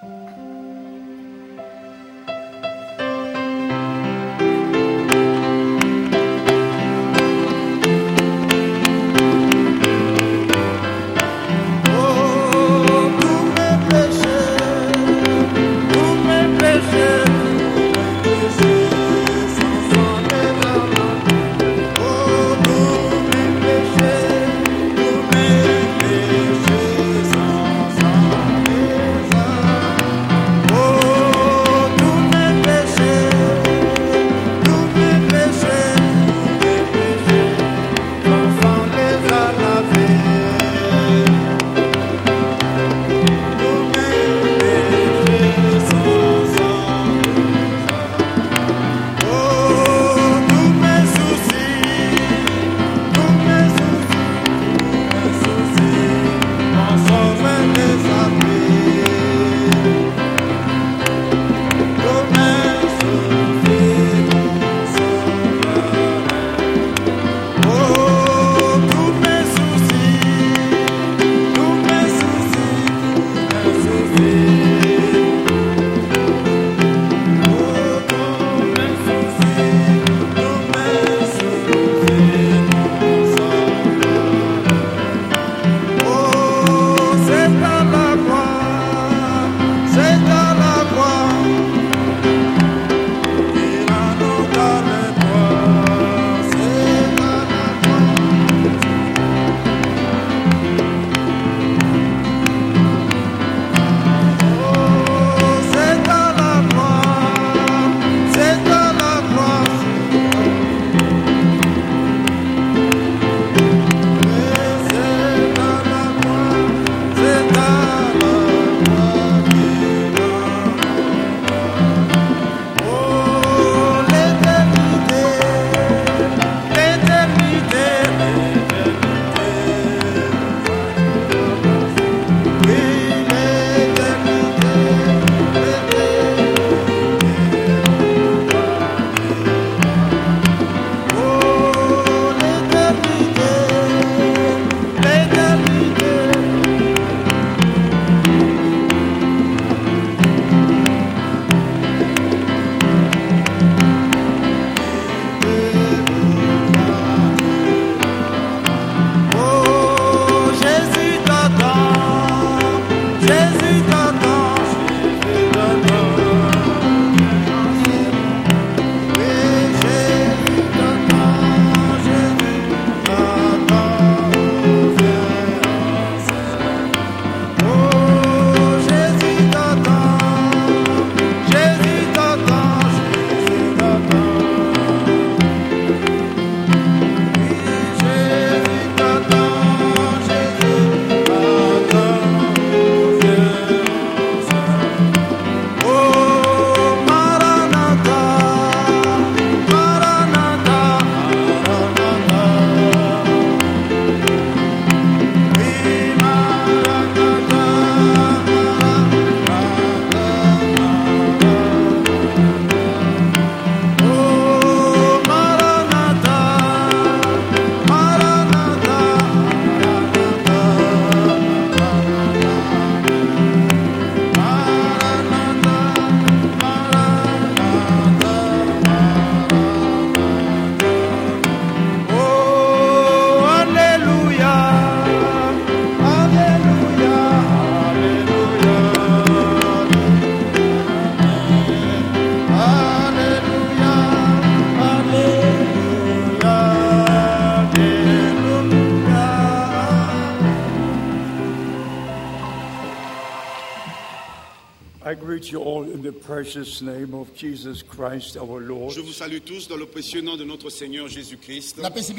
I greet you all in the precious name of Jesus Christ our Lord. Je vous salue tous dans le précieux nom de notre Seigneur Jésus-Christ.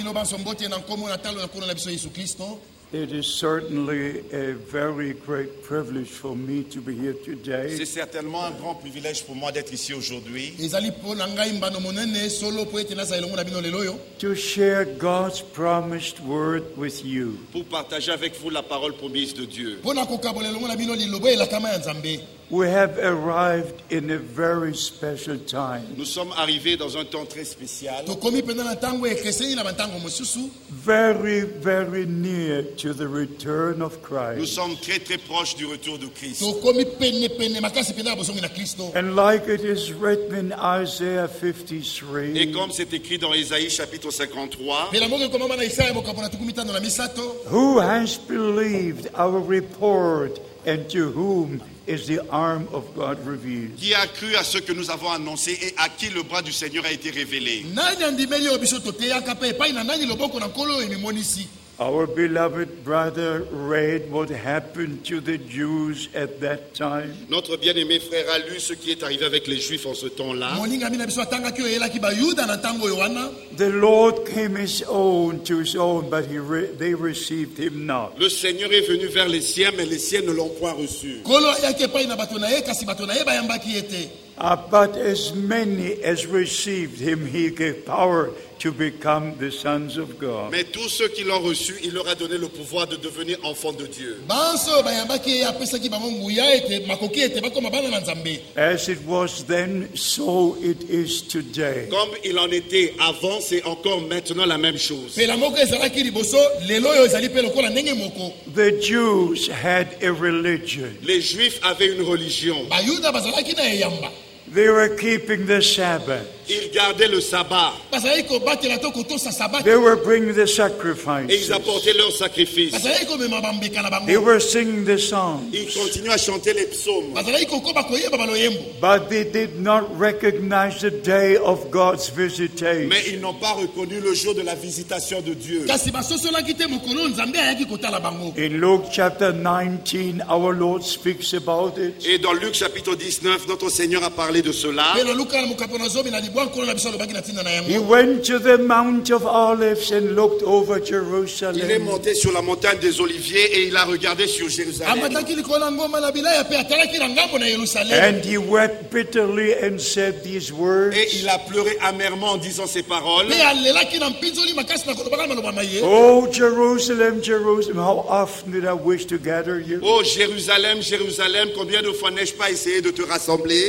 It is certainly a very great privilege for me to be here today. C'est certainement un grand privilège pour moi d'être ici aujourd'hui. To share God's promised word with you. Pour partager avec vous la parole promise de Dieu. We have arrived in a very special time. Nous sommes arrivés dans un temps très spécial, Very, very near to the return of nous Christ. sommes très très proches du retour de Christ. And like it is written in Isaiah Et 53, comme c'est écrit dans Ésaïe chapitre 53, who has believed our report and to whom is the arm of God revealed? qui a cru à ce que nous avons annoncé et à qui le bras du Seigneur a été révélé? Our beloved brother read what happened to the Jews at that time. Notre bien-aimé frère a lu ce qui est arrivé avec les Juifs en ce temps-là. The Lord came to his own, but they received him not. Le Seigneur est venu vers les siens, mais les siens ne l'ont point reçu. But as many as received him, he gave power to become the sons of God. Mais tous ceux qui l'ont reçu, il leur a donné le pouvoir de devenir enfants de Dieu. As it was then, so it is today. Comme il en était avant, c'est encore maintenant la même chose. The Jews had a religion. Les Juifs avaient une religion. They were keeping the Sabbath. Ils gardaient le sabbat They were bringing the et ils sacrifices. apportaient leurs sacrifices. They were singing the songs. Ils continuaient à chanter les psaumes. But they did not recognize the day of God's visitation. Mais ils n'ont pas reconnu le jour de la visitation de Dieu. In Luke chapter 19, our Lord speaks about it. Et dans Luc chapitre 19, notre Seigneur a parlé de cela. He went to the Mount of Olives and looked over Il est Jerusalem. monté sur la montagne des Oliviers et il a regardé sur Jérusalem. And he wept bitterly and said these words. Et il a pleuré amèrement en disant ces paroles. Oh, Jerusalem, Jerusalem, how often did I wish to gather you? Oh Jérusalem, Jérusalem, combien de fois n'ai-je pas essayé de te rassembler?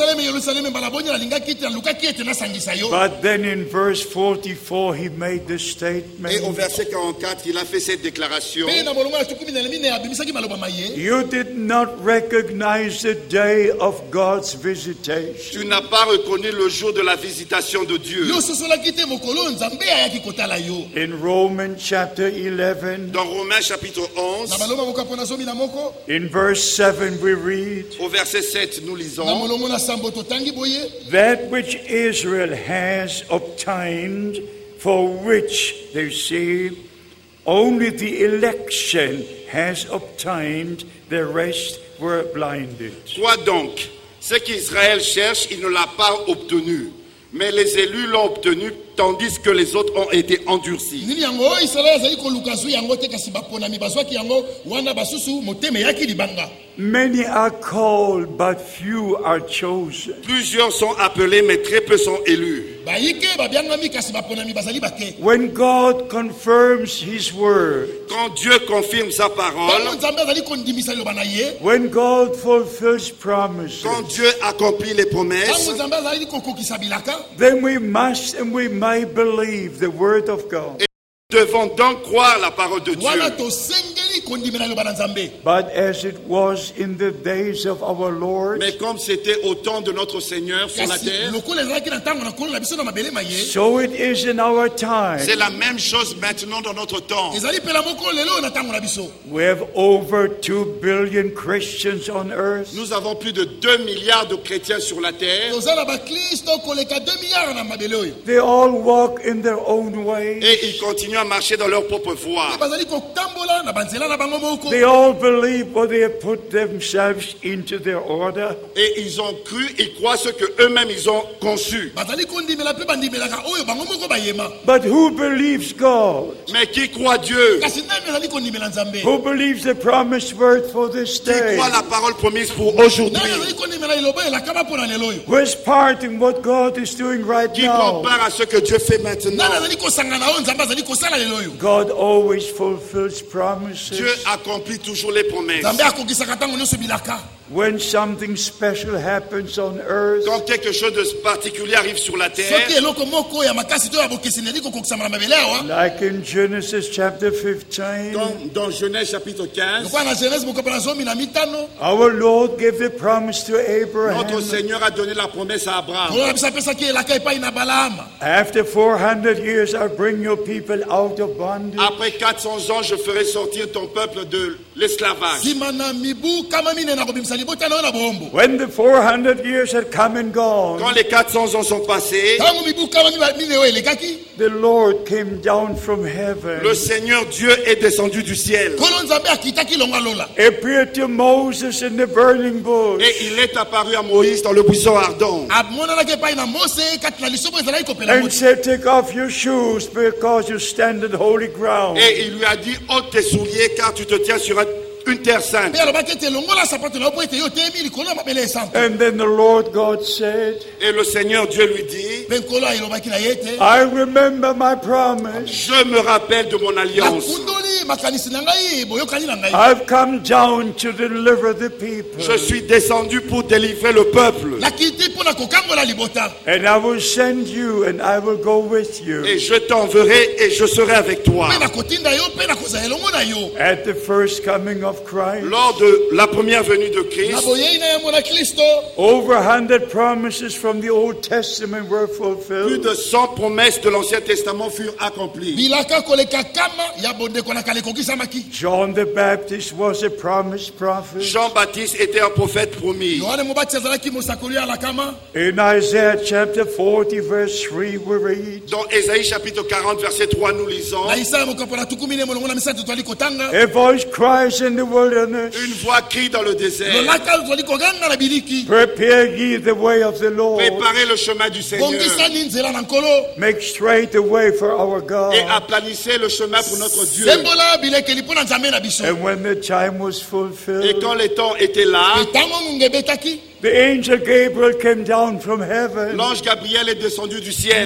But then in verse 44, he made the Et au statement, verset 44, il a fait cette déclaration. you did not recognize the day of God's visitation. Tu n'as pas reconnu le jour de la visitation de Dieu. In Romans chapter 11, Dans Romains chapitre 11, in verse 7, we read, au verset 7, nous lisons. that which Israel has obtained, for which they say, only the election has obtained, the rest were blinded. Quoi donc? Ce qu'Israël cherche, il ne l'a pas obtenu. Mais les élus l'ont obtenu, tandis que les autres ont été endurcis. Many are called, but few are chosen. Plusieurs sont appelés, mais très peu sont élus. When God confirms His word, Quand Dieu confirme sa parole, when God fulfills promises, quand Dieu accomplit les promesses, then we must and we may believe the word of God. nous devons donc croire la parole de Dieu. But as it was in the days of our Lord, Mais comme c'était au temps de notre Seigneur sur la terre, so it is in our time. c'est la même chose maintenant dans notre temps. We have over 2 billion Christians on earth. Nous avons plus de 2 milliards de chrétiens sur la terre They all walk in their own way. et ils continuent à marcher dans leur propre voie. They all believe what they have put themselves into their order. Et ils ont cru et croient ce que eux-mêmes ils ont conçu. But who believes God? Mais qui croit Dieu? Who believes the promised word for this Qui day? croit la parole promise pour aujourd'hui? Who is part in what God is doing right Qui prend now? part à ce que Dieu fait maintenant? God always fulfills promises. Dieu accomplit toujours les promesses. when something special happens on earth, quand quelque chose de particulier arrive sur la terre, like in Genesis chapter 15, dans Genèse chapitre 15, our Lord gave the promise to Abraham. notre Seigneur a donné la promesse à Abraham. After 400 years, I'll bring your people out of bondage. Après 400 ans, je ferai sortir ton peuple de l'esclavage. When the 400 years had come and gone, Quand les 400 ans sont passés, the Lord came down from heaven, le Seigneur Dieu est descendu du ciel. appeared to Moses in the burning bush, Et il est apparu à Moïse dans le buisson ardent. and said, take off your shoes because you stand on holy ground. Et il lui a dit, ôte tes souliers car tu te tiens sur une terre sainte. And then the Lord God said, Et le Seigneur Dieu lui dit, I remember my promise. je me rappelle de mon alliance. I've come down to deliver the people. Je suis descendu pour délivrer le peuple. And I will send you and I will go with you. Et je t'enverrai et je serai avec toi. At the first coming of Christ, Lors de la première venue de Christ, over 100 promises from the Old Testament were plus fulfilled. de 100 promesses de l'Ancien Testament furent accomplies. John the Baptist was a promised prophet. Jean-Baptiste était un prophète promis. In Isaiah chapter 40 verse 3 we read, Dans Ésaïe chapitre 40 verset 3 nous lisons, a voice cries in the wilderness, une voix crie dans le désert, prepare ye the way of the Lord, préparez le chemin du Seigneur make straight the way for our God. et aplanissez le chemin pour notre Dieu. And when the time was Et fulfilled, quand les temps étaient là, the angel Gabriel came down from heaven, l'ange Gabriel est descendu du ciel,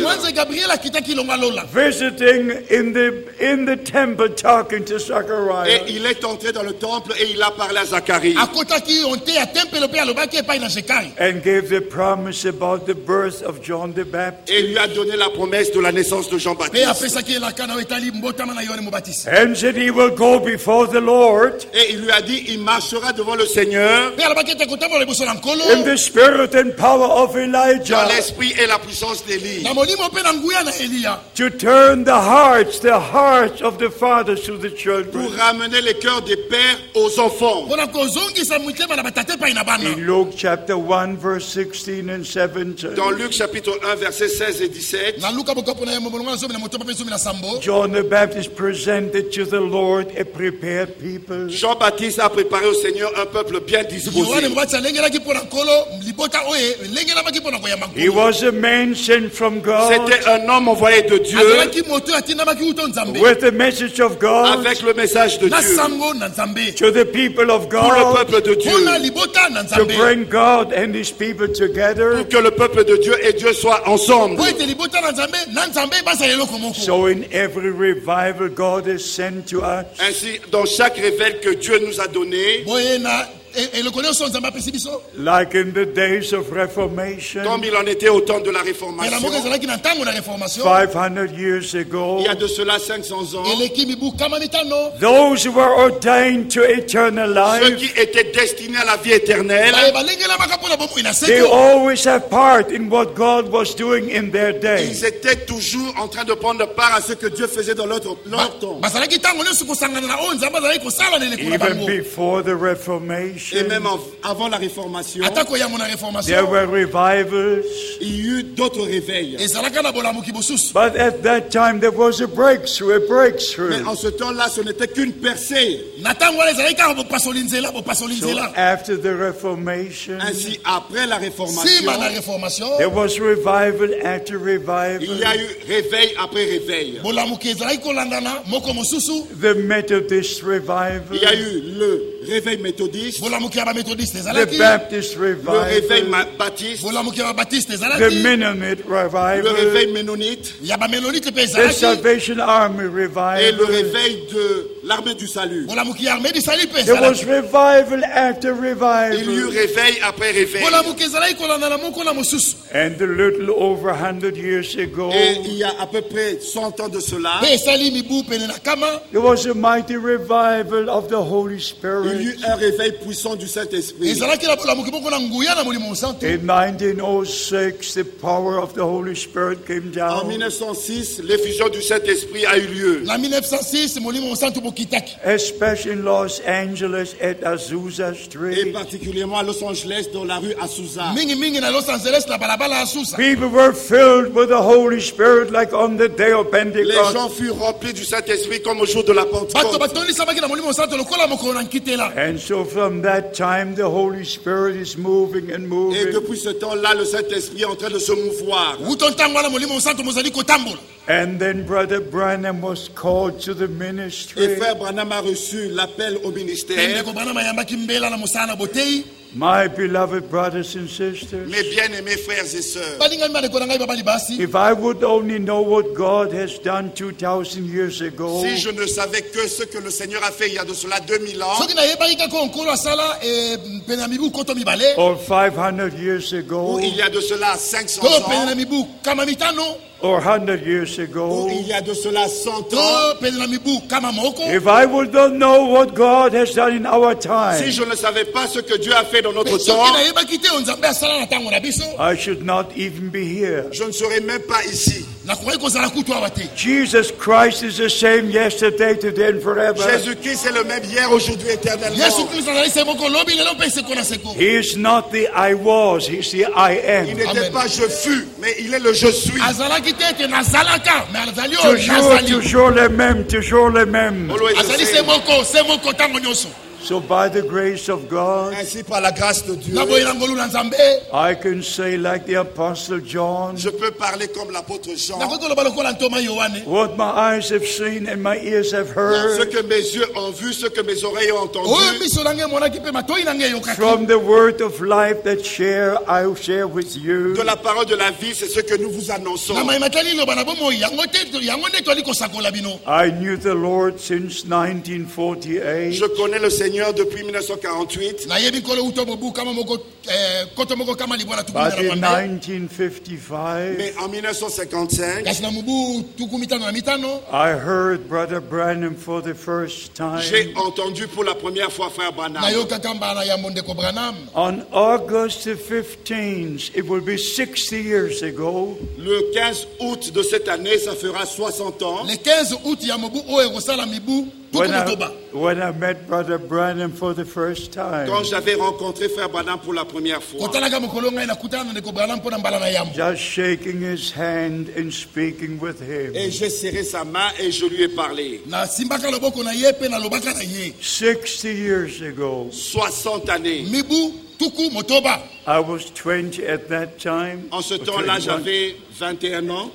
visiting in the temple, talking to et Zechariah. il est entré dans le temple et il a parlé à Zacharie. And gave the promise about the birth of John the Baptist. Et lui a donné la promesse de la naissance de Jean-Baptiste. And said he will go before the Lord Et il lui a dit, il marchera devant le Seigneur in the spirit and power of dans Elijah, l'esprit et la puissance d'Élie, to turn the hearts of the fathers to the pour children. ramener les cœurs des pères aux enfants. In Luke chapter 1 verse 16 and 17, Dans Luc chapitre 1 versets 16 et 17, John the Baptist presented to the Lord a prepared people. Jean-Baptiste a préparé au Seigneur un peuple bien disposé. He was a man sent from God C'était un homme envoyé de Dieu with the message of God avec le message de Dieu to the people of pour le God, peuple de Dieu, to bring God and his people together. pour que le peuple de Dieu et Dieu soient ensemble. So in every revival God has sent to us, Ainsi, dans chaque réveil que Dieu nous a donné, like in the days of Reformation, comme il en était au temps de la Réformation, 500 years ago, il y a de cela 500 ans, those who were ordained to eternal ceux life, qui étaient destinés à la vie éternelle, they always have part in what God was doing in their day. ils étaient toujours en train de prendre part à ce que Dieu faisait dans leur temps. Even before the Et Reformation, même avant la Réformation, there were revivals. il y eut d'autres réveils. But at that time there was a breakthrough, Mais en ce temps-là, ce n'était qu'une percée. So after the Reformation, Ainsi, après la Réformation, there was revival after il revival. y a eu réveil après réveil. The Methodist revival, Il y a eu le réveil méthodiste, the Baptist le réveil revival, baptiste, the Mennonite le revival, réveil ménonite the Salvation Army et le revival, réveil de l'armée du salut. There was revival after Il y eut revival. réveil après réveil. And a little over 100 years ago, Et il y a à peu près 100 ans de cela, there was a mighty revival of the Holy il y Spirit. eut un réveil puissant du Saint-Esprit. In 1906, the power of the Holy Spirit came En down, 1906, l'effusion du Saint-Esprit a eu lieu. especially in Los Angeles at Azusa Et Street. particulièrement à Los Angeles, dans la rue Azusa. People were filled with the Holy Spirit like on the day of Les Pentecost. gens furent remplis du Saint-Esprit comme au jour de la Pentecôte. And so from that time, the Holy Spirit is moving and Et moving. depuis ce temps-là, le Saint-Esprit est en train de se mouvoir. And then Brother Branham was called to the Et ministry. Frère Branham a reçu l'appel au ministère. My beloved brothers and sisters, Mes bien-aimés frères et sœurs, if I would only know what God has done 2,000 years ago, si je ne savais que ce que le Seigneur a fait il y a de cela 2000 ans, or 500 years ou ago, il y a de cela 500 ans, or 100 years ou ago, il y a de cela 100 ans, if I would not know what God has done in our si time, je ne savais pas ce que Dieu a fait dans notre temps, I should not even be here. je ne serais même pas ici. Jesus Christ is the same yesterday, today, and forever. Jésus-Christ est le même hier, aujourd'hui, éternellement. He is not the I was, he's the I Il am. n'était pas je fus, mais il est le je suis. Toujours le même, toujours le même. Always the same. So by the grace of God, Ainsi, par la grâce de Dieu, I can say like the Apostle John, je peux parler comme l'apôtre Jean. what my eyes have seen and my ears have Ce heard que mes yeux ont vu, ce que mes oreilles ont entendu, from the word of life that I share with you. de la parole de la vie, c'est ce que nous vous annonçons. I knew the Lord since 1948. Je connais le Seigneur depuis 1948, But in 1955, mais en 1955, I heard Brother Branham for the first j'ai time. entendu pour la première fois Frère Branham. On August the 15th, it will be 60 years ago, Le 15 août de cette année, ça fera 60 ans. when I met Brother Branham for the first time. Quand j'avais rencontré Frère Branham pour la première fois, Just shaking his hand and speaking with him. et j'ai serré sa main et je lui ai parlé. 60 years ago, 60 années. I was 20 at that time. En ce or temps-là, 21. j'avais 21 ans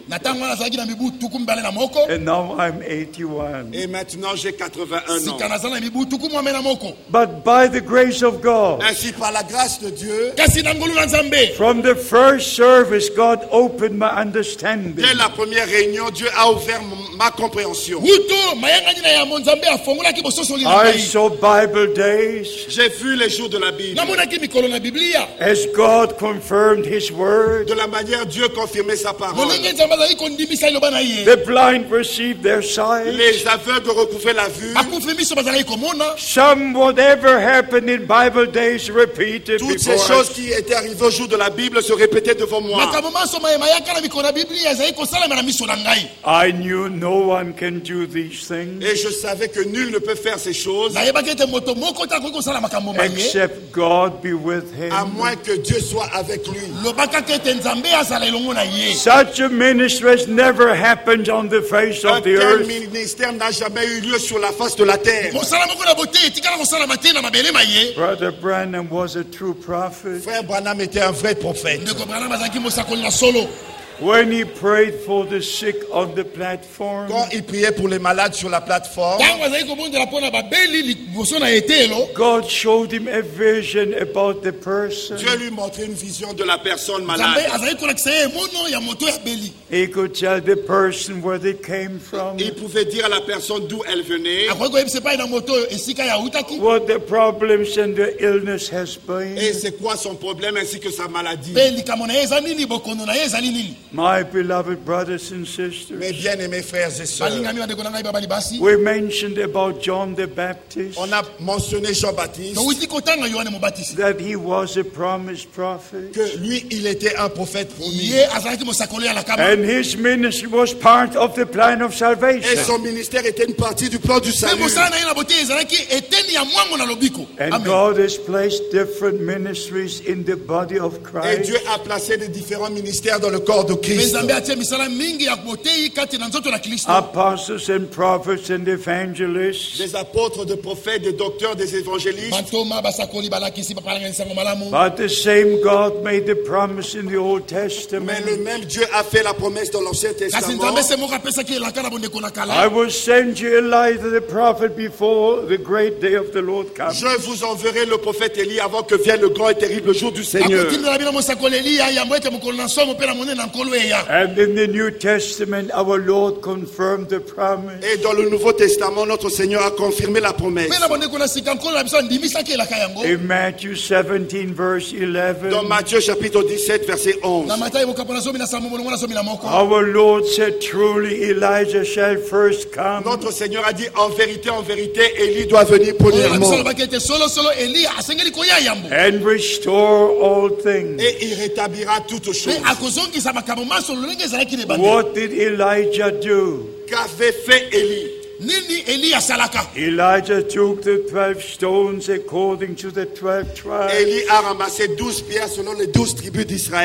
And now I'm 81. et maintenant j'ai 81 ans. But by the grace of God, Ainsi, par la grâce de Dieu, from the first service, God opened my understanding. dès la première réunion, Dieu a ouvert ma compréhension. I saw Bible days J'ai vu les jours de la Bible, as God confirmed His word. de la manière Dieu confirmait sa parole. The blind received their sight. Les aveugles recouvraient la vue. Some whatever happened in Bible days repeated Toutes ces before choses us. qui étaient arrivées au jour de la Bible se répétaient devant moi. I knew no one can do these things Et je savais que nul ne peut faire ces choses except God be with à him. moins que Dieu soit avec lui. Such a ministry has never happened on the face Un of the tel earth. ministère n'a jamais eu lieu sur la face de la terre. Brother Branham was a true prophet. Frère Branham était un vrai prophète. when he prayed for the sick on the platform, Quand il priait pour les malades sur la plateforme, God showed him a vision about the person. Dieu lui montrait une vision de la personne malade. He could tell the person where they came from, Il pouvait dire à la personne d'où elle venait what the problems and the illness has been. et c'est quoi son problème ainsi que sa maladie. My beloved brothers and Mes sisters, bien-aimés frères et sœurs, we mentioned about John the Baptist, on a mentionné Jean-Baptiste, that he was a promised prophet, que lui, il était un prophète promis. and his ministry was part of the plan of Et salvation. son ministère était une partie du plan du salut. And God has placed different ministries in the body of Et Christ. Dieu a placé des différents ministères dans le corps de Christ. Apostles and prophets and evangelists. Des apôtres, des prophètes, des docteurs, des évangélistes. But the same God made the promise in the Old Mais Testament. le même Dieu a fait la promesse dans l'Ancien Testament. I will send you Elijah the prophet before the great day of the Lord comes. Je vous enverrai le prophète Élie avant que vienne le grand et terrible jour du Seigneur. And in the New Testament, our Lord confirmed the promise. Et dans le Nouveau Testament, notre Seigneur a confirmé la promesse. In Matthew 17, verse 11, Dans Matthieu chapitre 17, verset 11. our Lord said, truly Elijah shall first come Notre Seigneur a dit, en vérité, Élie doit venir premièrement. and restore all things. Et il rétablira toutes choses. What did Elijah do? Qu'avait fait Élie? Elijah took the 12 stones according to the 12 tribes. Élie a ramassé 12 pierres selon les 12 tribus d'Israël.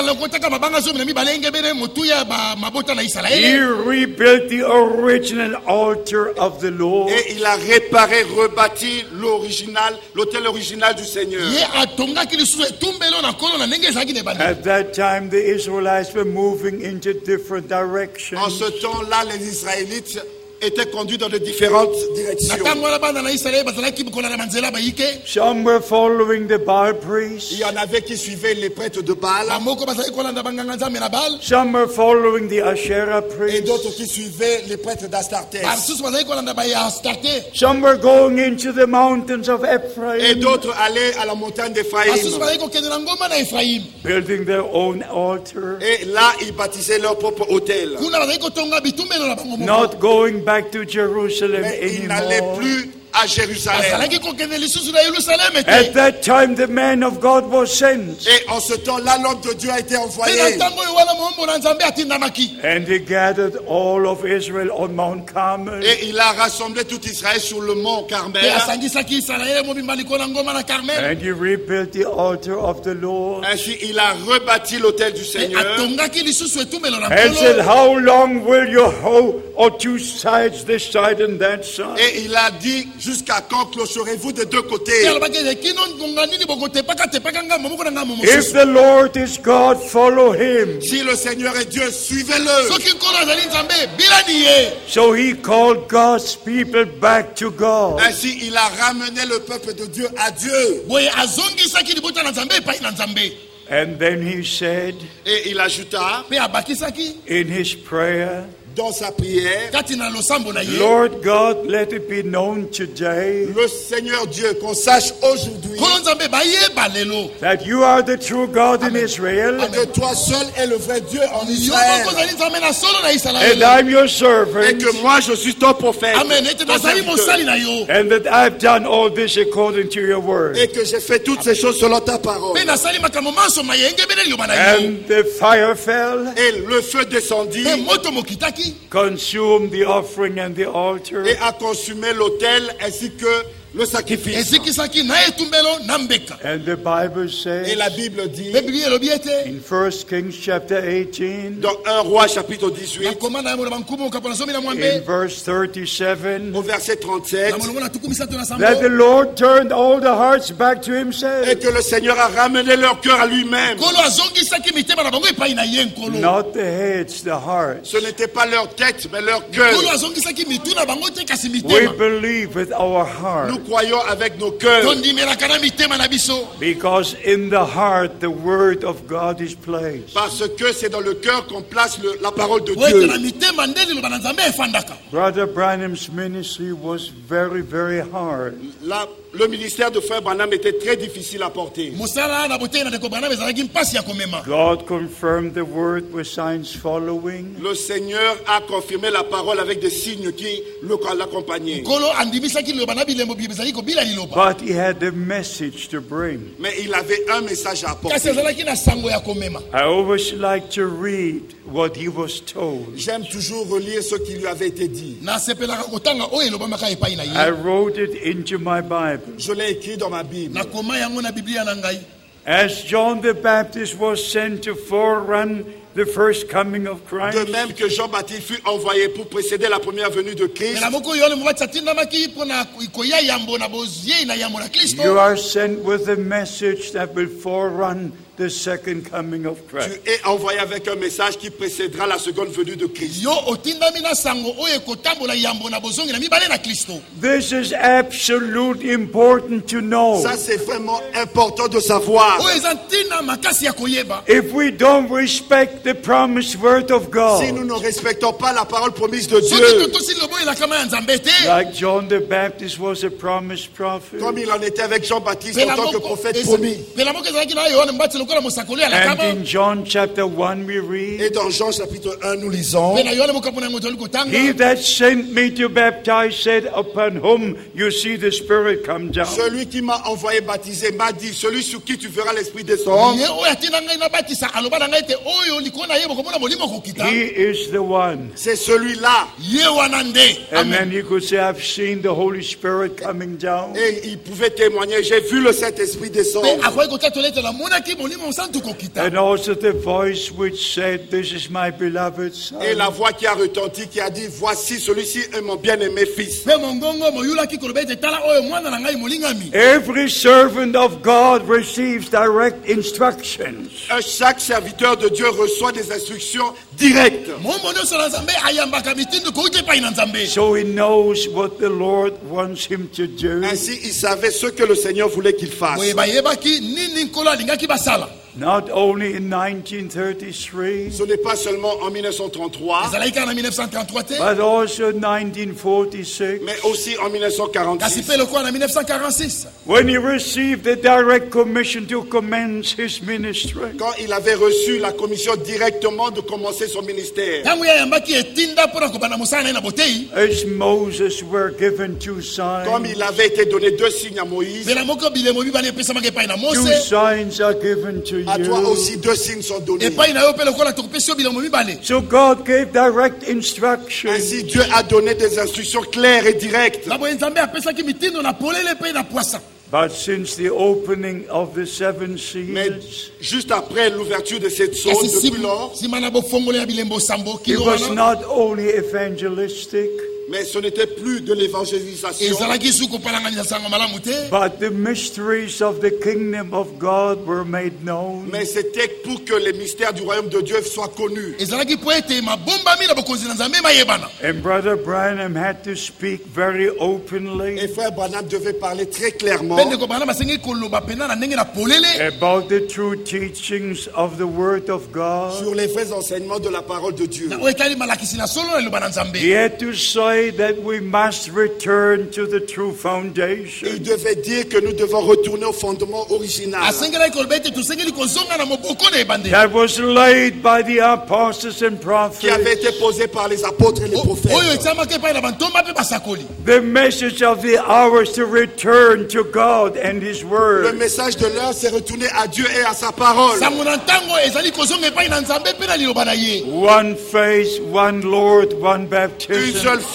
He rebuilt the original altar of the Lord. Et il a réparé, rebâti l'autel original du Seigneur. At that time, the Israelites were moving into different En directions. ce temps-là, les Israélites étaient conduits dans de différentes directions. Some were following the Baal priests. Il y en avait qui suivaient les prêtres de Baal Some were following the Asherah et priests. d'autres qui suivaient les prêtres d'Astartés. Some were going into the mountains of Et Ephraim, d'autres allaient à la montagne d'Éphraïm. building their own altar, Et là, ils bâtissaient leur propre autel. not going back to Jerusalem Mais ils n'allaient anymore. plus à Jérusalem. At that time, the man of God was sent, Et en ce temps-là, l'homme de Dieu a été envoyé. and he gathered all of Israel on Mount Carmel. Et il a rassemblé tout Israël sur le mont Carmel. And he rebuilt the altar of the Lord. Ainsi, il a rebâti l'autel du Seigneur. And said, how long will you hold on two sides, this side and that side? Et il a dit, jusqu'à quand clocherez-vous de deux côtés? If the Lord is God, follow him. Si le Seigneur est Dieu, suivez-le. So he called God's people back to God. Ainsi, il a ramené le peuple de Dieu à Dieu. And then he said Et il ajouta, in his prayer, dans sa prière, Lord God, let it be known today le Seigneur Dieu, qu'on sache aujourd'hui that you are the true God in Israel, que toi seul es le vrai Dieu en Israël. and I'm your Et servant, que moi je suis ton prophète. Ton serviteur. and that I've done all this according to your word. Et que j'ai fait toutes ces choses selon ta parole. And the fire fell, Et le feu descendit consumed the offering and the altar. et a consumé l'autel ainsi que le sacrifice. ezikisaki na etumbelo na mbeka. And the Bible says Et la Bible dit, Biblia elobi ete in 1 Kings chapter 18, dans 1 Roi chapitre 18, nakoma na yango na bankumu kapona somi na in mwambe verse 37, au verset 37, na molongo na tuku misato na that the sambo Lord turned all the hearts back to et himself. que le Seigneur a ramené leur cœur à lui-même. nkolo azongisaki mitema na bango epai na ye nkolo. Not the heads, the hearts. Ce n'était pas leur tête, mais leur cœur. nkolo azongisaki mitu na bango te kasi We mitema. believe with our heart, Nous croyons avec nos cœurs. tondimelaka na mitema na biso. because in the heart the word of God is placed. Parce que c'est dans le cœur qu'on place la parole de oyo ete Dieu. na mitema nde liloba na nzambe efandaka. Brother Branham's ministry was very, very hard. Le ministère de Frère Branham était très difficile à porter. mosala na boteyi na ndeko Branham ezalaki mpasi ya komema. God confirmed the word with signs following. Le Seigneur a confirmé la parole avec des signes qui l'accompagnaient. nkolo andimisaki liloba na bilembo ezali kobila liloba. But he had a message to bring. Mais il avait un message à kasi apporter. ezalaki na sango ya komema. I always like to read what he was told. J'aime toujours relire ce qui lui avait été dit. nasepelaka kotanga oyo elobamaka epai na I ye. wrote it into my Bible. Je l'ai écrit dans ma Bible. nakoma yango na biblia na ngai. As John the Baptist was sent to forerun the first coming of De Christ, même que Jean-Baptiste fut envoyé pour précéder la première venue de Christ, ela moko yohane mobatisi atindamaki mpo na koya yambo na boziei na yambo na kristo. you are sent with a message that will forerun the second coming of tu Christ. es envoyé avec un message qui précédera la seconde venue de Christ. yo otindami na sango oyo ekotambola yambo na bozongi na mibale na kristo. This is absolutely important to know. Ça, c'est vraiment important de savoir. oyo eza ntina makasi ya koyeba. If we don't respect the promised word of Si nous God, ne respectons pas la parole promise de soki Dieu, totosi liloba oyo elakama ya nzambe te. like John the Baptist was a promised prophet, comme il en était avec Jean-Baptiste en Pela tant que moko prophète promis. pela moko ezalaki na yohane mobatisi lokola mosakoli ya and lakama. in John chapter 1 we Et read, dans Jean chapitre 1, nous lisons, mpe na yohane mokapo na yango toli He kotanga. that sent me to baptize said, upon whom you see the Spirit come down. celui qui m'a envoyé baptiser m'a dit, celui sur qui tu verras l'Esprit descendre, ye oyo atinda ngai nabatisa aloba na ngai ete oyo likolo na ye bokomona molimo kokita. He is the one. c'est celui-là. ye wana nde. And then Amen. he could say, I've seen the Holy Spirit coming down. Et il pouvait témoigner, j'ai vu le Saint-Esprit mpe descendre. akoki kotatola ete namonaki molimo mosantu kokita. And also the voice which said, this is my beloved Son. Et la voix qui a retenti, qui a dit, voici celui-ci est mon bien-aimé fils. mpe mongongo moyulaki koloba ete tala oyo mwana na ngai molingami. Every servant of God receives direct instructions. Chaque serviteur de Dieu reçoit des instructions directes. mombo nyonso na nzambe ayambaka mitindo kouti epai na nzambe. So he knows what the Lord wants him to do. Ainsi, il savait ce que le Seigneur voulait qu'il fasse. boye bayebaki nini nkolo alingaki basala. Not only in 1933, Ce n'est pas seulement en 1933, ezalaki kaka na 1933 te. but also 1946, mais aussi en kasi 1946. mpe lokola na 1946. when he received the direct commission to commence his ministry. Quand il avait reçu la commission directement de commencer son ministère. ntango ye ayambaki etinda mpo na kobanda mosala na ye na boteyi. As Moses were given two Comme signs, il avait été donné 2 signes à Moïse, mbela moko bilemo mibale epesamaki epai na two mose. signs are given to à toi you. aussi 2 signes sont donnés. epai na yo mpe lokola tokopesi yo bilemo mibale. So God gave direct instructions. Ainsi, Dieu a donné des instructions claires et directes. na boye nzambe apesaki mitindo na polele mpe na pwasa. But since the opening of the seven Mais seals, juste après l'ouverture de cette zone, kasi depuis lors, nsima na bofongolo ya bilembo sambo it kilo was wana not only evangelistic, mais ce n'était plus de l'évangélisation, ezalaki su kopalanganisa sango malamu te. but the mysteries of the kingdom of God were made known. mais c'était pour que les mystères du royaume de Dieu soient connus. ezalaki mpo ete mabombami na bokonzi na nzambe mayebana. And Brother Branham had to speak very openly Et frère Branham devait parler très clairement mpe ndeko bana basengi koloba mpena na ndenge na polele about the true teachings of the Word of God. sur les vrais enseignements de la parole de Dieu. na oyo etali malakisi na solo na liloba na nzambe. He had to say that we must return to the true Il foundation. devait dire que nous devons retourner au fondement original asengelaki koloba ete tosengeli kozonga na moboko na ebandeli That was laid by the apostles and qui avait prophets. été posé par les apôtres et les oyo prophètes. etiamaki epai na bantomba mpe basakoli. The message of the hour is to return to God and His Le Word. message de l'heure, c'est retourner à Dieu et à sa parole. sango na ntango ezali kozonga epai na nzambe mpe na liloba na ye. One faith, one Lord, one Une baptism. seule foi,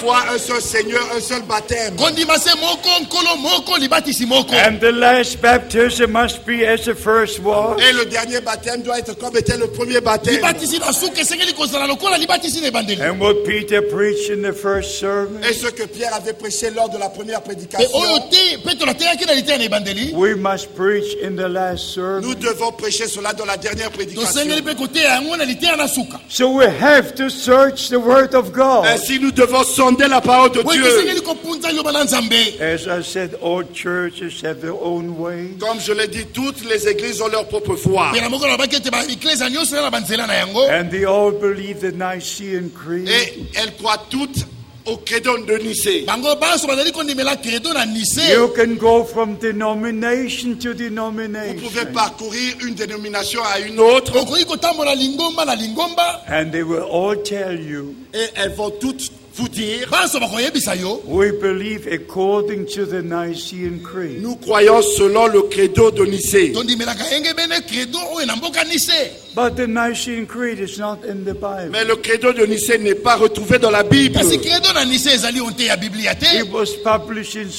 foi, un seul Seigneur, un seul baptême. kondima se moko nkolo moko libatisi moko. And the last baptism must be as the first was. Et le dernier baptême doit être comme était le premier baptême. libatisi na suka esengeli kozala lokola libatisi na ebandeli. And what Peter preached in the first sermon, Et ce que Pierre avait prêché lors de la première Pe prédication, oyo te petro ateyaki na litera na ebandeli. we must preach in the last nous sermon. devons prêcher cela dans la dernière prédication. tosengeli mpe koteya yango na litera na suka. So we have to search the Word of God. Ainsi, nous devons sonder la parole de oyo Dieu. tosengeli kopunza liloba na nzambe. As I said, all churches have their own way. Comme je l'ai dit, toutes les églises ont leur propre foi. pena moko nalobaki ete baeklezia nyonso eza na banzela na yango. And they all believe the Nicene Creed. Et elles croient toutes au credo de Nicée. bango banso bazali kondimela credo na nice. You can go from denomination to Vous pouvez denomination, parcourir une dénomination à une autre okoki kotambola lingomba na lingomba. and they will all tell you, et elles vont toutes vous dire, banso bakoyebisa yo we believe according to the Nicene Creed. nous croyons selon le credo de Nicée. tondimelaka yenge bene credo oyo na mboka nice. But the Nicene Creed is not in the Bible. Mais le credo de Nicée n'est pas retrouvé dans la Bible. kasi credo na nice ezali onte ya biblia te. It was published in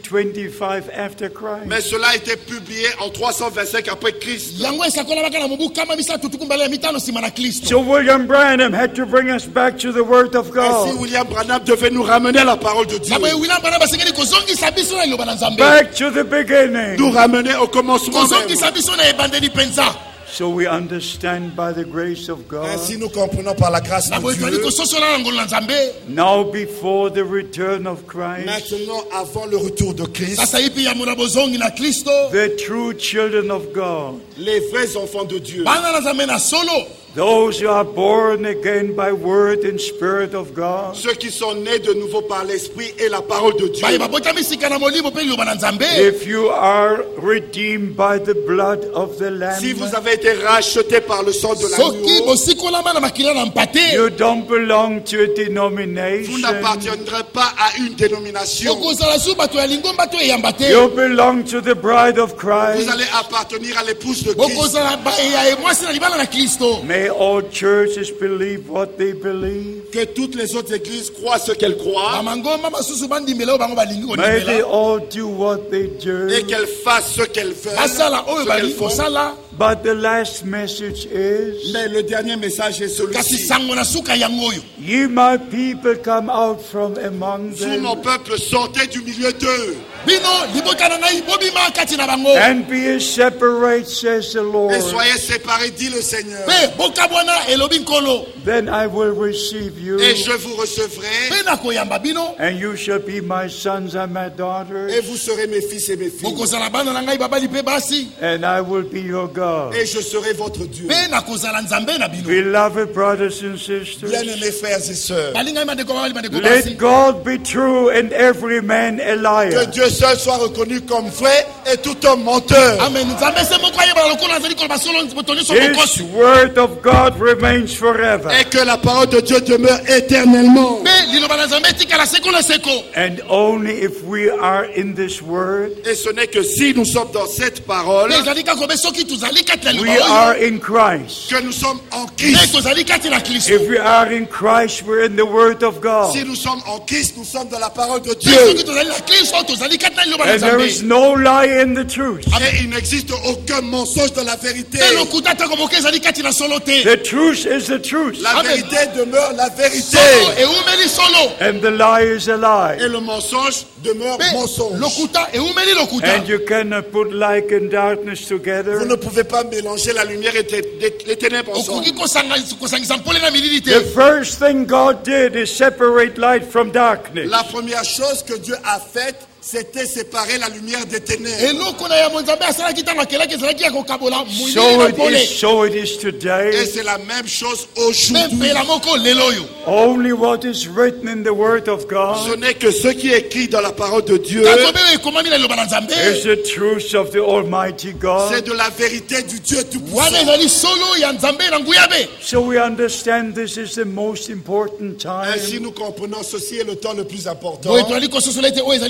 325 after Christ. Mais cela a été publié en 325 après Christ. yango esakolamaka na mobu kama misatu tuku mbala ya mitano nsima na kristo. So William Branham had to bring us back to the Word of Ainsi, God. William Branham devait nous ramener à la parole de Dieu. sabo william bana basengeli kozongisa biso na liloba na nzambe. Back to the beginning. Nous ramener au commencement même. kozongisa biso na ebandeli mpenza. So we understand by the grace of God. Ainsi, nous comprenons par la grâce na de boye twali Dieu. kososola na ngolu na nzambe. Now before the return of Christ, Maintenant, avant le retour de Christ, sasa ipi ya mona bozongi na kristo. the true children of God, les vrais enfants de Dieu, bana na nzambe na solo. those who are born again by word and spirit of God, ceux qui sont nés de nouveau par l'Esprit et la parole de Dieu, baye babotami sika na molimo mpe liloba na nzambe. if you are redeemed by the blood of the si Lamb, vous avez été rachetés par le sang de soki l'agneau, bosikolama na makila na mpate. you don't belong to a vous denomination. n'appartiendrez pas à une dénomination. okozala su bato ya lingomba to eyamba te. You belong to the bride of Vous Christ. allez appartenir à l'épouse de Christ. okozala ya mwasi na libala na kristo. May all churches believe what they believe. Que toutes les autres églises croient ce qu'elles croient bamangomba basusu bandimela oyo bango balingi May they kondimela. all do what they do. et qu'elles fassent ce qu'elles veulent. basala oyo ce qu'elles balingi font. kosala. But the last message is, Mais le dernier message est kasi celui-ci. sango na suka yango oyo. ye my people come out from among Vous, mon them peuple, sortez du milieu d'eux bino libota na ngai bobima kati na bango. and be separate, says the et Lord. soyez séparés, dit le Seigneur. mpe bokabwana elobi nkolo. Then I will receive you, Et je vous recevrai mpe nakoyamba bino. and you shall be my sons and my et daughters, vous serez mes fils et mes filles. bokozala bana na ngai babali mpe basi. and I will be your God. Et je serai votre Dieu. mpe nakozala nzambe na bino. Beloved brothers and sisters, Bien-aimés frères et sœurs, balingai madeko babali madeko let basi. God be true and every man a que liar. Dieu seul soit reconnu comme vrai et tout homme menteur. amen nzambe se moko ayebala lokola azali koloba solo moto nyonso This mokosi. word of God remains forever. Et que la parole de Dieu demeure éternellement. mpe liloba na nzambe etikala seko na seko. And only if we are in this word, Et ce n'est que si nous sommes dans cette parole mpe ezali kaka obe soki tozali kati na we liloba are oyo. in Christ. que nous sommes en mpe Christ. tozali kati na kristo. If we are in Christ, we're in the word of God. Si nous sommes en Christ, nous sommes dans la parole de mpe Dieu. soki tozali na kristo tozali kati na liloba na And there nzambe. is no lie in the truth. Et il n'existe aucun mensonge dans la vérité. mpe lokuta ntango moke ezali kati na solo te. The truth is the truth. La Amen. vérité demeure la vérité. solo eumeli solo. And the lie is a lie. Et le mensonge demeure mpe mensonge. lokuta eumeli lokuta. And you cannot put light and darkness Vous together. ne pouvez pas mélanger la lumière et les ténèbres ensemble. okoki kosangisa mpole na milili The te. first thing God did is separate light from darkness. La première chose que Dieu a faite, c'était séparer la lumière des ténèbres. eloko na yango nzambe asalaki ntango akelaki ezalaki ya kokabola molili So na it pole. is, so it is Et today. c'est la même chose mpe aujourd'hui. mpela moko lelo oyo. Only what is written in the word of Ce God n'est que ce qui est écrit dans la parole de Dieu. ntango obe oyo ekomami na liloba na nzambe. is the truth of the Almighty C'est God. de la vérité du Dieu wana Tout-Puissant. ezali solo ya nzambe na nguya be. So we understand this is the most important Ainsi, time nous comprenons ceci est le temps le plus important. boye tozali kososola ete oyo ezali ntango na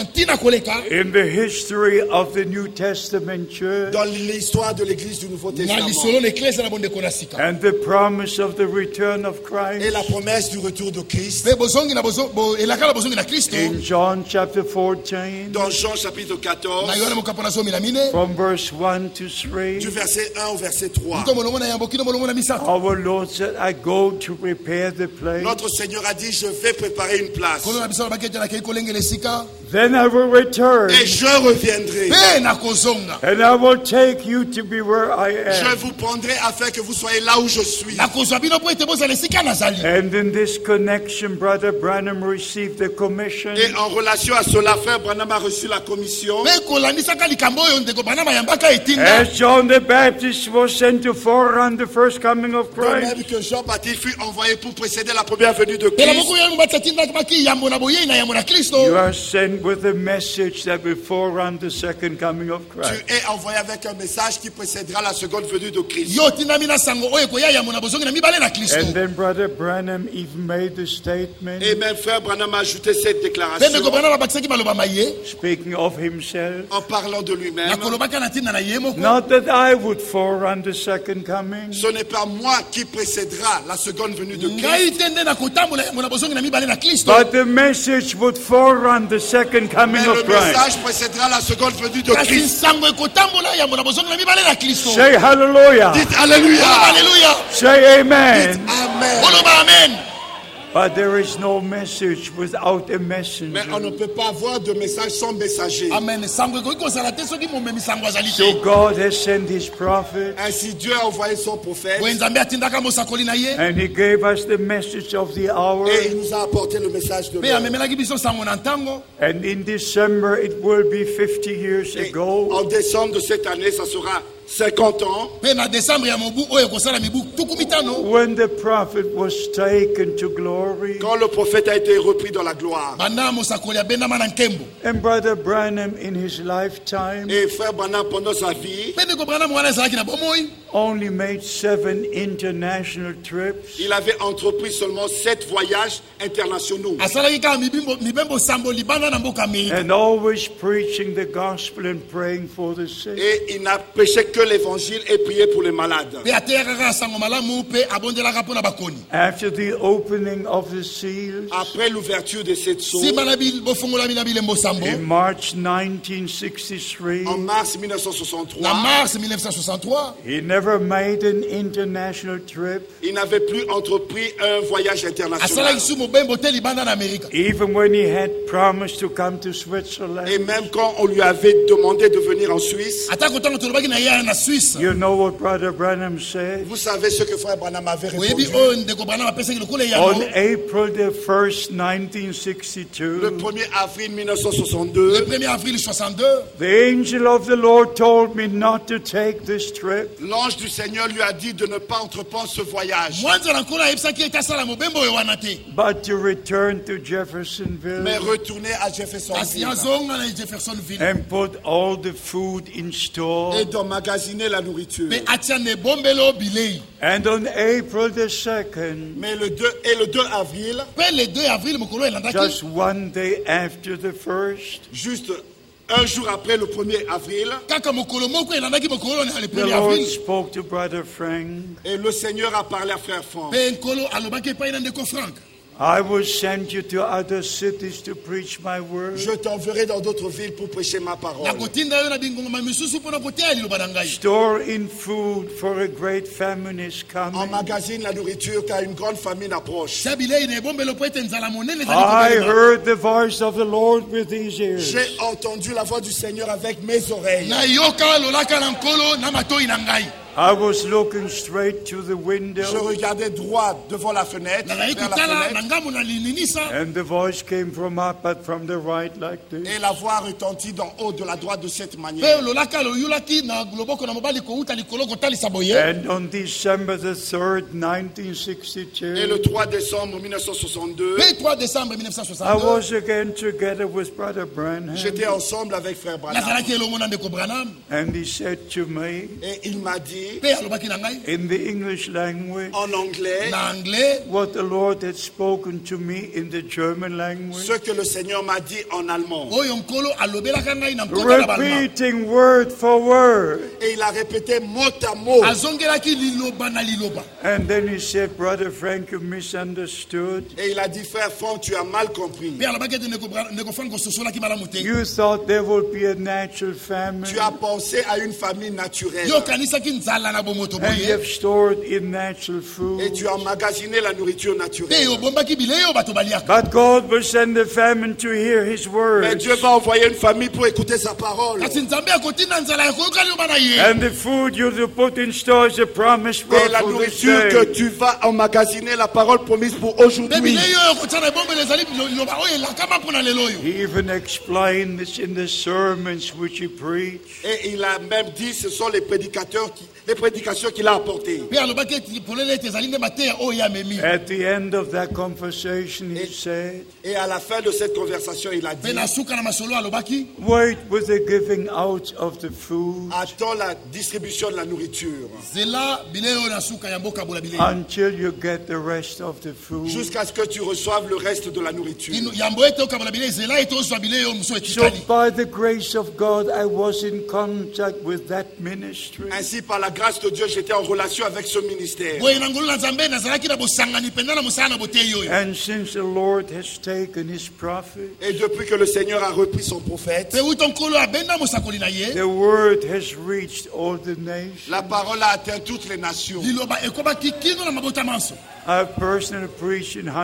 ntina koleka in the history of the New Testament church dans l'histoire de l'église du Nouveau na Testament. lisolo na eklese na bondeko na sika and the promise of the return of Et Christ. la promesse du retour de Christ. mpe bozongi na elaka na bozongi na kristo In John chapter 14, Dans Jean chapitre 14, na yohana mokapo na zomi na mine from verse 1 to 3, du verset 1 au verset 3. to molongo na yambo kino molongo na misato our Lord said, I go to prepare the place. Notre Seigneur a dit, je vais préparer une place. kolo na biso alobaki ete nakei kolengela esika Then I will return, Et je reviendrai. mpe nakozonga and I will take you to be where I Je am. vous prendrai afin que vous soyez là où je suis. nakozwa bino mpo ete bozala esika nazali And in this connection, Brother Branham received the commission Et en relation à cela, frère Branham a reçu la commission. mpe kolandisaka likambo oyo ndeko banama yambaka etinda as John the Baptist was sent to forerun the first coming of De Christ. même que Jean-Baptiste fut envoyé pour précéder la première venue de pela Christ. moko yanu batisa tindamaki yambo na boyei na yambo na kristo You are sent with a message that will forerun the second coming of Tu Christ. es envoyé avec un message qui précédera la seconde venue de Christ. yo otindami na sango oyo ekoya yambo na bozongi na mibale na kristo And then Brother Branham even made the statement, Et même frère Branham a ajouté cette mpe déclaration ndeko banama bakisaki maloba maye speaking of himself, en parlant de lui-même. nakolobaka na ntina na ye moko not that I would forerun the second coming, Ce n'est pas moi qui précédera la seconde venue de Christ, ngai te nde nakotambola yambo na bozongi na mibale na kristo but the message would forerun the second coming mais le of Christ. message précédera la seconde venue de kasi Christ. nsango ekotambola yambo na bozongi na mibale na kristo Say hallelujah. Dites Alléluia. Alléluia. Say amen. Amen. Boloba amen. But there is no message without a Mais on ne messenger. peut pas avoir de message sans messager. Amen. Sango ekoki kozala te soki momemi sango azali So te. God has sent his prophet, Ainsi Dieu a envoyé son prophète Boye Nzambe atindaka mosakoli na ye. and he gave us the message of the hour. et il nous a apporté le message de Mpe l'heure. amemelaki biso sango na ntango. And in December, it will be 50 years Et ago en décembre de cette année, ça sera 50 ans, Mpe na Desembre ya mobu oyo ekosala mibu tuku mitano. when the prophet was taken to glory. quand le prophète a été repris dans la gloire. Banda mosakoli abendama na nkembo. And Brother Branham, in his lifetime, Et frère Branham, pendant sa vie, Mpe ndeko Branham wana ezalaki na bomoi. only made 7 international trips. il avait entrepris seulement 7 voyages internationaux. Asalaki kaka mibembo sambo libanda na mboka Amerika. And always preaching the gospel and praying for the sick. Et il n'a prêché que l'évangile et prié pour les malades. Mpe ateyaka kaka sango malamu mpe abondelaka mpo na bakoni. After the opening of the seals Après l'ouverture de cette sceaux, Simba na bofongolami na bilembo sambo. in March 1963, en mars Na 1963, mars 1963. he never made an international trip, il n'avait plus entrepris un voyage international. Asalaki su mobembo te libanda na Amerika. even when he had promised to come to Et Switzerland. même quand on lui avait demandé de venir en Suisse, Atako ntango tolobaki na ye na Suisse. You know what Brother Branham said? vous savez ce que frère Branham avait oyebi répondu. oyo ndeko Branham apesaki lokola On yango April the 1st, Le 1962, 1er avril le 1962, 1er avril 62 the angel of the Lord told me not to take this trip. l'ange du Seigneur lui a dit de ne pas entreprendre ce voyage, mwanza na nkolo ayebisaki ete asala mobembo oyo wana te But to return to mais Jeffersonville retourner à kasi Jeffersonville azonga na Jeffersonville and put all the food in store. et d'emmagasiner la nourriture. mpe atia na ebombelo bilei And on April the 2nd, Mais le 2 avril, mpe le 2 avril mokolo elandaki just one day after the 1st, juste un jour après le 1er avril, kaka mokolo moko elandaki mokolo na le the 1er Lord avril spoke to Brother Frank. et le Seigneur a parlé à frère Franck. mpe nkolo alobaki epai na ndeko Frank I will send you to other cities to preach my word. Je t'enverrai dans d'autres villes pour prêcher ma parole. nakotinda yo na bingongoma misusu mpo na koteya liloba na ngai Store in food, for a great famine is coming. Emmagasine la nourriture car une grande famine approche. tia bilei na ebombelo mpo ete nzala monene ezali I kobelema. heard the voice of the Lord with these ears. J'ai entendu la voix du Seigneur avec mes oreilles. nayoka lolaka na nkolo na matoi na ngai I was looking straight to the Je window, regardais droit devant la fenêtre, nazali vers la kotala na fenêtre, ngambo na lininisa and the voice came from up, but from the right, like this. et la voix retentit d'en haut de la droite de cette mpe manière. lolaka loyulaki na loboko na mobali kouta likolo kotalisa boye And on December the 3rd, Et 1962, le 3 décembre 1962, mpe 3 décembre I 1962 was again together with Brother Branham, j'étais ensemble avec frère Branham. nazalaki elongo na ndeko Branham and he said to me, Et il m'a dit, dit mpe alobaki na ngai in the English language en anglais na anglais what the Lord had spoken to me in the German language, ce que le Seigneur m'a dit en allemand. oyo nkolo alobelaka ngai na nkota na balma repeating word for word. Et il a répété mot à mot. azongelaki liloba na liloba And then he said, Brother Frank, you misunderstood. Et il a dit, frère Franck, tu as mal compris. mpe alobaki ete ndeko frank ososolaki malamu te You thought there would be a natural famine, Tu as pensé à une famille naturelle. yo okanisaki nzala na bomoto and you boye have stored in natural food. Et tu as emmagasiné la nourriture mpe naturelle. obombaki bilei oyo bato baliaka But God will send the famine to hear his Mais word. Dieu va envoyer une famille pour écouter sa parole. kasi nzambe akotinda nzala ya koyoka liloba na ye And the food you to put in store is a promised Et word la for this nourriture que day. tu vas emmagasiner, la parole promise pour mpe aujourd'hui. bilei oyo kotia na ebombelo ezali liloba oyo elakama mpo na lelo oyo He even explained this in the sermons which he preached. Et il a même dit, ce sont les prédications qu'il a apportées. mpe alobaki ete polele ete ezali nde mateya oyo ye amemi At the end of that conversation, he said, Et à la fin de cette conversation, il a mpe dit, na suka na masolo alobaki wait with the giving out of the food attends la distribution de la nourriture zela bilei oyo na suka ya mboka bola bilei until you get the rest of the food. jusqu'à ce que tu reçoives le reste de la nourriture. yambo ete okabola bilei zela ete ozwa bilei oyo mosusu So etikali by the grace of God, I was in contact with that ministry. Ainsi, par la grâce de Dieu, j'étais en relation avec ce ministère. boye na ngolu na nzambe nazalaki na bosangani mpenza na mosala na boteyi oyo And since the Lord has taken his prophet, Et depuis que le Seigneur a repris son prophète, mpe uto nkolo abenda mosakoli na ye the word has reached all the nations. la parole a atteint toutes les nations. liloba ekomaki kino na mabota manso I've personally preached in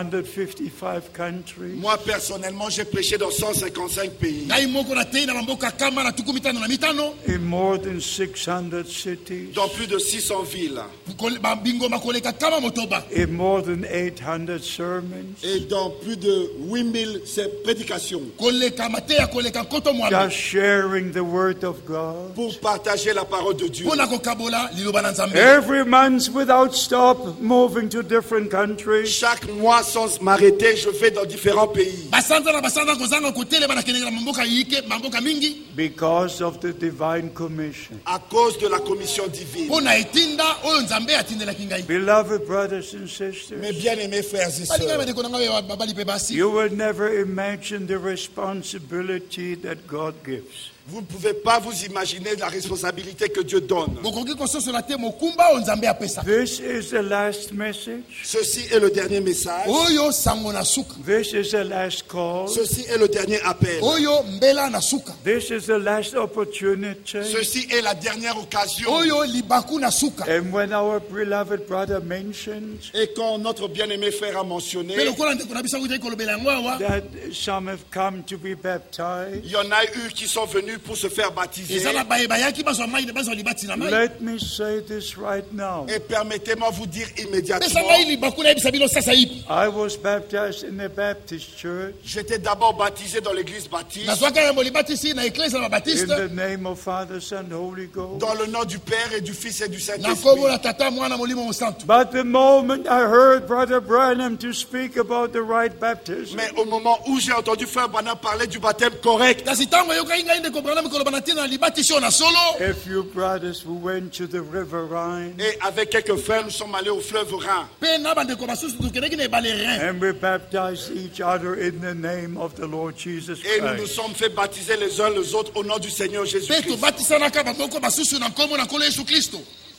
155 countries. Moi, personnellement, j'ai prêché dans 155 pays, ngai moko natei na bamboka kama na tuku mitano na mitano In more than 600 cities, dans plus de 600 villes bingoma koleka kama motoba in more than 800 sermons, et dans plus de 8000 prédications koleka mateya koleka nkoto mwambe just sharing the word of God. pour partager la parole de Dieu. mpo na kokabola liloba na nzambe Every month without stop, moving to different countries. Chaque mois, sans m'arrêter, je vais dans différents pays. basanza na basanza kozanga kotelema na kendeka na mamboka yike mamboka mingi Because of the divine commission. À cause de la commission divine. mpo na etinda oyo nzambe atindelaki ngai Beloved brothers and Mes sisters, bien-aimés frères et balingai sœurs, bandeko na ngai oyo babali mpe basi you will never imagine the responsibility that God gives. vous ne pouvez pas vous imaginer la responsabilité que Dieu donne. bokoki kososola te mokumba oyo nzambe apesa This is the last message. Ceci est le dernier message. oyo sango na suka This is the last call. Ceci est le dernier appel. oyo mbela na suka This is the last opportunity. Ceci est la dernière occasion. oyo libaku na suka And when our beloved brother mentioned Et quand notre bien-aimé frère a mentionné, mpe lokola ndeko na biso akutaki kolobela yango awa that some have come to be baptized, il y en a eu qui sont venus pour se faire baptiser. eza na baye bayaki bazwa mai ne bazwa libati na mai let me say this right now. Et permettez-moi vous dire pesa immédiatement, ngai libaku nayebisa bino sasa ipi I was baptized in the Baptist church j'étais d'abord baptisé dans l'église baptiste, nazwaka yambo libatisi na eklese na in babatiste the name of Father, Son, Holy Ghost. dans le nom du Père et du Fils et du na Saint-Esprit. nkombo na tata mwana molimo mosantu But the moment I heard Brother Branham to speak about the right baptism, Mais au moment où j'ai entendu frère Branham parler du baptême correct, kasi ntango eyokaki ngai ndeko branam koloba na ntina na libatisi oyo na solo a few brothers who went to the river Rhine et avec quelques frères, nous sommes allés au fleuve Rhin. mpe na bandeko basusu tokendeki na ebale rein and we baptized each other in the name of the Lord Jesus Et nous nous Christ. sommes fait baptiser les uns les autres au nom du Seigneur mpe Jésus-Christ. tobatisanaka bamoko basusu na nkombo na nkolo yesu kristo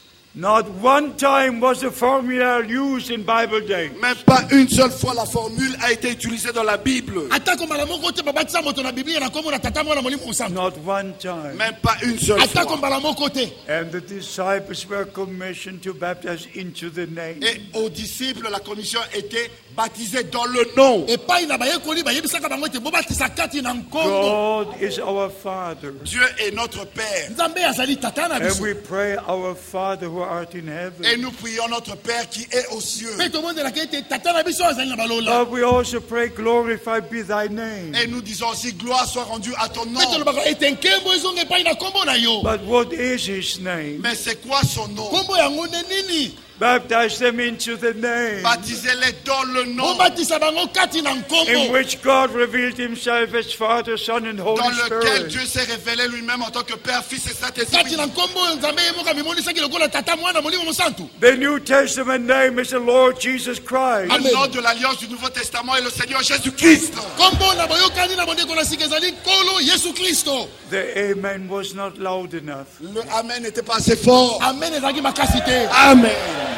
Not one time was a formula used in Bible days. Même pas une seule fois la formule a été utilisée dans la Bible. atako mbala moko te babatisa moto na biblia na nkombo na tata mwana molimo mosantu Not one time. Même pas une seule atako fois. mbala moko te And the disciples were commissioned to baptize into the name. Et aux disciples, la commission était baptisée dans le nom. epai na bayekoli bayebisaka bango ete bobatisa kati na nkombo God is our Father. Dieu est notre Père. nzambe azali tata na And biso we pray, Our Father who art in Et heaven. nous prions notre Père qui est aux cieux. mpe tomondelaka ete tata na biso azali na balola But we also pray, glorified be thy name. Et nous disons aussi, gloire soit rendue à ton nom. mpe tolobaka ete nkembo ezonga epai na nkombo na yo But what is his name? Mais c'est quoi son nom? nkombo yango nde nini Baptize them into the name Baptisez-les dans le nom bobatisa bango kati na in nkombo which God revealed himself as Father, Son, and Holy dans lequel Spirit. Dieu s'est révélé lui-même en tant que Père, Fils et kati Saint-Esprit. na nkombo oyo nzambe ye moko amimonisaki lokola tata mwana molimo mosantu. The New Testament name is the Lord Jesus Christ. Le nom de l'Alliance du Nouveau Testament est le Seigneur Jésus-Christ. nkombo na boyokani na bondeko na sika ezali nkolo yesu kristo. The amen was not loud enough. Le Amen n'était pas assez fort. amen ezalaki makasi te. Amen.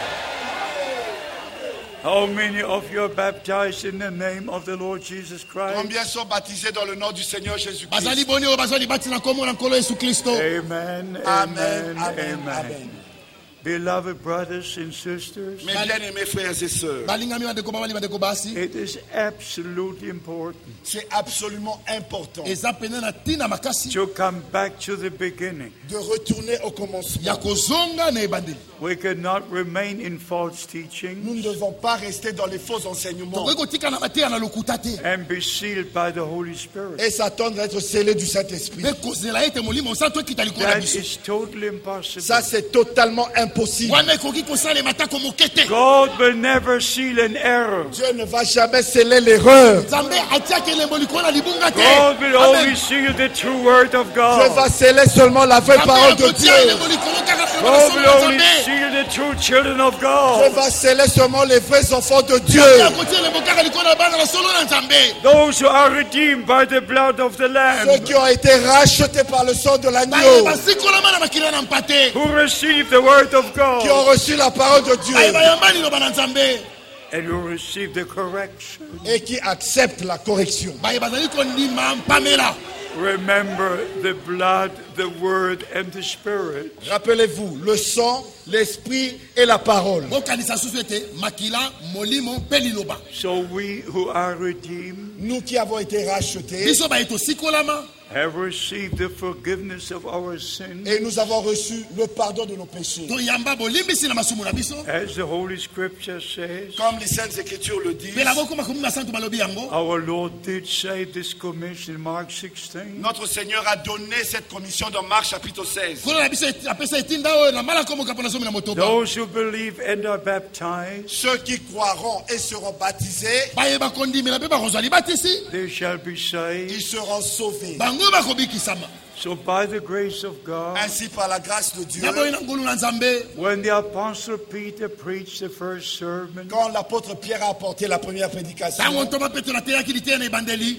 How many of you are baptized in the name of the Lord Jesus Christ? Combien sont baptisés dans le nom du Seigneur Jésus-Christ? bazali boni oyo bazwa libati na nkombo na nkolo yesu kristo. Amen, Amen, amen, amen, amen. amen. Beloved brothers and sisters, Mes bien-aimés frères et sœurs, balingami bandeko babali bandeko basi it is absolutely important c'est absolument important eza pene na ntina makasi to come back to the beginning. de retourner au commencement. ya kozonga na ebandeli. We cannot remain in false Nous teaching ne devons pas rester dans les faux enseignements tokoki kotika na mateya na lokuta te and be sealed by the Holy Spirit. et s'attendre à être scellés du Saint-Esprit. mpe kozela ete molimo mosantu ekita likolo na That biso. is totally impossible. Ça, c'est totalement impossible. wana ekoki kosalema tako moke te. God will never seal an error. Dieu ne va jamais sceller l'erreur. nzambe atiaki elembo likolo na libunga te. God will Amen. only seal the true word of Dieu God. va sceller seulement la vraie Nzambe parole de akotia Dieu. elembo likolo kaka na God masomo will ya only nzambe. seal the true children of Dieu God. va sceller seulement les vrais enfants de Dieu. Nzambe akotia elembo kaka likolo na bana basolo na nzambe. Those who are redeemed by the blood of the Ceux Lamb, qui ont été rachetés par le sang de baye l'agneau, basikolama na makila na mpate. who receive the word of qui ont God, reçu la parole de Dieu baye bayamba liloba na nzambe. and who receive the correction. et qui acceptent la correction. baye bazali kondima mpamela. Remember the blood, the word, and the spirit. Rappelez-vous, le sang, l'esprit et la parole. bokanisa susu ete makila molimo mpe liloba. So we who are redeemed Nous qui avons été rachetés biso baye tosikolama have received the forgiveness of our sins, et nous avons reçu le pardon de nos péchés. toyamba bolimbisi na masumu na biso. as the Holy Scripture says. Comme les Saintes Écritures le disent, mpe na boko makomi masantu balobi yango. Our Lord did say this commission in Mark 16. notre Seigneur a donné cette commission dans Marc chapitre 16. nkolo na biso apesa etinda oyo na malako moka mpona zomi na motoba. Those who believe and are baptized, Ceux qui croiront et seront baptisés, baye bakondimela mpe bakozwa libatisi they shall be saved. ils seront sauvés. bango bakobikisama. So by the grace of God, Ainsi, par la grâce de Dieu, na boyi na ngolu na nzambe. when the Apostle Peter preached the first sermon, quand l'apôtre Pierre a apporté la première prédication, ntango ntoma petro ateyaki liteya na ebandeli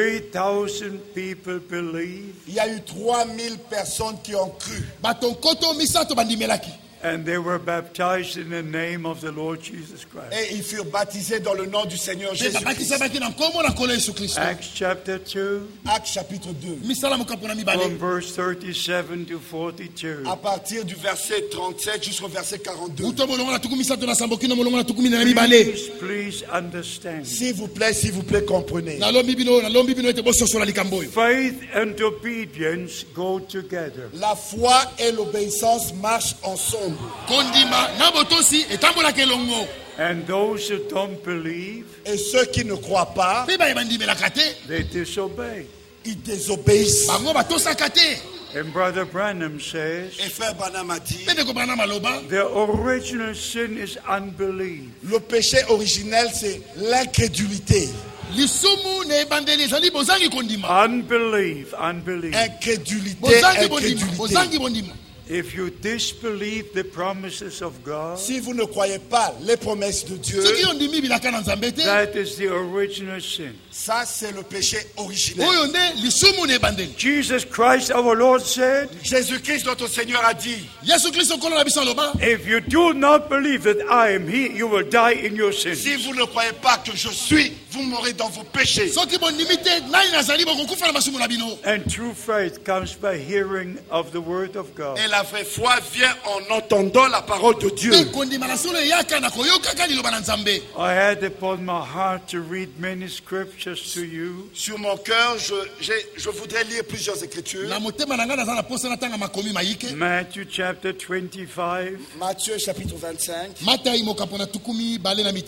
3,000 people believed, il y a eu 3000 personnes qui ont cru. bato nkoto misato bandimelaki. and they were baptized in the name of the Lord Jesus Christ. Et ils furent baptisés dans le nom du Seigneur mpe Jésus-Christ. babakisamaki na nkombo na nkolo yesu kristo. Acts chapter 2, Actes chapitre 2. misala mokampo na from mibale verse 37 to 42. À partir du verset 37 jusqu'au verset 42. uto molongo na tuku misato na sambo kino molongo na tuku minei na mibale. Please understand. S'il vous plaît, comprenez. nalombi bino ete bososola likambo oyo. Faith and obedience go together. La foi et l'obéissance marchent ensemble. kondima na botosi etambolaka elongo. And those who don't believe, Et ceux qui ne croient pas, mpe baye bandimelaka te. they disobey. ils désobéissent. bango batosaka te. And Brother Branham says, Et frère Branham a dit, mpe ndeko bana maloba the original sin is unbelief. le péché originel, c'est l'incrédulité. lisumu na ebandeli ezali bozangi kondima. Unbelief, unbelief. Incrédulité, bozangi bondima. incrédulité. bozangi bondima. If you disbelieve the promises of God, Si vous ne croyez pas les promesses de Dieu, soki yo ndimi bilaka na nzambe te. that is the original sin. ça c'est le péché originel. oyo nde lisumu na ebandeli. Jesus Christ our Lord said, Jésus-Christ, notre Seigneur, a dit, yesu kristo nkolo na biso aloba if you do not believe that I am He, you will die in your si sins. vous ne croyez pas que je suis, vous mourrez dans vos péchés. soki bondimi te nani nazali bokokufa na masumu na bino. And true faith comes by hearing of the word of God. Et la vraie foi vient en entendant la parole de Dieu. mpe kondima na solo eyaka na koyokaka liloba na nzambe. I had upon my heart to read many scriptures to you, Sur mon cœur, je voudrais lire plusieurs écritures. na motema na ngai naza na posa natanga makomi mayike. Matthew chapter 25, Matthieu chapitre 25, matai mokampo na tukumi bale na mitano.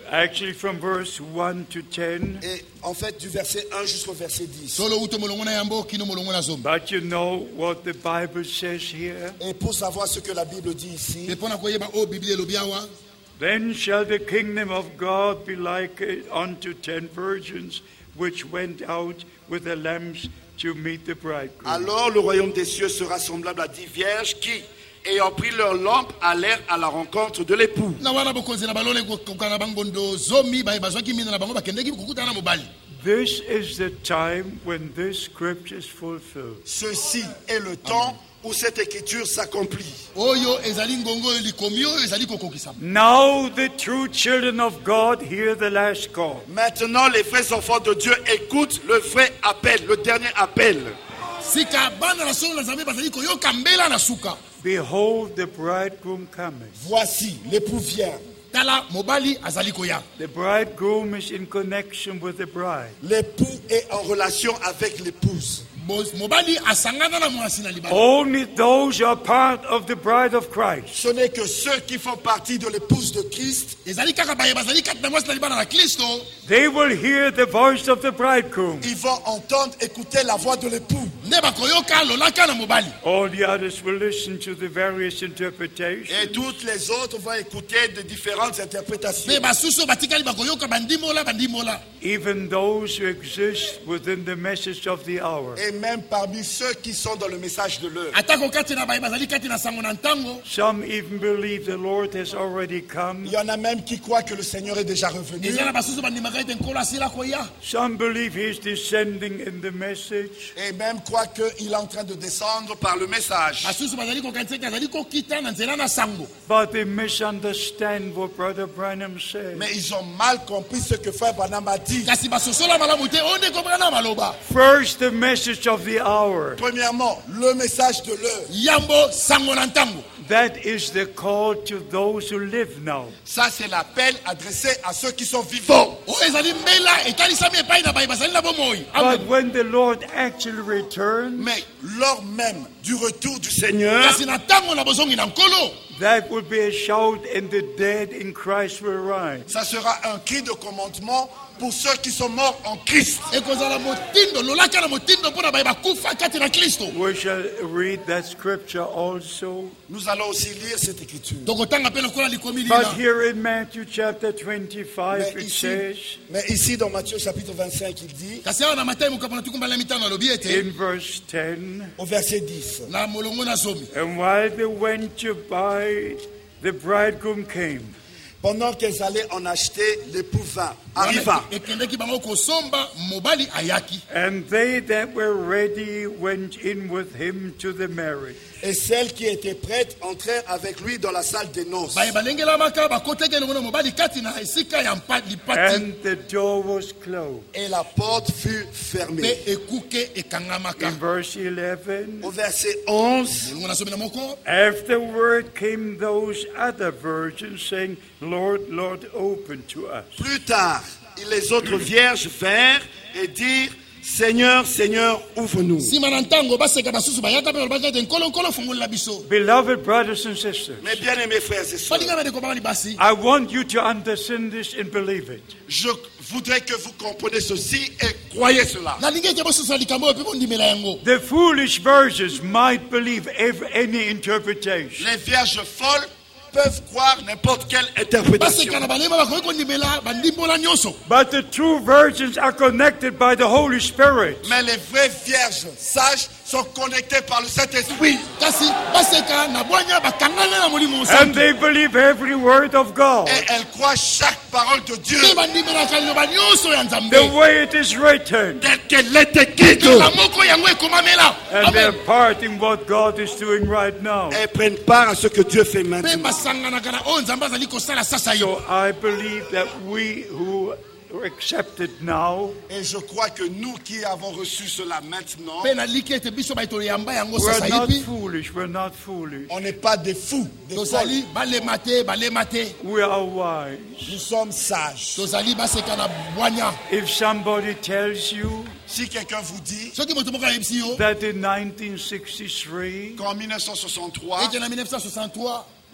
Actually, from verse 1 to 10. Et en fait, du verset 1 jusqu'au verset 10. solo uto molongo na yambo kino molongo na zombi. But you know what the Bible says here? Et pour savoir ce que la Bible dit ici, Te mpona koyeba o Biblia elobi awa. Then shall the kingdom of God be like unto 10 virgins which went out with the lamps to meet the bridegroom. alors le royaume des cieux sera semblable à 10 vierges qui, ayant pris leur lampe, allèrent à la rencontre de l'époux. Na wana bokonzi na balole kokana bangondo zomi ba bazwaki mina na bango bakendeki kukutana na mobali. This is the time when this scripture is fulfilled. Ceci est le temps où cette écriture s'accomplit. Oyo ezali ngongo likomi oyo ezali kokokisa. Now the true children of God hear the last call. Maintenant, les vrais enfants de Dieu écoutent le vrai appel, le dernier appel. Sika bana na solo na zambe bazali koyoka mbela na suka. Behold, the bridegroom cometh. Voici, l'époux vient. Tala mobali azali koya. The bridegroom is in connection with the bride. L'époux est en relation avec l'épouse. Mobali asangana na mwasi na libala. Only those who are part of the bride of Christ. Ce n'est que ceux qui font partie de l'épouse de Christ. Ezali kaka baye bazali kat na mwasi na libala na Kristo. They will hear the voice of the bridegroom. Ils vont entendre, écouter la voix de l'époux. Nde bakoyoka lolaka na mobali. All the others will listen to the various interpretations. Et toutes les autres vont écouter de différentes interprétations. Me basuso batikali bakoyoka bandimola bandimola. Even those who exist within the message of the hour. Et même parmi ceux qui sont dans le message de l'heure. Atako kati na baye bazali kati na sango na ntango. Some even believe the Lord has already come. Il y en a même qui croient que le Seigneur est déjà revenu. Ezala basuso bandimaka ete nkola sila koya. Some believe he's descending in the message. Et même croient qu'il est en train de descendre par le message. Basuso bazali kokanisa azali kokita na nzela na sango. But they misunderstand what Brother Branham said. Mais ils ont mal compris ce que Frère Branham a dit. Kasi basosola malamu te onde kombrana maloba. First, the message of the hour. Premièrement, le message de l'heure. Yambo sango na ntango. That is the call to those who live now. Ça, c'est l'appel adressé à ceux qui sont vivants. O ezali mbela etalisami epai na baye bazali na bomoi. But when the Lord actually returns, Mais lors même du retour du Seigneur, Kasi na ntango na bozongi na nkolo. that will be a shout, and the dead in Christ will rise. ça sera un cri de commandement pour ceux qui sont morts en Christ. Ekozala motindo lolaka na motindo mpona baye bakufa kati na Kristo. We shall read that scripture also. Nous allons aussi lire cette écriture. Tokotanga pe lokola likomi But lina. here in Matthew chapter 25, it says, Mais ici, dans Matthieu chapitre 25, il dit, Kasi awa na Matayi mokapona tukumbala mitano alobi ete in verse 10, au verset 10, na molongo na zomi. and while they went to buy, the bridegroom came. pendant qu'elles allaient en acheter, l'époux arriva. Ekendeki bango kosomba mobali ayaki. And they that were ready went in with him to the marriage. Et celles qui étaient prêtes entrèrent avec lui dans la salle des noces. Baye balengelamaka bakoteki elongo na mobali kati na esika ya lipati. And the door was closed. Et la porte fut fermée. Pe ekuke ekangamaka. In verse 11, Au verset 11, Molongo na zomi na moko. afterward came those other virgins saying, Lord, Lord, open to us. plus tard, les autres vierges vinrent et dirent, Seigneur, Seigneur, ouvre-nous. Sima na ntango baseka basusu bayaka pe balobaki ete nkolo nkolo fungolela biso. Beloved brothers and sisters, Mes bien-aimés frères et sœurs, Balinga bende kobanga libasi. I want you to understand this and believe it. je voudrais que vous compreniez ceci et croyez cela. Nalingi ete bosusa likambo oyo pe bondimela yango. The foolish virgins might believe any interpretation. Les vierges folles peuvent croire n'importe quelle interprétation. Baseka na balema bakoki kondimela bandimbola nyonso. But the true virgins are connected by the Holy Spirit. Mais les vraies vierges sages sont connectées par le Saint-Esprit. Kasi baseka na bwanya bakangana na molimo And mosantu. they believe every word of God. Et elles croient chaque parole de Dieu. Pe bandimelaka liloba nyonso ya The Nzambe. way it is written. Telle qu'elle est écrite. Kala moko yango ekomamela. And they're Amen. part in what God is doing right now. Elles prennent part à ce que Dieu fait Pe maintenant. basanganaka na oyo Nzambe azali kosala sasa yo. So I believe that we who accept it now, Et je crois que nous qui avons reçu cela maintenant, Pe naliki ete biso baye toyamba yango we're sasa not hivi. foolish. We're not foolish. on n'est pas des fous, des folles. Tozali balema te balema te. We are wise. Nous sommes sages. Tozali baseka na bwanya. If somebody tells you Si quelqu'un vous dit Soki moto moko ayebisi yo that in 1963 qu'en 1963, ete na 1963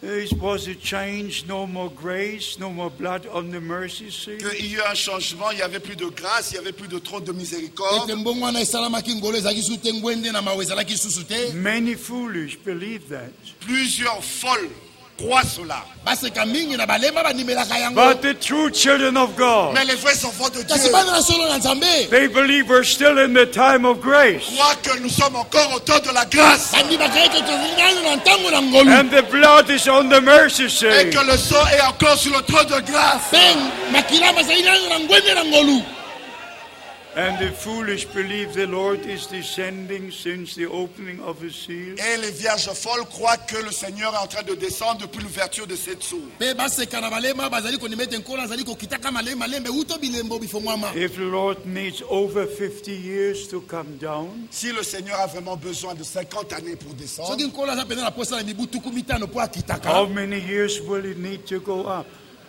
It was a change, no more grace, no more blood on the mercy seat. Qu'il y a eu un changement, il n'y avait plus de grâce, il n'y avait plus de trône de miséricorde. ete mbongwana esalamaki ngolo ezalaki su te ngwende na mawe ezalaki susu te. Many foolish believe that. Plusieurs folles croient cela. baseka mingi na balema bandimelaka yango. But the true children of God, Mais les vrais enfants de kasi Dieu bana na solo na nzambe they believe we're still in the time of grace. croient que nous sommes encore au temps de la grâce. bandimaka ete tozingani na ntango na ngolu. And the blood is on the mercy Et seat. que le sang est encore sur le trône de grâce. mpe makila bazali nano na ngwende na ngolu. And the foolish believe the Lord is descending since the opening of the seal. Et les vierges folles croient que le Seigneur est en train de descendre depuis l'ouverture de cette source. mpe baseka na balema bazali kondima ete nkolo azali kokitaka malembe uto bilembo bifongwama. If the Lord needs over 50 years to come down, Si le Seigneur a vraiment besoin de 50 années pour descendre, soki nkolo aza pene na posa na mibu tuku mitano mpo how akitaka. many years will it need to go up?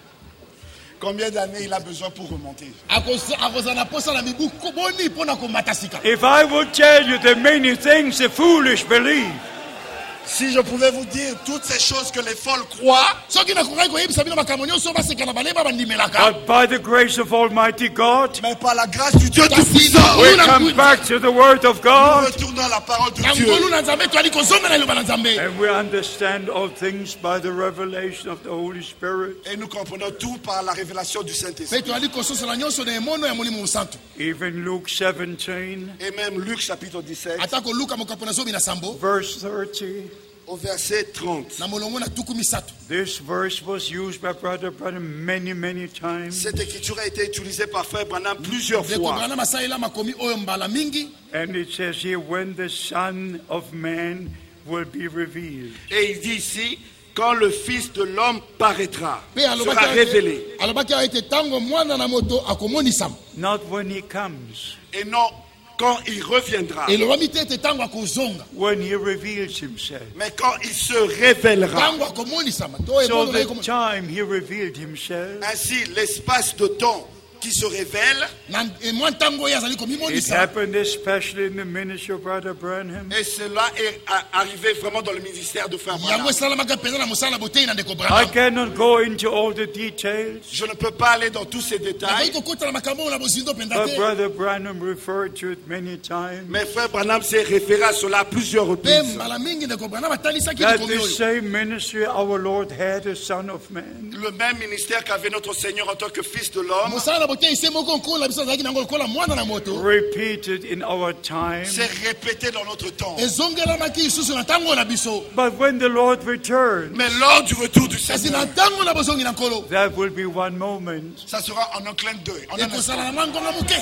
combien d'années il a besoin pour remonter? akozala na posa na mibu boni mpo na komata sika. If I would tell you the many things the foolish believe, Si je pouvais vous dire toutes ces choses que les folles croient, soki nakokaki koyebisa bino makambo nyonso baseka na balema bandimelaka. but by the grace of Almighty God, mais par la grâce du Dieu Tout-Puissant, we come back to the Word of nous God, retournons à la parole de na Dieu. ngolu na nzambe toali kozonga na liloba na nzambe. and we understand all things by the revelation of the Holy Spirit. Et nous comprenons tout par la révélation du Saint-Esprit. mpe toali kososola nyonso na emono ya molimo mosantu. Even Luke 17, Et même Luc chapitre 17, atako luka mokapo na zomi na sambo verse 30. au verset 30. na molongo na tuku misato. This verse was used by Brother Branham many times. Cette écriture a été utilisée par Frère Branham plusieurs ndeko fois. brana masalela makomi oyo mbala mingi. And it says here, when the Son of Man will be revealed. Et il dit ici, quand le Fils de l'homme paraîtra, mpe sera révélé. alobaki awa ete ntango mwana na moto akomonisama. Not when he comes, Et non quand il reviendra, elobami te ete ntango akozonga, when he reveals himself. mais quand il se révélera. ntango akomonisama to So ebono na ye the time he revealed himself, Ainsi, l'espace de temps qui se révèle, mwa ntango oyo azali it komimonisa. happened especially in the ministry of Brother Branham. et cela est arrivé vraiment dans le ministère de Frère yango Branham. esalamaka mpenza na mosala botei na ndeko I brana. cannot go into all the details, Je ne peux pas aller dans tous ces nakoki détails, kokota na makambo oyo na bozindo mpenza but te. Brother Branham referred to it many times. mais Frère Branham s'est référé à cela à plusieurs mpe reprises. mbala mingi ndeko brana batalisaki That likomi the oyo. same ministry our Lord had, the Son of Man. Le même ministère qu'avait notre Seigneur en tant que Fils de l'homme mosala na botei se moko nkolo na biso azalaki nango lokola mwana na moto. Repeated in our time. s'est répété dans notre temps. ezongelamaki lisusu na ntango na biso. But when the Lord returns, Mais lors du retour du kasi Seigneur, na ntango na bozongi na nkolo that will be one moment. ça sera en un clin d'œil. En un instant. ekozala na mwa ngonga moke.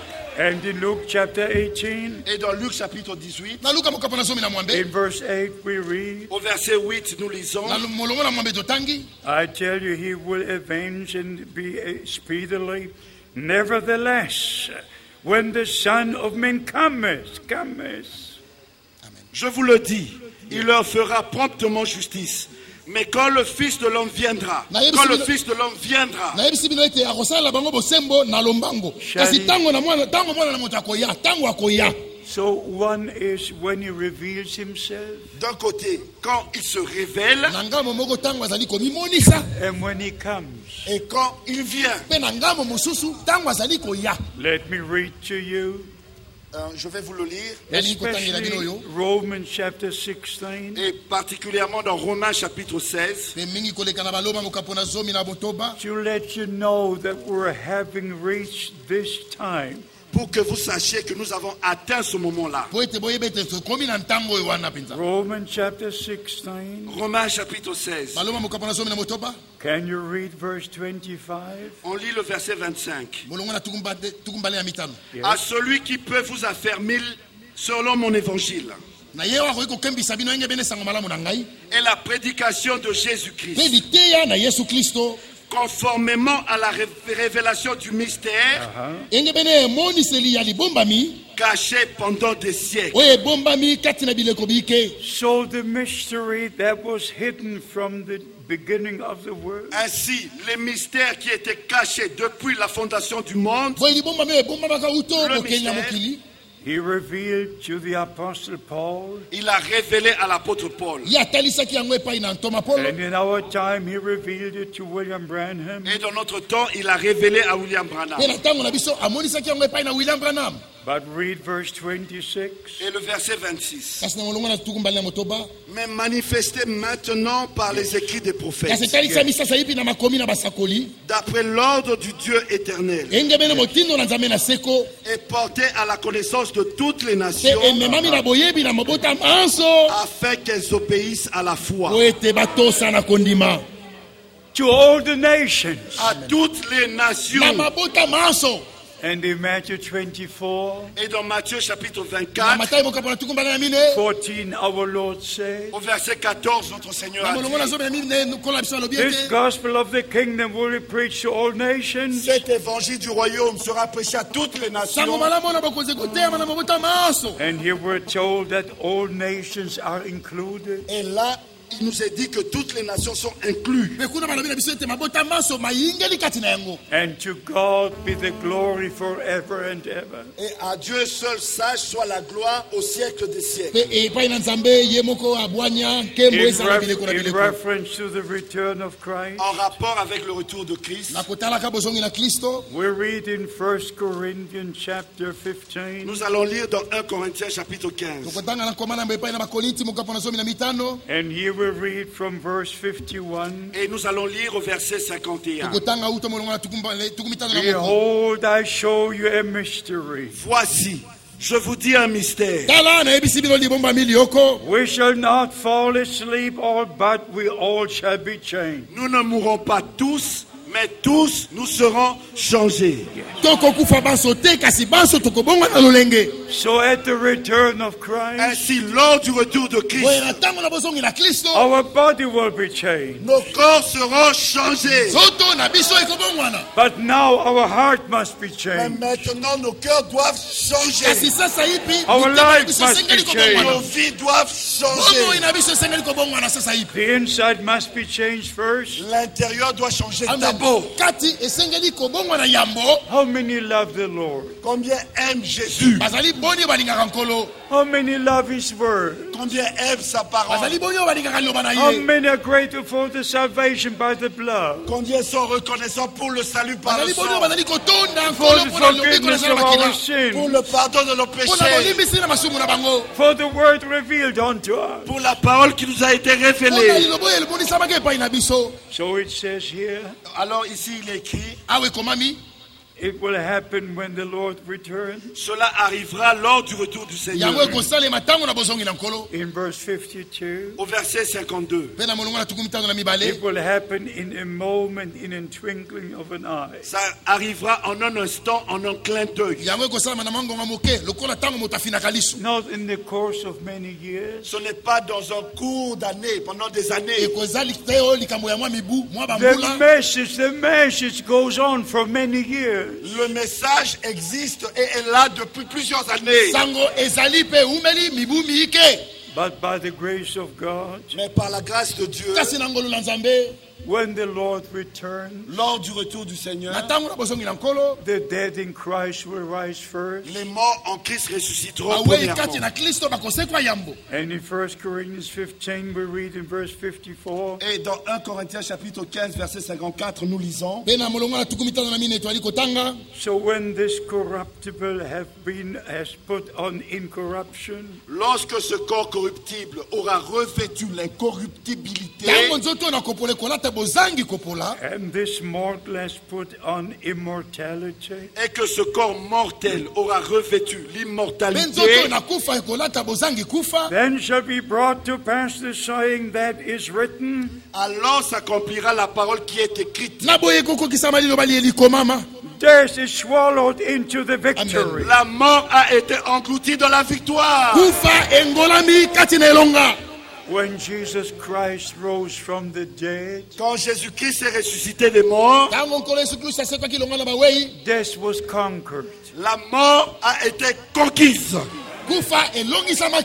And in Luke chapter 18, Et dans Luc chapitre 18, na luka mokapo na zomi na mwambe in verse 8, we read, au verset 8, nous lisons, na molongo na mwambe totangi. I tell you, he will avenge and be speedily. Nevertheless, when the Son of Man cometh, je vous le dis, il leur fera promptement justice. Mais quand le Fils de l'homme viendra, quand le Fils de l'homme viendra, nayebisi bino ete akosalela bango bosembo na lombango. kasi ntango mwana na moto akoya, ntango akoya. so one is when he reveals himself, d'un côté, quand il se révèle, na ngambo moko ntango azali komimonisa, and when he comes. et quand il vient. mpe na ngambo mosusu ntango azali koya. Let me read to you, Je vais vous le lire, Nani kotangela bino especially yo. Romans chapter 16. et particulièrement dans Romains chapitre 16, mpe mingi koleka na baloma mokapo na zomi na botoba. To let you know that we're having reached this time. pour que vous sachiez que nous avons atteint ce moment-là. po ete boyeba ete tokomi na ntango oyo wana mpenza. Romans chapter 16. Romains chapitre 16, baloma mokapo na zomi na motoba. Can you read verse 25? on lit le verset 25. molongo na tukumbale ya mitano. À celui qui peut vous affermir selon mon évangile na ye oyo akoki kokembisa bino enge bene sango malamu na ngai. et la prédication de mpe Jésus-Christ, liteya na yesu kristo. conformément à la révélation du mystère enge bene emoniseli ya libombami caché pendant des siècles. oyo ebombami kati na bileko bike. So the mystery that was hidden from the beginning of the world, Ainsi, les mystères qui étaient cachés depuis la fondation du monde boye libombami oyo ebombamaka uto Le bokenya mystère. mokili. He revealed to the Apostle Paul, Il a révélé à l'apôtre Paul. ye atalisaki yango epai na ntoma polo. and in our time he revealed it to William Branham. Et dans notre temps, il a révélé à William Branham. Mpe na ntango na biso amonisaki yango epai na William Branham. But read verse 26. Et le verset 26. Kasi na molongo na tukumbali na motoba. Mais manifesté maintenant par les écrits des Kasi prophètes, etalisa misasa yipi na makomi na basakoli. d'après l'ordre du Dieu éternel, Engebele motindo na nzambe na seko. et porté à la connaissance de toutes les Mpe nations, ememami na boyebi na mobota manso. afin qu'elles obéissent à la foi. Po ete batosa na kondima. To all the nations. À toutes les Na nations. mabota manso. And in Matthew 24, Et dans Matthieu chapitre Na 24, matayi mokapo na tukumbali na mine. 14, our Lord said, au verset 14, notre Seigneur Na a molongo na dit, zobe na mine kola biso alobi this ete. gospel of the kingdom will be preached to all nations. cet évangile du royaume sera prêché à toutes les Sango nations. malamu na bokonzi kotema na mabota manso. And here we're told that all nations are included. Et là, il nous est dit que toutes les nations sont incluses. Mpe kuna balobi na biso ete mabota manso mayingeli kati na yango. And to God be the glory forever and ever. Et à Dieu seul sage soit la gloire au siècle des siècles. Mpe epai na nzambe ye moko abwanya nkembo ezala bileko na In bileko. reference to the return of Christ, En rapport avec le retour de Christ, Na kotalaka bozongi na Kristo. we read in 1 Corinthians chapter 15, nous allons lire dans 1 Corinthiens chapitre 15. Tokotanga na komana mbo epai na bakorinti mokapo na zomi na mitano. and here we read from verse 51, Et nous allons lire au verset 51. Tokotanga uta molongo na tukumitano na moko. Behold, I show you a mystery. Voici, je vous dis un mystère. Tala na ebisi bino libomba milioko. We shall not fall asleep all, but we all shall be changed. Nous ne mourrons pas tous, mais tous nous serons changés. Tokokufa banso te kasi banso tokobonga na lolenge. So at the return of Christ, Ainsi, lors du retour de Oye Christ, na ntango na bozongi na Kristo. our body will be changed. nos corps seront changés. Zoto na biso ekobongwana. But now our heart must be Mais changed. maintenant, nos cœurs doivent Kasi changer. sasa hivi Our mitema na life biso must esengeli be kobongwana. Nos vies doivent Bomo changer. ina biso esengeli kobongwana sasa hivi. The inside must be changed first. L'intérieur doit changer Amen. d'abord. Kati esengeli kobongwana yambo. How many love the Lord? Combien aime Jésus? Bazali boni balingaka nkolo. How many love His word? Combien aime sa parole? Bazali boni balingaka loba na How ye. many are grateful for the salvation by the blood? Combien sont reconnaissants pour le salut par le Bazali boni sang? bazali kotonda For nkolo the mpona lobiko na forgiveness zala of our makila. Pour sins? le pardon de nos Mpona péchés. bolimbisi na masumu na bango. For the word revealed unto us? Pour la parole qui nous a été Mpona révélée. lilobo elibonisamaka epai na biso. So it says here, Alors ici il est écrit, Awe ekomami. it will happen when the Lord returns. cela arrivera lors du retour du Seigneur. Yango ekosalema ntango na bozongi na nkolo. In verse 52, Au verset 52. Mpe na molongo na tuku mitano na mibale. it will happen in a moment, in a twinkling of an eye. Ça arrivera en un instant, en un clin d'œil. Yango ekosalama na mangonga moke lokola ntango moto afinaka liso. Not in the course of many years. Ce n'est pas dans un cours d'années, pendant des années. Ekozali te o likambo ya mwa mibu mwa The bambula. message goes on for many years. Le message existe et est là depuis plusieurs années. Sango ezali pe umeli mibu miike. But by the grace of God, Mais par la grâce de Dieu, Kasi na ngolo na nzambe. when the Lord returns, lors du retour du Seigneur, Na ntango na bozongi na nkolo. the dead in Christ will rise first. les morts en Christ ressusciteront Awe premièrement. kati na Kristo bakosekwa yambo. And in 1 Corinthians 15, we read in verse 54, Et dans 1 Corinthiens chapitre 15 verset 54, nous lisons, Mpe na molongo na tuku mitano na mine etwali kotanga. so when this corruptible has put on incorruption, lorsque ce corps corruptible aura revêtu l'incorruptibilité Tango nzoto na kopola kolata bozangi kopola. and this mortal has put on immortality, et que ce corps mortel aura revêtu Mpe l'immortalité, nzoto na kufa ekolata bozangi kufa. then shall be brought to pass the saying that is written, alors s'accomplira la parole qui est écrite. Na boye kokokisama liloba lielikomama. death is swallowed into the victory. La mort a été engloutie dans la victoire. Kufa engolami kati na elonga. When Jesus Christ rose from the dead, Quand Jésus-Christ est ressuscité des morts, Tango nkolo Yesu Kristo asekwaki elonga na bawei. death was conquered. la mort a été conquise. Kufa elongisamaki.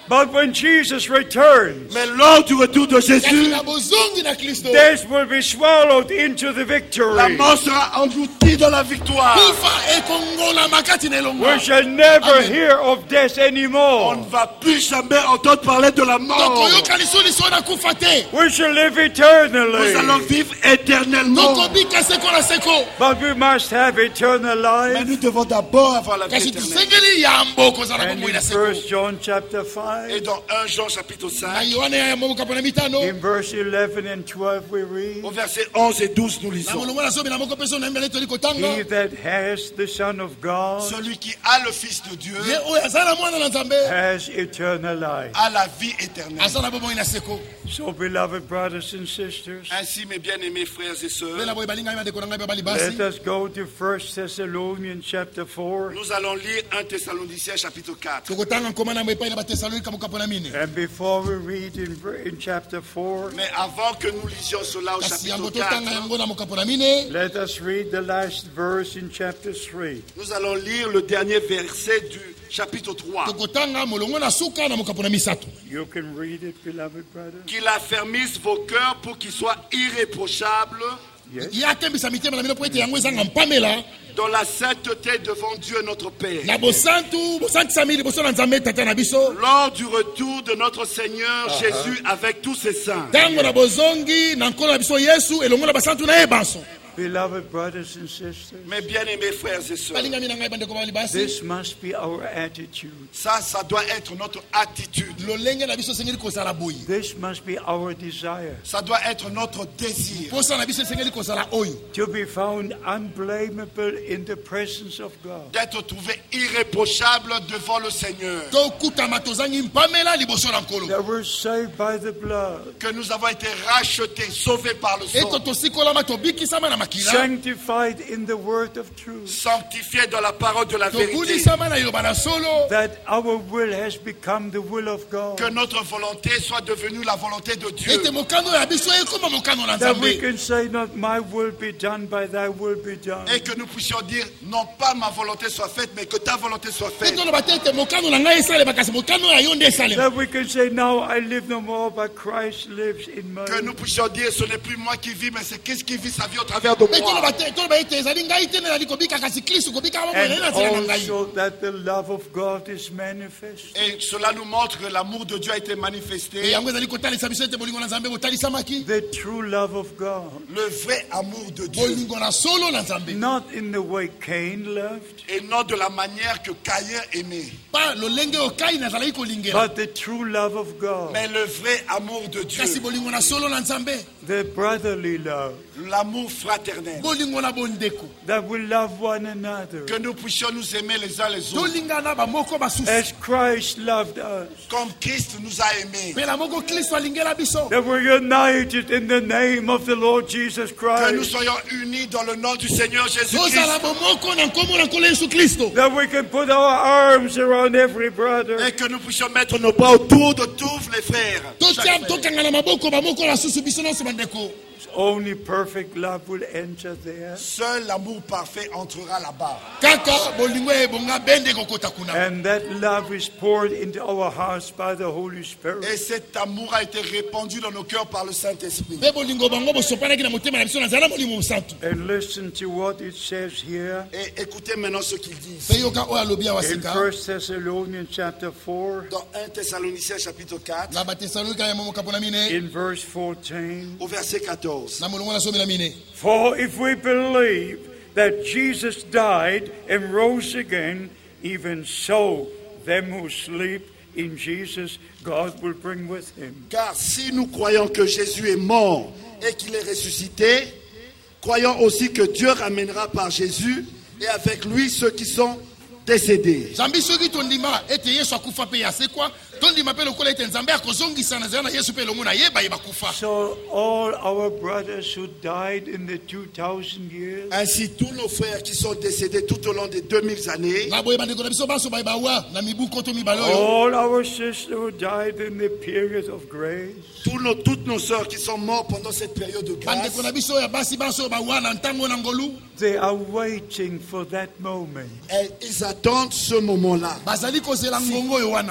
But when Jesus returns, Mais lors du retour de kasi Jésus, na bozongi na Kristo death will be swallowed into the la victory. mort sera engloutie dans la victoire. kufa ekongola makati na elongo We shall never Amen. hear of death On ne anymore. va plus jamais entendre parler de la mort. tokoyoka lisuliso na kufa te We shall live Nous allons eternally. vivre éternellement. tokobika seko na seko But we must have eternal Mais life. nous devons d'abord avoir la vie kasi éternelle. tusengeli yambo kozala And bomoi in na 1 seko John chapter Et 5, dans 1 Jean chapitre na 5, yohane ya moboka pona mitano in verse 11 and 12, we read, au verset 11 et 12, nous na lisons. molongo na somi na moko mpe so na mbele toli kotanga He that has the Son of God Celui qui a le Fils de Dieu ye oyo aza na mwana na nzambe has eternal life. a la vie éternelle. aza na bomoi na seko So, beloved brothers and sisters, Ainsi, mes bien-aimés frères et sœurs, mbela boye balingami bandeko na ngai mpe bali basi let us go to 1 Thessalonians chapter 4. nous allons lire 1 Thessaloniciens chapitre 4. tokotanga nkoma na mo epai na batesalonika mokapo na mine And before we read in chapter 4, Mais avant que nous lisions cela au kasi yango chapitre totanga 4, yango na mokapo na mine let us read the last verse in chapter 3. nous allons lire le dernier verset du chapitre 3. tokotanga molongo na suka na mokapo na misato You can read it, beloved brother. Qu'il affermisse vos cœurs pour qu'ils soient irréprochables Yes. ye akembisa mitema na bino mpo ete yango ezanga mpamela dans la sainteté devant Dieu notre Père. na bosantu bosantisami liboso na nzambe tata na biso Lors du retour de notre Seigneur Jésus avec tous ses saints. ntango na bozongi na nkolo na biso yesu elongo na basantu na ye banso Beloved brothers and sisters, Mes bien-aimés frères et sœurs, balingami na ngai bandeko bali basi this must be our attitude. ça doit être notre attitude. lolenge na biso esengeli kozala boye This must be our desire. Ça doit être notre désir. posa na biso esengeli kozala oyo To be found unblameable in the presence of God. D'être trouvé irréprochable devant le Seigneur. tokutama tozangi mpamela liboso na nkolo That we're saved by the blood, Que nous avons été rachetés, sauvés par le eto sang, tosikolama tobikisama na makila sanctified in the word of truth, sanctifiés dans la parole de la vérité. tobulisama na liloba na solo that our will has become the will of God, Que notre volonté soit devenue la volonté de Dieu. ete mokano ya biso ekoma mokano na that we nzambe can say, not my will be done, by thy will be done. Et que nous puissions dire, non pas ma volonté soit faite, mais que ta volonté soit mpe faite. toloba te ete mokano na ngai esalema kasi mokano ya yo nde esalema That we can say, now I live no more, but Christ lives in Que nous me. puissions dire, ce n'est plus moi qui vis, mais c'est Christ qui vit sa vie au travers de mpe moi. toloba ete ezali ngai te nazali kobika kasi kristu kobika mamo And ezali na nzela na ngai also that the love of God is manifest. Et cela nous montre que l'amour de Dieu a été e manifesté. yango ezali kotalisa biso ete bolingo na nzambe botalisamaki The true love of God. Le vrai amour de Dieu. bolingo na solo na nzambe Not in the way Cain loved, Et non de la manière que Caïn aimait. pa lolenge oyo kai nazalaki kolingela but the true love of God. Mais le vrai amour de kasi Dieu. bolingo na solo na nzambe The brotherly love. L'amour fraternel. bolingo na bondeko That we love one another. Que nous puissions nous aimer les uns les autres. tolingana bamoko basusu As Christ loved us. Comme Christ nous a aimés. mpe na moko kristo alingela biso That we're united in the name of the Lord Jesus Que nous Christ. soyons unis dans le nom du Seigneur tozala Jésus-Christ. bomoko na nkombo na nkolo yesu kristo That we can put our arms around every brother. Et que nous puissions mettre nos bras autour de tous les frères. totia tokangana maboko bamoko basusu biso nyonso bandeko Only perfect love will enter there. Seul l'amour parfait entrera là-bas. kaka bolingo ebonga bende kokota kuna And that love is poured into our hearts by the Holy Et Spirit. cet amour a été répandu dans nos cœurs par le Saint-Esprit. mpe bolingo bango bosopanaki na motema na biso na nzala molimo mosantu And listen to what it says here Et écoutez maintenant ce qu'ils disent. mpe yoka oyo alobi awa in sika 1 Thessalonians chapter 4, Dans 1 Thessaloniciens chapitre 4, na batesalonika ya momokapo na mine in verse 14. au verset 14. na molongo na somi na mine For if we believe that Jesus died and rose again, even so, them who sleep in Jesus, God will bring with him. Car si nous croyons que Jésus est mort et qu'il est ressuscité, croyons aussi que Dieu ramènera par Jésus et avec lui ceux qui sont décédés. zambi soki tondima ete yesu akufa mpe yasekwa tondima mpe lokola ete nzambe akozongisa na nzela na yesu mpe elongo na yeba ye bakufa So all our brothers who died in the 2000 years, Ainsi, tous nos frères qui sont décédés tout au long des 2000 années, na boye bandeko na biso banso bayebawa na mibu koto mibale oyo all our sisters who died in the period of grace, toutes nos sœurs qui sont mortes pendant cette période de grâce, bandeko na biso ya basi banso oyo bawa na ntango na ngolu they are waiting for that moment. ils attendent ce moment-là. bazali kozela ngongo oyo wana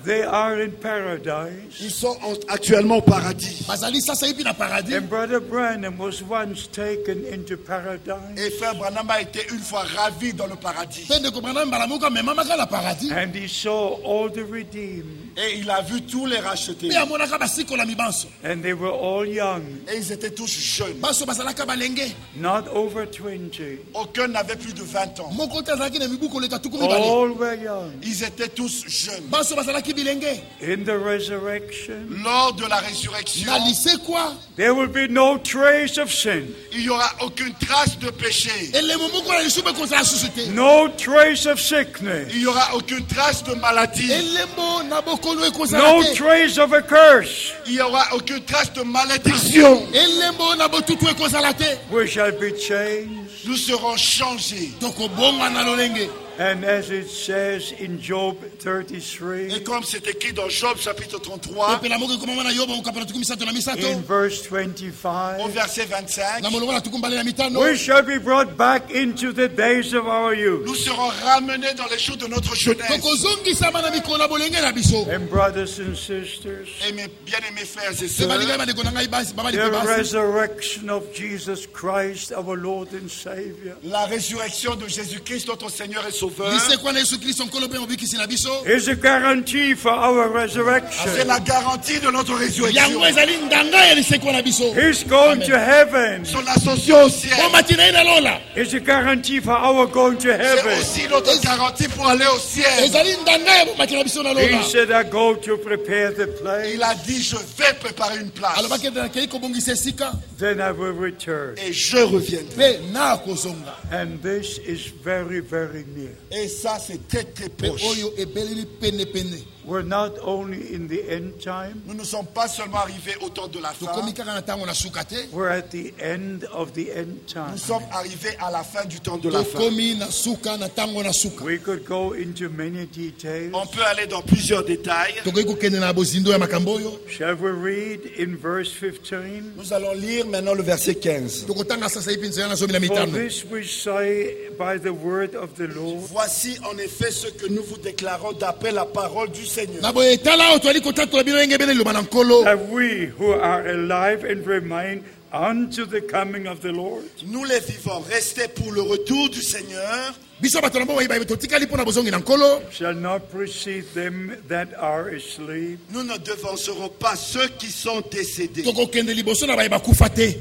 They are in paradise. Ils sont actuellement au paradis. bazali sasa hivi na paradis. And Brother Branham was once taken into paradise. Et frère Branham a été une fois ravi dans le paradis. Pende ko Branham balamuka memamaka na paradis. And he saw all the redeemed. Et il a vu tous les rachetés. Pe amonaka basikola mibanso. And they were all young, Et ils étaient tous jeunes. Baso bazalaka balenge. not over 20. Aucun n'avait plus de 20 ans. Moko tazaki na mibuko leka tukumi bale. All were young. Ils étaient tous jeunes. Baso bazalaki bilenge. In the resurrection, Lors de la résurrection, Na lise kwa? there will be no trace of sin, il n'y aura aucune trace de péché. Elemo moko na lisube konza susute. no trace of sickness, Il n'y aura aucune trace de maladie. Elembo na bokolo ekonza no te. trace of a curse. Il n'y aura aucune trace de malédiction. Elembo na botutu ekonza te. We shall be changed. Nous serons changés. Toko bonga na lolenge. And as it says in Job Et 33, comme c'est écrit dans Job chapitre 33, Epela moko komama na yobo ukapana tukumi sato na misato. in verse au 25, verset 25, Na molongo na tukumbale na mitano. we shall be brought back into the days of our youth. nous serons ramenés dans les jours de notre jeunesse. Toko zongi sama na mikolo na bolenge na biso. And brothers and sisters, Et mes bien-aimés frères et Se balinga sœurs, ba deko na ngai basi baba the liko basi. resurrection of Jesus Christ, our Lord and Savior, la résurrection de Jésus-Christ, notre Seigneur et Sauveur, Lise kwa na Yesu Kristo nkolo pe obikisi na biso. is a guarantee for our c'est resurrection. la garantie de notre résurrection. Yango ezali nganga ya lise kwa na biso. His going to heaven Son ascension au ciel, O matina ina lola. is a guarantee for our going to c'est heaven. aussi notre garantie pour aller au ciel. Ezali nganga ya matina biso na He lola. said, I go to prepare the place, Il a dit, je vais préparer une place Alobaki na kei kobongisa esika then I will return. et je reviendrai. pe na kozonga. And this is very, very near. Et ça, c'est très très Pe proche. oyo ebeleli pene pene. We're not only in the end time, Nous ne sommes pas seulement arrivés au temps de la fin, Tokomi kaka na tango na suka te. we're at the end of the end time. nous sommes arrivés à la fin du temps de la fin. Tokomi na suka na tango na suka. We could go into many details. On peut aller dans plusieurs détails. Tokoki kokende na bozindo ya makambo oyo. Shall we read in verse 15? Nous allons lire maintenant le verset 15. Tokotanga sasa hivi nzela na zomi na For mitano. this we say by the word of the Lord, Voici en effet ce que nous vous déclarons d'après la parole du Seigneur. Na boye tala oyo twali kotatola bino enge bene liloba na nkolo. that we who are alive and remain unto the coming of the Lord Nous les vivants, restés pour le retour du Seigneur, Biso bato na bo bayiba totikali mpo na bozongi na nkolo. shall not precede them that are asleep. nous ne devancerons pas ceux qui sont décédés. Tokokende liboso na bayiba kufa te.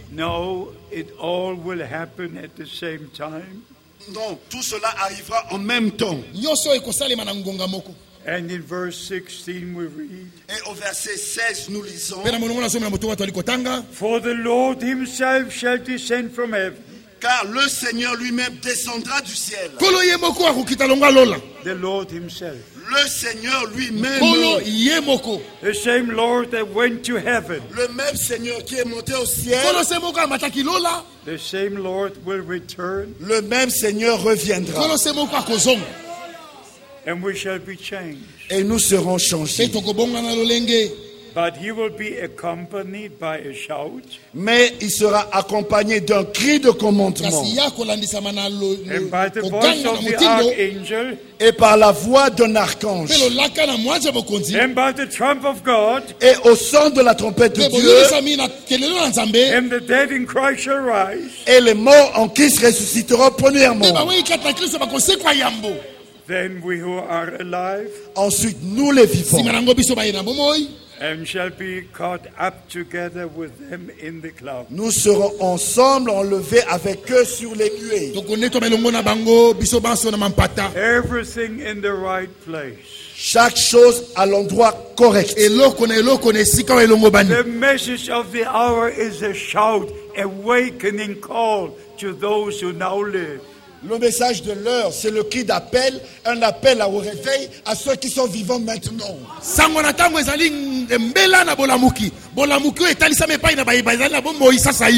No, it all will happen at the same time. Non, tout cela arrivera en même temps. Nyonso ekosalema na ngonga moko. And in verse 16 we read, Et au verset 16, nous lisons, Pe na molongo na zomi na moto bato ali kotanga. For the Lord himself shall descend from heaven. car le Seigneur lui-même descendra du ciel. Nkolo ye moko akokita longa lola. The Lord himself. Le Seigneur lui-même, Nkolo ye moko. The same Lord that went to heaven. le même Seigneur qui est monté au ciel, Nkolo se moko amataki lola. The same Lord will return le même Seigneur reviendra. Nkolo se moko akozonga. and we shall be changed. Et nous serons Pe changés. tokobonga na lolenge. But he will be accompanied by a shout Mais il sera accompagné d'un cri de commandement Kasi ya kolandisama na and by the voice koganga na of the motindo. archangel et par la voix d'un archange Pe lolaka na mwanza mokonzi. and by the trump of God, et au son de la trompette de Pe Dieu, boyolisami na kelelo na nzambe. and the dead in Christ shall rise. et les morts en Christ ressusciteront Pe premièrement. bawei kati na Kristo bakosekwa yambo. Then we who are alive Ensuite, nous les vivants, Sima nango biso baye na bomoi. and shall be caught up together with them in the cloud. nous serons ensemble enlevés avec eux sur les nuées. Tokonde to belongo na bango biso banso na mampata. Everything in the right place. Chaque chose à l'endroit correct. Eloko na esika wa elongo bani. The message of the hour is a shout, awakening call to those who now live. Le message de l'heure, c'est le cri d'appel, un appel au réveil à ceux qui sont vivants maintenant. Sango na tango ezali mbela na bolamuki. Bolamuki oyo etalisama epai na bayiba ezali na bomoi sasa ipi.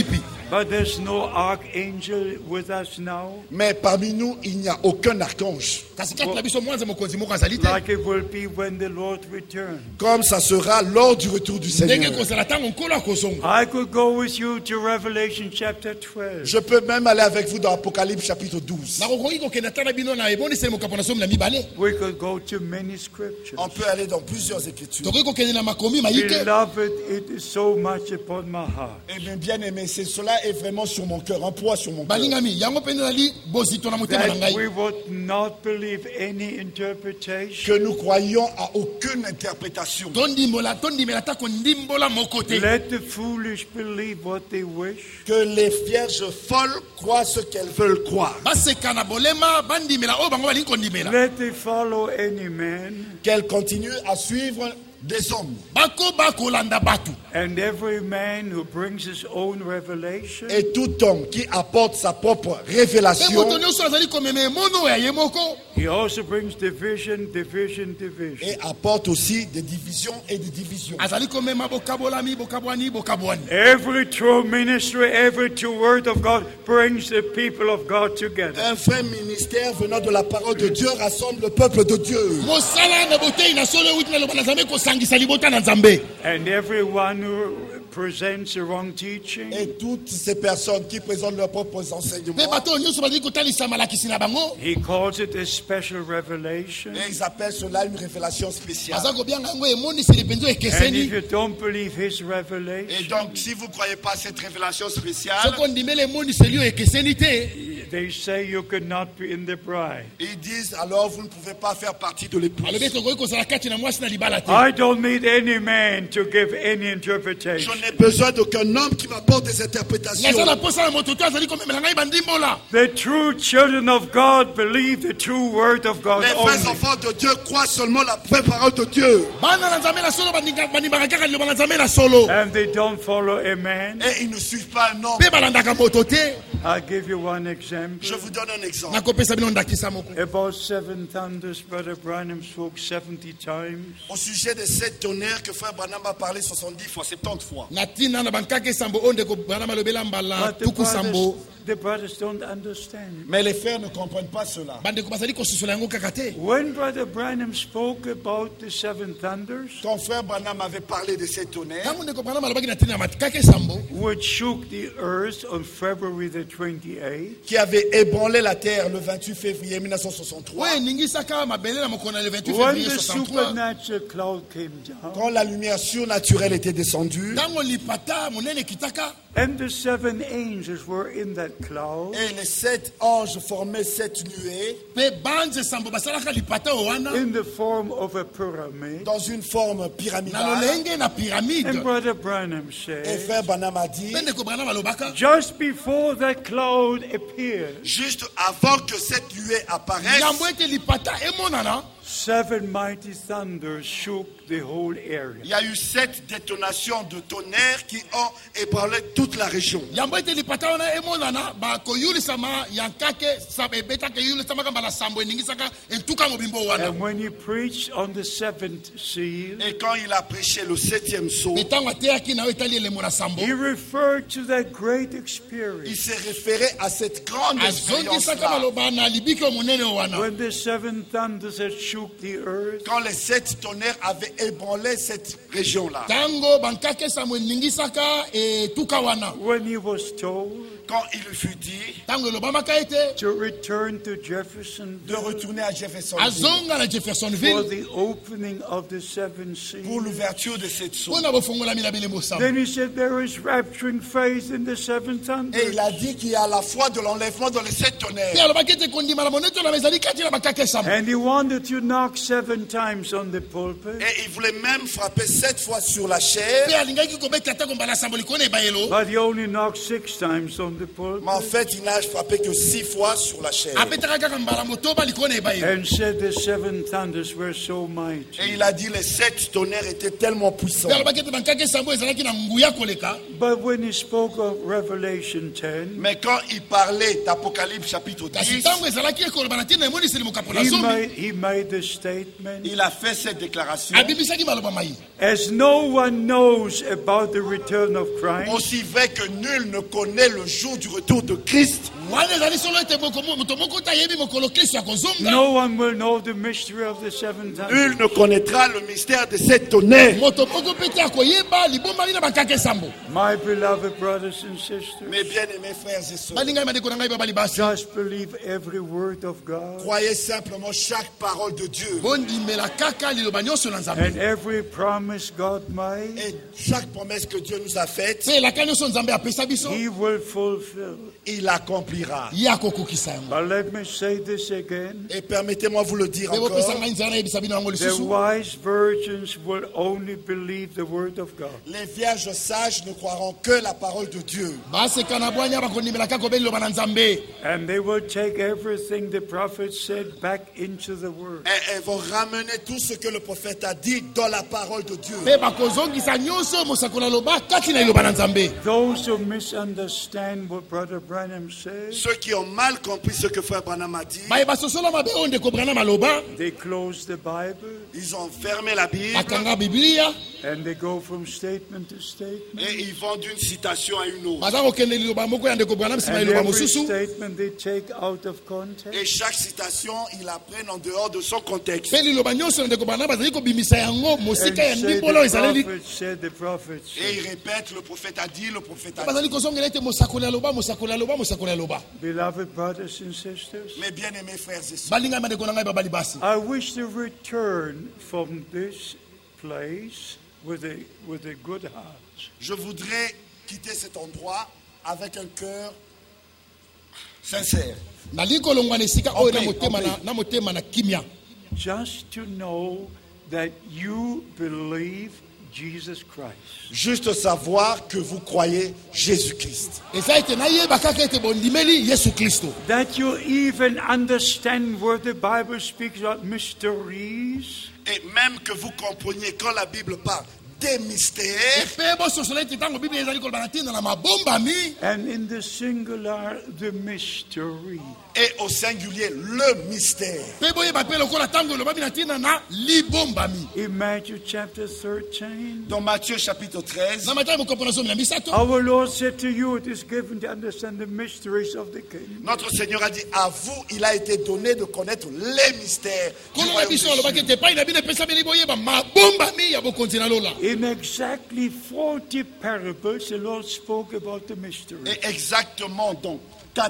But there's no archangel with us now, Mais parmi nous, il n'y a aucun archange. kasi kati na biso mwanza mokonzi moko azali te like it will be when the Lord returns. Comme ça sera lors du retour du ndenge Seigneur. kozala ntango nkolo akozonga. I could go with you to Revelation chapter 12. Je peux même aller avec vous dans Apocalypse chapitre 12. nakokoki kokende ata na bino na eboniseli mokapo na somi na mibale. We could go to many scriptures. On peut aller dans plusieurs écritures. tokoki kokende na makomi mayike. Beloved, it is so much upon my heart Eh bien, bien-aimé, cela est vraiment sur mon cœur, un poids sur mon cœur. balingami yango mpe nali bozito na motema na that ngai. we would not believe any interpretation. Que nous croyons à aucune interprétation. tondimela ta kondimbola moko te. Let the foolish believe what they wish. Que les vierges folles croient ce qu'elles veulent croire. baseka na bolema bandimela oyo bango balingi kondimela. Let they follow any man, Qu'elles continuent à suivre des hommes. bakoba kolanda bato. and every man who brings his own revelation. Et tout homme qui apporte sa propre mpe révélation, moto nyonso azali komema emono ya ye moko. He also brings division, division, division. et apporte aussi des divisions et des divisions. azali komema bokabolami bokabwani bokabwani. Every true ministry, every true word of God brings the people of God together. Un vrai ministère venant de la parole de Dieu rassemble le peuple de Dieu. mosala na botei na solo euti na loba na nzambe kosangisa libota na nzambe. And everyone who presents the wrong teaching, Et toutes ces personnes qui présentent leurs propres mpe enseignements, bato oyo nyonso bazali kotalisa malakisi na bango. he calls it a special revelation. et ils appellent cela une révélation spéciale. aza kobianga yango emoniseli mpenza And if ekeseni. you don't believe his Et revelation, donc, si vous ne croyez pas à cette révélation spéciale, soki ondimela emoniseli oyo ekeseni te. they say you could not be in the bride. ils disent alors vous ne pouvez pas faire partie de l'épouse. alobi ete okoki kozala kati na mwasi na libala te. I don't need any man to give any Je interpretation. n'ai besoin d'aucun homme qui m'apporte des interprétations. naza na posa na moto to azali komemela ngai bandimbola. The true children of God believe the true word of God Les vrais only. enfants de Dieu croient seulement la vraie parole de Dieu. bana na nzambe na solo bandimaka kaka liloba na nzambe na solo. And they don't follow a man. Et ils ne suivent pas un homme. mpe balandaka moto te. I'll give you one example. Je vous donne un exemple. nakopesa bino ndakisa moko. About seven thunders, Brother Branham spoke 70 times. Au sujet des 7 tonnerres que Frère Branham a parlé 70 fois, 70 fois. na ntina na bankaka esambo oyo ndeko bana malobela mbala But tuku sambo. the brothers don't understand. Mais les frères ne comprennent pas cela. bandeko bazali kosusola yango kaka te. When Brother Branham spoke about the seven thunders, Quand Frère Branham avait parlé de ces tonnerres, ntango ndeko bana malobaki na ntina na matikaka esambo which shook the earth on February the 28th, qui avait ébranlé la terre le 28 février 1963, oyo eningisaka mabele na mokolo na le 28 when février the 63. supernatural cloud came down, quand la lumière surnaturelle était descendue, ntango lipata monene ekitaka and the seven angels were in that cloud, et les 7 anges formaient 7 nuées mpe banze esambo basalaka lipata oyo wana in the form of a pyramid. dans une forme na pyramidale. lolenge na And pyramide. Brother Branham Et said, Frère Branham a dit, mpe ndeko bana malobaka just before that cloud appeared, juste avant que cette nuée apparaisse, yambo ete lipata emonana, seven mighty thunders shook the whole area. il y a eu 7 détonations de tonnerres qui ont ébranlé toute la région. yambo ete lipata wana emonana bakoyulisama yankake ebetaka eyulisamaka mbala sambo eningisaka etuka mobimbo wana. And when he preached on the seventh seal, Et quand il a prêché le 7e sceau, mpe ntango ateyaki na oyo etali elemo na sambo he referred to that great il experience s'est référé à cette grande azongisaka expérience-là. maloba na libiki oyo monene oyo wana. when the seven thunders had shook the earth. Quand les 7 tonnerres avaient ébranlé cette région-là. ntango bankake esambo eningisaka etuka wana. When he was told Quand il lui fut dit ntango elobamaka ete to return to de Jeffersonville retourner à Jeffersonville azonga na for jeffersonville the opening of the seven pour seals, l'ouverture de cette sceau. mpona bofongolami na bilemo sambo. then he said there is rapturing faith in the seven Et thunders. il a dit qu'il y a la foi de l'enlèvement dans les 7 mpe tonnerres. alobaki ete kondimala monetolama ezali kati na bankake esambo. And he wanted to knock 7 times on the pulpit, Et il voulait même frapper 7 fois sur la chair. mpe alingaki kobeta atako mbala sambo likolo na ebayelo. but he only knocked 6 times on the Mais en pulpit fait, il n'a frappé que 6 fois sur la chair. abetaka kaka mbala motoba likolo na ebayelo. and said the seven thunders were so mighty. Et il a dit les 7 tonnerres étaient tellement puissants. mpe alobaki ete bankake esambo ezalaki na nguya koleka. But when he spoke of Revelation 10, Mais quand il parlait d'Apocalypse chapitre kasi 10, ntango ezalaki ekoloba na ntina emoniseli mokapo na zomi he made the statement, il a fait cette déclaration. abimisaki maloba mai. As no one knows about the return of Christ, Aussi vrai que nul ne connaît le jour du retour de Christ, wana ezali solo ete moto moko te ayebi mokolo kristo ya kozonga. no one will know the mystery of the seventh nul hundred. ne connaîtra le mystère de cette tonnerre. Moto moko pe te akoyeba libombami na bakake esambo. My beloved brothers and sisters, Mes bien-aimés frères et sœurs, balingai bandeko na ngai babali basi, just believe every word of God croyez simplement chaque parole de Dieu. bondimela kaka liloba nyonso na and nzambe. every promise God made, Et chaque promesse que Dieu nous a faite, Pe elaka nyonso nzambe apesa biso, He will fulfill. il l'accomplira. ye akokokisa yango. But let me say this again. Et permettez-moi vous le dire Pe bopesa encore, ngai nzela nayebisa bino yango The lisusu. wise virgins will only believe the word of God. les vierges sages ne croiront que la parole de Dieu. baseka na bwanya bakondimela kaka obe liloba na nzambe. And they will take everything the prophet said back into the word. Et elles vont ramener tout ce que le prophète a dit dans la parole de Dieu. Pe bakozongisa nyonso mosakoli aloba kati na liloba na nzambe. Those who misunderstand what Brother Branham says, Ceux qui ont mal compris ce que frère Branham a dit, bayeba sosola mabe oyo ndeko Branham aloba, they close the Bible ils ont fermé la Bible bakanga biblia, and they go from statement to statement. et ils vont d'une citation à une autre. baza kokende liloba moko ya ndeko Branham nsima ya And liloba every mosusu. statement they take out of context. Et chaque citation, ils la prennent en dehors de son contexte. Pe liloba nyonso na ndeko Branham bazali kobimisa yango And mosika ya say ndimbola oyo ezaleli. the prophet Et said. ils répètent, le prophète a dit, le prophète a dit. bazali kozongela ete mosakoli aloba mosakoli aloba mosakoli aloba. Beloved brothers and sisters, Mes bien-aimés frères et sœurs, balingai bandeko na ngai babali basi, I wish to return from this place with a good heart. je voudrais quitter cet endroit avec un cœur sincère. nali kolongwa na esika oyo na Okay, motema okay. na motema na kimia, Just to know that you believe Jesus Christ. Juste savoir que vous croyez Jésus-Christ. eza ete nayeba kaka ete bondimeli yesu kristo, That you even understand where the Bible speaks about mysteries. Et même que vous compreniez quand la Bible parle des mystères, epe bososola ete ntango biblia ezali koloba na ntina na mabombami, And in the singular, the mystery. et au singulier, le mystère. mpe boyeba mpe lokola ntango elobami na ntina na libombami. In Matthew chapter 13, Dans Matthieu chapitre 13, na matayi mokopo na zomi na misato, our Lord said to you, it is given to understand the mysteries of the kingdom. notre Seigneur a dit, à vous, il a été donné de connaître les mystères du kono na royaume biso des alobaki cieux. ete epai na bino epesameli boyeba mabombami ya bokonzi na lola. In exactly 40 parables, the Lord spoke about the mystery. Et exactement dans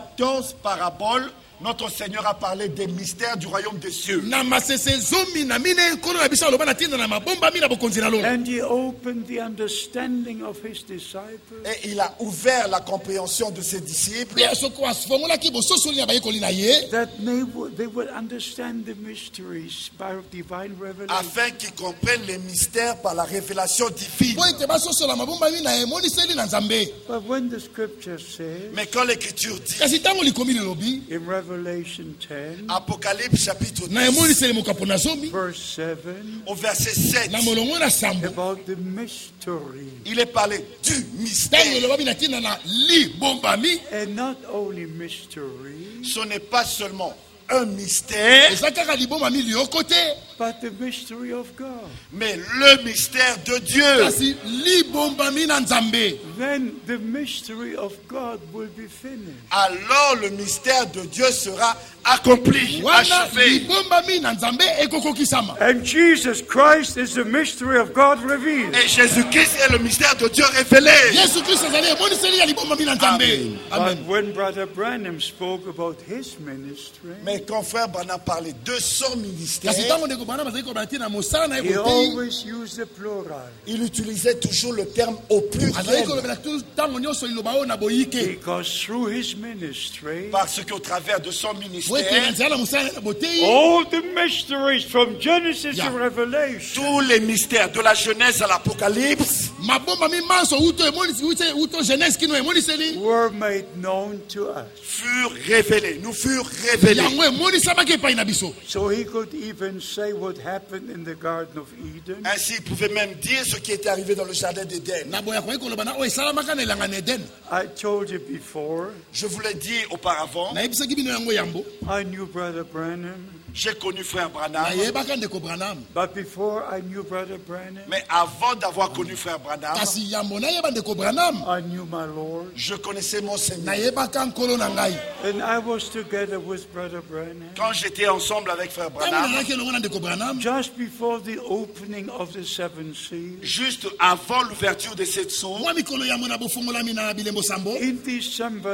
14 paraboles, notre Seigneur a parlé des mystères du royaume des cieux. na masese zomi na mine kono na biso aloba na ntina na mabombami na bokonzi na lola. And he opened the understanding of his disciples. Et il a ouvert la compréhension de ses disciples mpe soko afongolaki bososoli na bayekoli na ye, That they would understand the mysteries by divine revelation. afin qu'ils comprennent les mystères par la révélation divine. po ete basosola mabombami na emoniseli na nzambe. But when the scripture says Mais quand l'Écriture dit, kasi ntango likomi lilobi in Revelation 10, Apocalypse chapitre na 10, emoniseli mokapo na zomi verse 7, au verset 7, na molongo na sambo, about the mystery. il est parlé du ntango mystère. elobami na ntina na libombami, And not only mystery, Ce n'est pas seulement un mystère, eza kaka libombami lioko te, but the mystery of God. mais le mystère de Dieu. kasi libombami na nzambe. Then the mystery of God will be finished. Alors le mystère de Dieu sera accompli, wana achevé. libombami na nzambe ekokokisama. And Jesus Christ is the mystery of God revealed. Et Jésus-Christ est le mystère de Dieu révélé. yesu kristo azali emoniseli ya libombami na nzambe. Amen. But when Brother Branham spoke about his ministry, Mais quand frère Branham parlait de son ministère, kasi ntango ndeko Branham azali koloba na ntina mosala na ye he boteyi, always used the plural. il utilisait toujours le terme au azali pluriel. kolobela tu ntango nyonso liloba oyo na boyike, Because through his ministry, Parce qu'au travers de son po ete na ministère, nzela na mosala na ye na boteyi, all the mysteries from Genesis Yeah. to Revelation tous les mystères de la Genèse à l'Apocalypse mabombami manso uto emonisi uto genese kino emoniseli were made known to us. furent révélés, nous furent révélés. yango emonisamaki epai na biso. So he could even say what happened in the Garden of Eden. Ainsi, il pouvait même dire ce qui était arrivé dans le jardin d'Éden. na boya koki koloba na oyo esalamaka na elanga na eden. I told you before, Je vous l'ai dit auparavant, nayebisaki bino yango yambo, I knew Brother Branham J'ai connu frère Branham. nayebaka ndeko Branham. But before I knew Brother Branham, Mais avant d'avoir connu frère Branham, Kasi yambo nayeba ndeko Branham. I knew my Lord. je connaissais mon Seigneur. Nayebaka nkolo na ngai. And I was together with Brother Branham. Quand j'étais ensemble avec frère Tango Branham, nazalaki elongo na ndeko Branham. Just before the opening of the seventh seal, juste avant l'ouverture de cette source, Mwa mikolo ya mona bofungolami na bilembo sambo. in December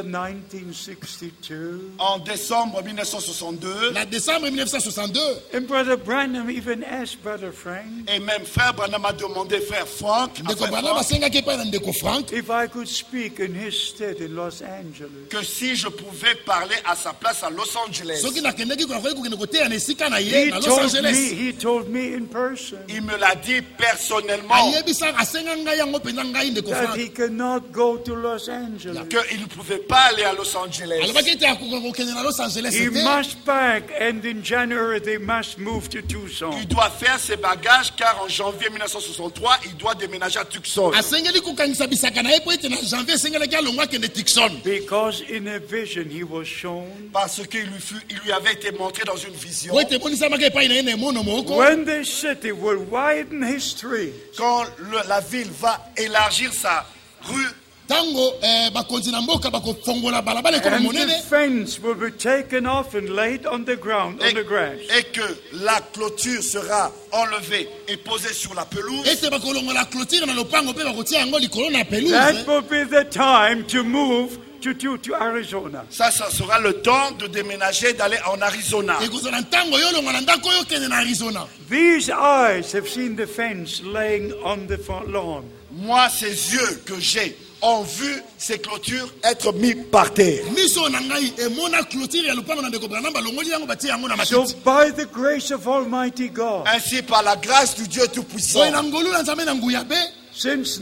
1962, en décembre 1962, Na décembre 1962. and Brother Branham even asked Brother Frank et même frère Branham a demandé frère Frank, à Ndeko frère Branham Frank asengaki epai na ndeko Frank. if I could speak in his stead in Los Angeles. que si je pouvais parler à sa place à Los Angeles. Soki nakendeki konakoki kokende koteya na esika na ye na Los Angeles. He told me in person Il me l'a dit personnellement Ayebisa asenga ngai yango mpenza ngai ndeko that Frank. he cannot go to Los Angeles. qu'il ne pouvait pas aller à Los Angeles. Alobaki ete akoka kokende na Los Angeles He te. must pack, and in January they must move to Tucson. Il doit faire ses bagages car en janvier 1963, il doit déménager à Tucson. Asengeli kokangisa bisaka na ye po ete na janvier asengelaki alongo akende Tucson. Because in a vision he was shown, Parce qu'il lui avait été montré dans une vision. Po ete ebonisamaka epai na ye na emono moko. when the city will widen his street, Quand la ville va élargir sa rue Tango bakonzi na mboka bakofongola balabala ekoma and the monene. fence will be taken off and laid on the ground, on the grass. et que la clôture sera enlevée et posée sur la pelouse, Ete bakolongola clôture na lopango mpe bakotia yango likolo na That pelouse. will be the time to move to Arizona. ça sera le temps de déménager, d'aller en Arizona. Ekozala ntango yo olonga na ndako oyo okende na Arizona. These eyes have seen the fence laying on the front lawn. Moi, ces yeux que j'ai ont vu ces clôtures être mis par terre. Miso na ngai emona clôture ya lopango na ndeko Branham balongoli yango batie yango na So matiti. by the grace of Almighty God, Ainsi, par la grâce du Dieu Oyo Tout-Puissant, na ngolu na nzambe na nguya be. since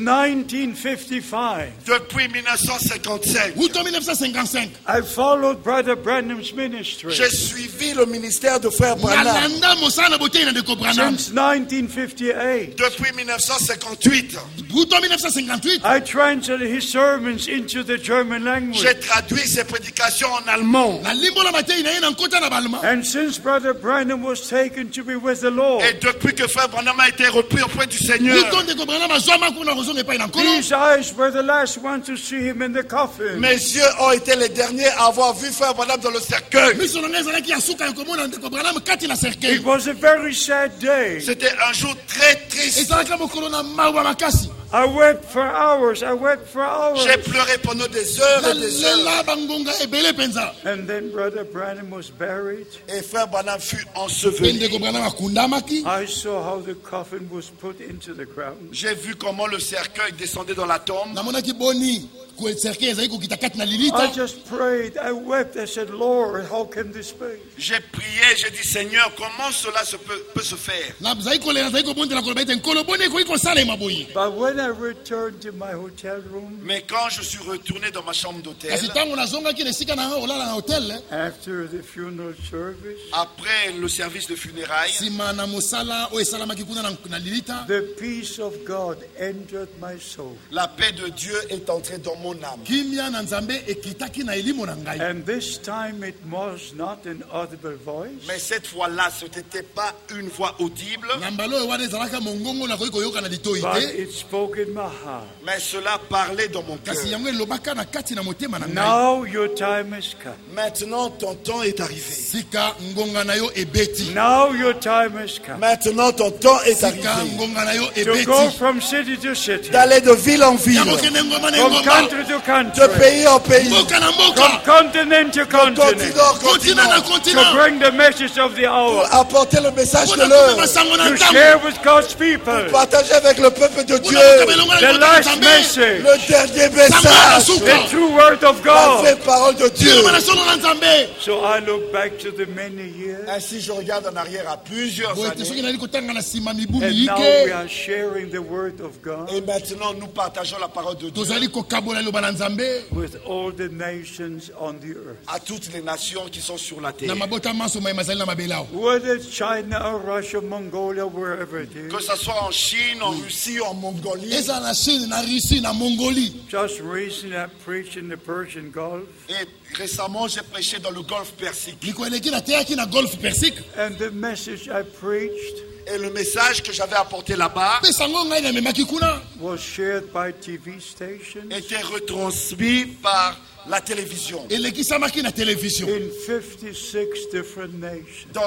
1955, depuis 1955, Wuto 1955. I followed Brother Branham's ministry. j'ai suivi le ministère de frère Branham. Nalanda mosala na botei na ndeko Branham. Since 1958, Depuis 1958, Wuto 1958. I translated his sermons into the German language. j'ai traduit ses prédications en allemand. Na limbola matei na ye na nkota na balma. And since Brother Branham was taken to be with the Lord, Et depuis que frère Branham a été repris auprès du Seigneur, Wuto ndeko Branham azwama kuna kozonga epai na nkolo. these eyes were the last ones to see him in the coffin. mes yeux ont été les derniers à avoir vu frère Branham dans le cercueil. Miso na ngai ezalaki ya suka ya komona ndeko Branham kati na cercueil. It was a very sad day. C'était un jour très triste. Ezalaka mokolo na mawa makasi. I wept for hours. I wept for hours. J'ai pleuré pendant des heures et des heures. nalela bangonga ebele mpenza. And then Brother Branham was buried. Et frère Branham fut Mpe enseveli. ndeko Branham akundamaki. I saw how the coffin was put into the ground. J'ai vu comment le cercueil descendait dans la tombe. namonaki boni cercueil ezali kokita kati na I lilita. just prayed. I wept. I said, Lord, how can this be? J'ai prié, j'ai dit Seigneur, comment cela peut se faire? nazali kolela nazali kobondela koloba ete nkolo boni ekoki kosalema boye. But when I returned to my hotel room Mais quand je suis retourné dans ma chambre d'hôtel, kasi ntango nazongaki na esika na nga olala na hotel after the funeral service, après le service de funérailles, nsima na mosala oyo esalamaki kuna na lilita, the peace of God entered my soul. la paix de Dieu est entrée dans mon âme. kimia na nzambe ekitaki na elimo na ngai. And this time it was not an audible voice. Mais cette fois-là, ce n'était pas une voix audible, na mbala oyo wana ezalaka mongongo nakoki koyoka na litoi But te, it spoke in my heart. mais cela parlait dans mon cœur. kasi yango elobaka na kati na motema na ngai. Now your time has come. Maintenant, ton temps est arrivé. sika ngonga na yo ebeti. Now your time has come. Maintenant, ton temps est sika arrivé. ngonga na yo To go ebeti. from city to city, D'aller de ville en ville, ya kokende ngoma na from ngoma, country to de country, pays en pays, mboka na from mboka, continent to continent, continent en kontina na continent, to kontina, bring the message of the hour, pour apporter le message de mpona l'heure, kobeba sango na to ntango, share with God's people partager avec le peuple de Dieu mpona kokabelonga na the libota na last nzambe, message, le dernier sango na message, suka, the true word of la God. vraie parole de Dieu. liloba na solo na nzambe. So I look back to the many years, Ainsi, je regarde en arrière à plusieurs boye te soki années, nali kotanga na nsima mibu and now we miyike, are sharing the word of God. et maintenant nous partageons la parole de Dieu. tozali kokabola liloba na Nzambe with all the nations on the earth. à toutes les nations qui sont sur la na terre. mabota manso mai mazali na mabelao. Whether it's China or Russia, Mongolia, wherever it is, Que ce soit en Chine, en Russie ou en Mongolie. Eza na Chine, na Russie, na Mongolie. just recently I preached in the Persian Gulf, Et récemment, j'ai prêché dans le Golfe Persique. Liko eleki na teyaki na Golfe Persique. and the message I preached Et le message que j'avais apporté là-bas Pe sango ngai na memaki kuna. was shared by TV stations était retransmis par la télévision Elekisamaki na télévision. in 56 different nations. dans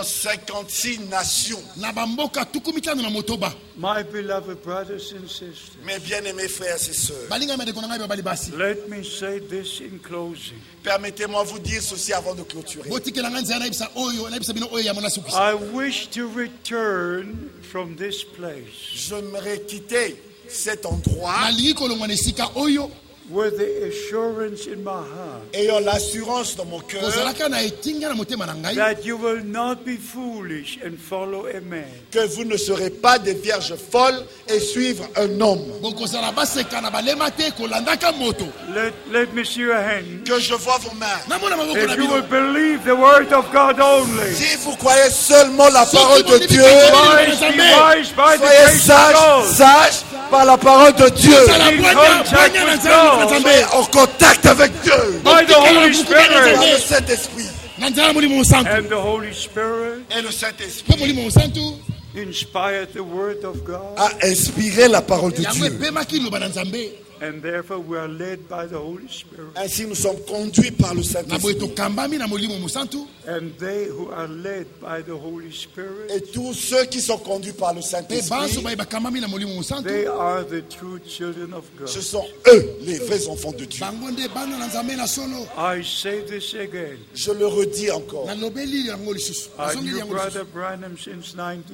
56 nations. Na bamboka tuku mitano na motoba. My beloved brothers and sisters, Mes bien-aimés frères et sœurs, Balinga mede kona ngai babali basi. let me say this in closing. permettez-moi vous dire ceci avant de clôturer. Botikela ngai nzela na ibisa oyo, na ibisa bino oyo ya mona sukisa. I wish to return from this place J'aimerais quitter cet endroit Nalingi kolongwa na esika oyo. with the assurance in my heart ayant l'assurance dans mon cœur Kozalaka na etinga na motema na ngai. that you will not be foolish and follow a man. que vous ne serez pas des vierges folles et suivre un homme. Bokozala baseka na balema te kolandaka moto. Let me see your hand. Que je vois vos mains. Namona maboko na If you will bino. believe the word of God only, Si vous croyez seulement la parole de Dieu, wise, be wise by the soyez grace of God. sages par la parole de Dieu. Sala In bwanya contact bwanya na with nzambe na God. nzambe. Soyez en contact avec Dieu. By the Holy Par Spirit. le Saint-Esprit. Na nzala molimo santu. And the Holy Spirit Et le Pe Saint-Esprit molimo santu. inspired the word of God, a inspiré la parole de Yango Dieu. epemaki liloba na nzambe. and therefore we are led by the Holy Spirit. Ainsi, nous sommes conduits par le Na boye Saint-Esprit. tokambami na molimo mosantu. And they who are led by the Holy Spirit, Et tous ceux qui sont conduits par le Pe banso Saint-Esprit, baye bakambami na molimo mosantu. they are the true children of ce God. sont eux, les vrais enfants de Dieu. Bango nde bana na nzambe na solo. I say this again. Je le redis encore. Nalobeli yango lisusu. I Nazongeli knew yango Brother lisusu. Branham since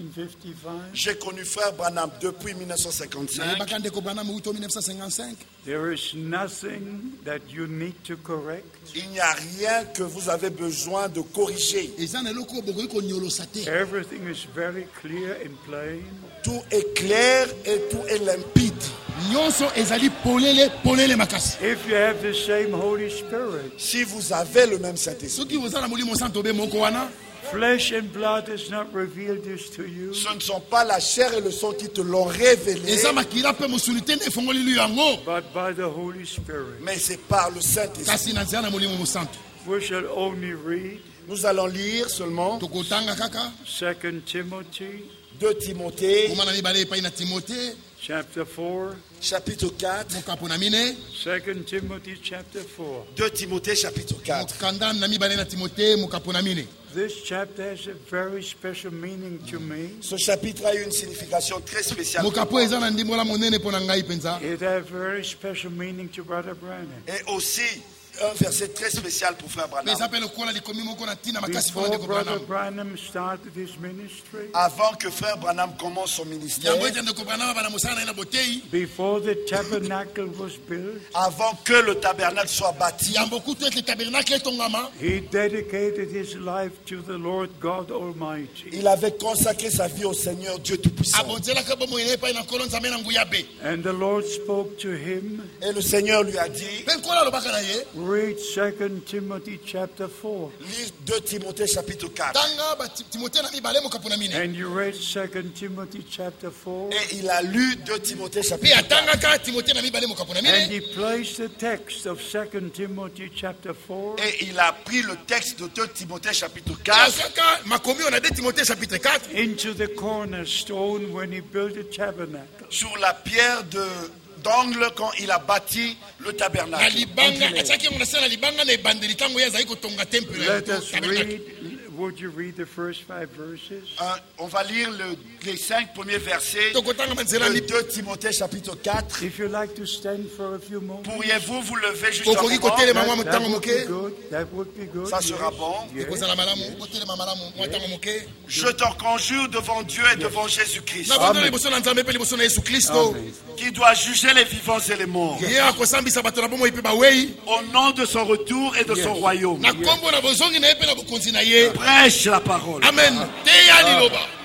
1955. J'ai connu Frère Branham depuis 1955. Nayebaka ndeko Branham uto 1955. There is nothing that you need to correct. Il n'y a rien que vous avez besoin de corriger. Eza na eloko bokoki konyolosa te. Everything is very clear and plain. Tout est clair et tout est limpide. Nyonso ezali polele makasi. If you have the same Holy Spirit, Si vous avez le même Saint-Esprit, Soki oza na molimo santu be moko wana. flesh and blood has not revealed this to you, ce ne sont pas la chair et le sang qui te l'ont révélé, Eza makila pe mosuni te nde efongoli lu yango. but by the Holy Spirit. mais c'est par le Saint-Esprit. Kasi na nzela na molimo mosantu. We shall only read Nous allons lire seulement Tokotanga kaka. 2 Timothy 2 Timothée, Koma na mibale epai na Timote. chapter 4. chapitre 4. Mokapo na mine. 2 Timothy chapter 4. 2 Timothée, chapitre 4. Mokanda na mibale na Timote. Mokapo na mine. This chapter has a very special meaning to me. Ce chapitre a eu une signification très spéciale. Mokapo eza na ndimbola monene mpo na ngai penza. It has a very special meaning to Brother Branham. Et aussi un verset très spécial pour Frère Branham. Peza pe lokola likomi moko na tina makasi mpo na Before ndeko Brother Branham. Branham started his ministry, Avant que Frère Branham commence son ministère, Yango ete ndeko Branham bana mosala na ye na botei. before the tabernacle was built, avant que le tabernacle soit bâti, Yambo kutu ete tabernacle etongama. he dedicated his life to the Lord God Almighty. il avait consacré sa vie au Seigneur Dieu Tout-Puissant. Abonzelaka bomo ene epai na nkolo nzambe na nguya be. And the Lord spoke to him. Et le Seigneur lui a dit, Pe nkolo alobaka na ye. Read 2 Timothy chapter 4. lis 2 Timothée chapitre 4. Tanga ba Timote na mibale mokapo na mine. And you read 2 Timothy chapter 4. Et il a lu 2 Timothée Pe chapitre 4. atangaka Timote na mibale mokapo na And mine. he placed the text of 2 Timothy chapter 4 Et il a pris le texte de 2 Timothée chapitre 4 Kaka makomi on a 2 Timote chapitre 4. into the cornerstone when he built the tabernacle. sur la pierre d'angle quand il a bâti le Na tabernacle. libanga ataki on a sala libanga na ebandeli tango ya zai kotonga temple. Let us read. Would you read the first 5 verses? On va lire les 5 premiers versets Tokotanga manzela de li 2 Timothée chapitre 4. If you'd like to stand for a few moments, Pourriez-vous vous lever juste un Kokoki moment? kotele mama that mutango would be moke. good. That would be good. Ça sera yes. bon. Yes. Kozala malamu kotele mama malamu mutango moke. Je t'en conjure devant Dieu et devant Jésus-Christ, Na banda liboso na nzambe pe liboso na Yesu Kristo. Amen. qui doit juger les vivants et les morts, Ye akosambisa bato na bomo ipe bawei. au nom de son retour et de son royaume. Na kombo na bozongi na ye pe na bokonzi na ye. Prêche la parole. Amen. Teya liloba.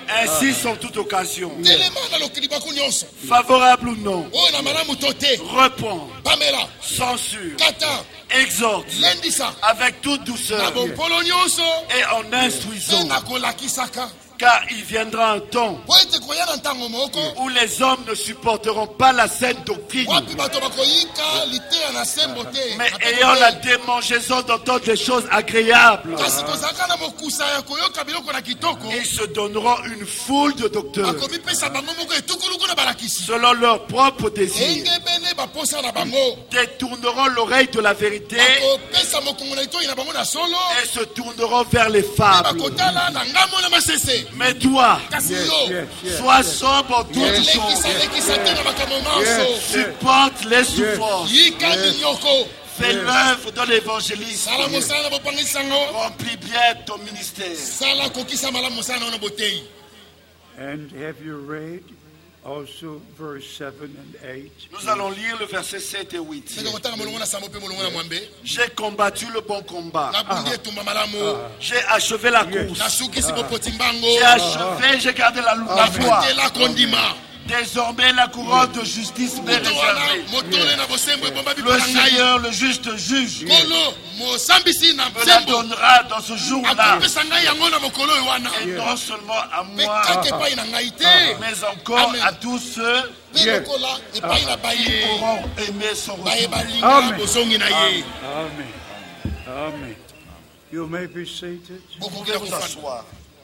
Ainsi sont toute occasion, telema na lokili bako nyonso favorable ou non, oyo na malamu to te reprend, pamela censure, kata exhorte lendisa avec toute na douceur bompolo nyonso et en instruisant, mpe na kolakisaka car il viendra un temps po ete koya na ntango moko où les hommes ne supporteront pas la saine doctrine, wapi bato bakoyika liteya na sembo te mais ayant la démangeaison d'entendre des choses agréables. kasi kozalaka na mokusa ya koyoka biloko na kitoko Ils se donneront une foule de docteurs akomipesa bango moko etukuluku na balakisi selon leurs propres désirs, enge bene baposa na bango détourneront l'oreille de la vérité bakopesa mokongo na itoi na bango na solo et se tourneront vers les mpe fables. bakotala na ngambo na masese Mais toi, kasi yo sois sobre en toutes choses, lekisa te na makambo nyonso supporte les souffrances, yika minyoko fais l'œuvre de l'évangélisme, sala mosala na bopangisi sango remplis bien ton ministère. sala kokisa malamu mosala na yo na botei. And have you read also verse 7 and 8? Nous allons lire le verset 7 et 8. ndenge kotanga molongo na sambo mpe molongo na mwambe J'ai combattu le bon combat, nabundi etumba malamu j'ai achevé la course, nasukisi bopoti mbango j'ai achevé, j'ai gardé la foi. nafutela kondima Désormais la couronne de justice m'est moto wana réservée. motole na bosembo ebomba Le bipo na ngai Seigneur, le juste juge, kolo mosambisi na me la sembo donnera dans ce jour-là, akopesa ngai yango na mokolo oyo wana et non seulement à mpe moi, kaka epai na ngai te mais encore Amen. à tous ceux mpe lokola epai na qui baye auront aimé son baye retour. balinga Amen. bozongi na ye Amen. Amen. You may be seated. Vous pouvez vous asseoir.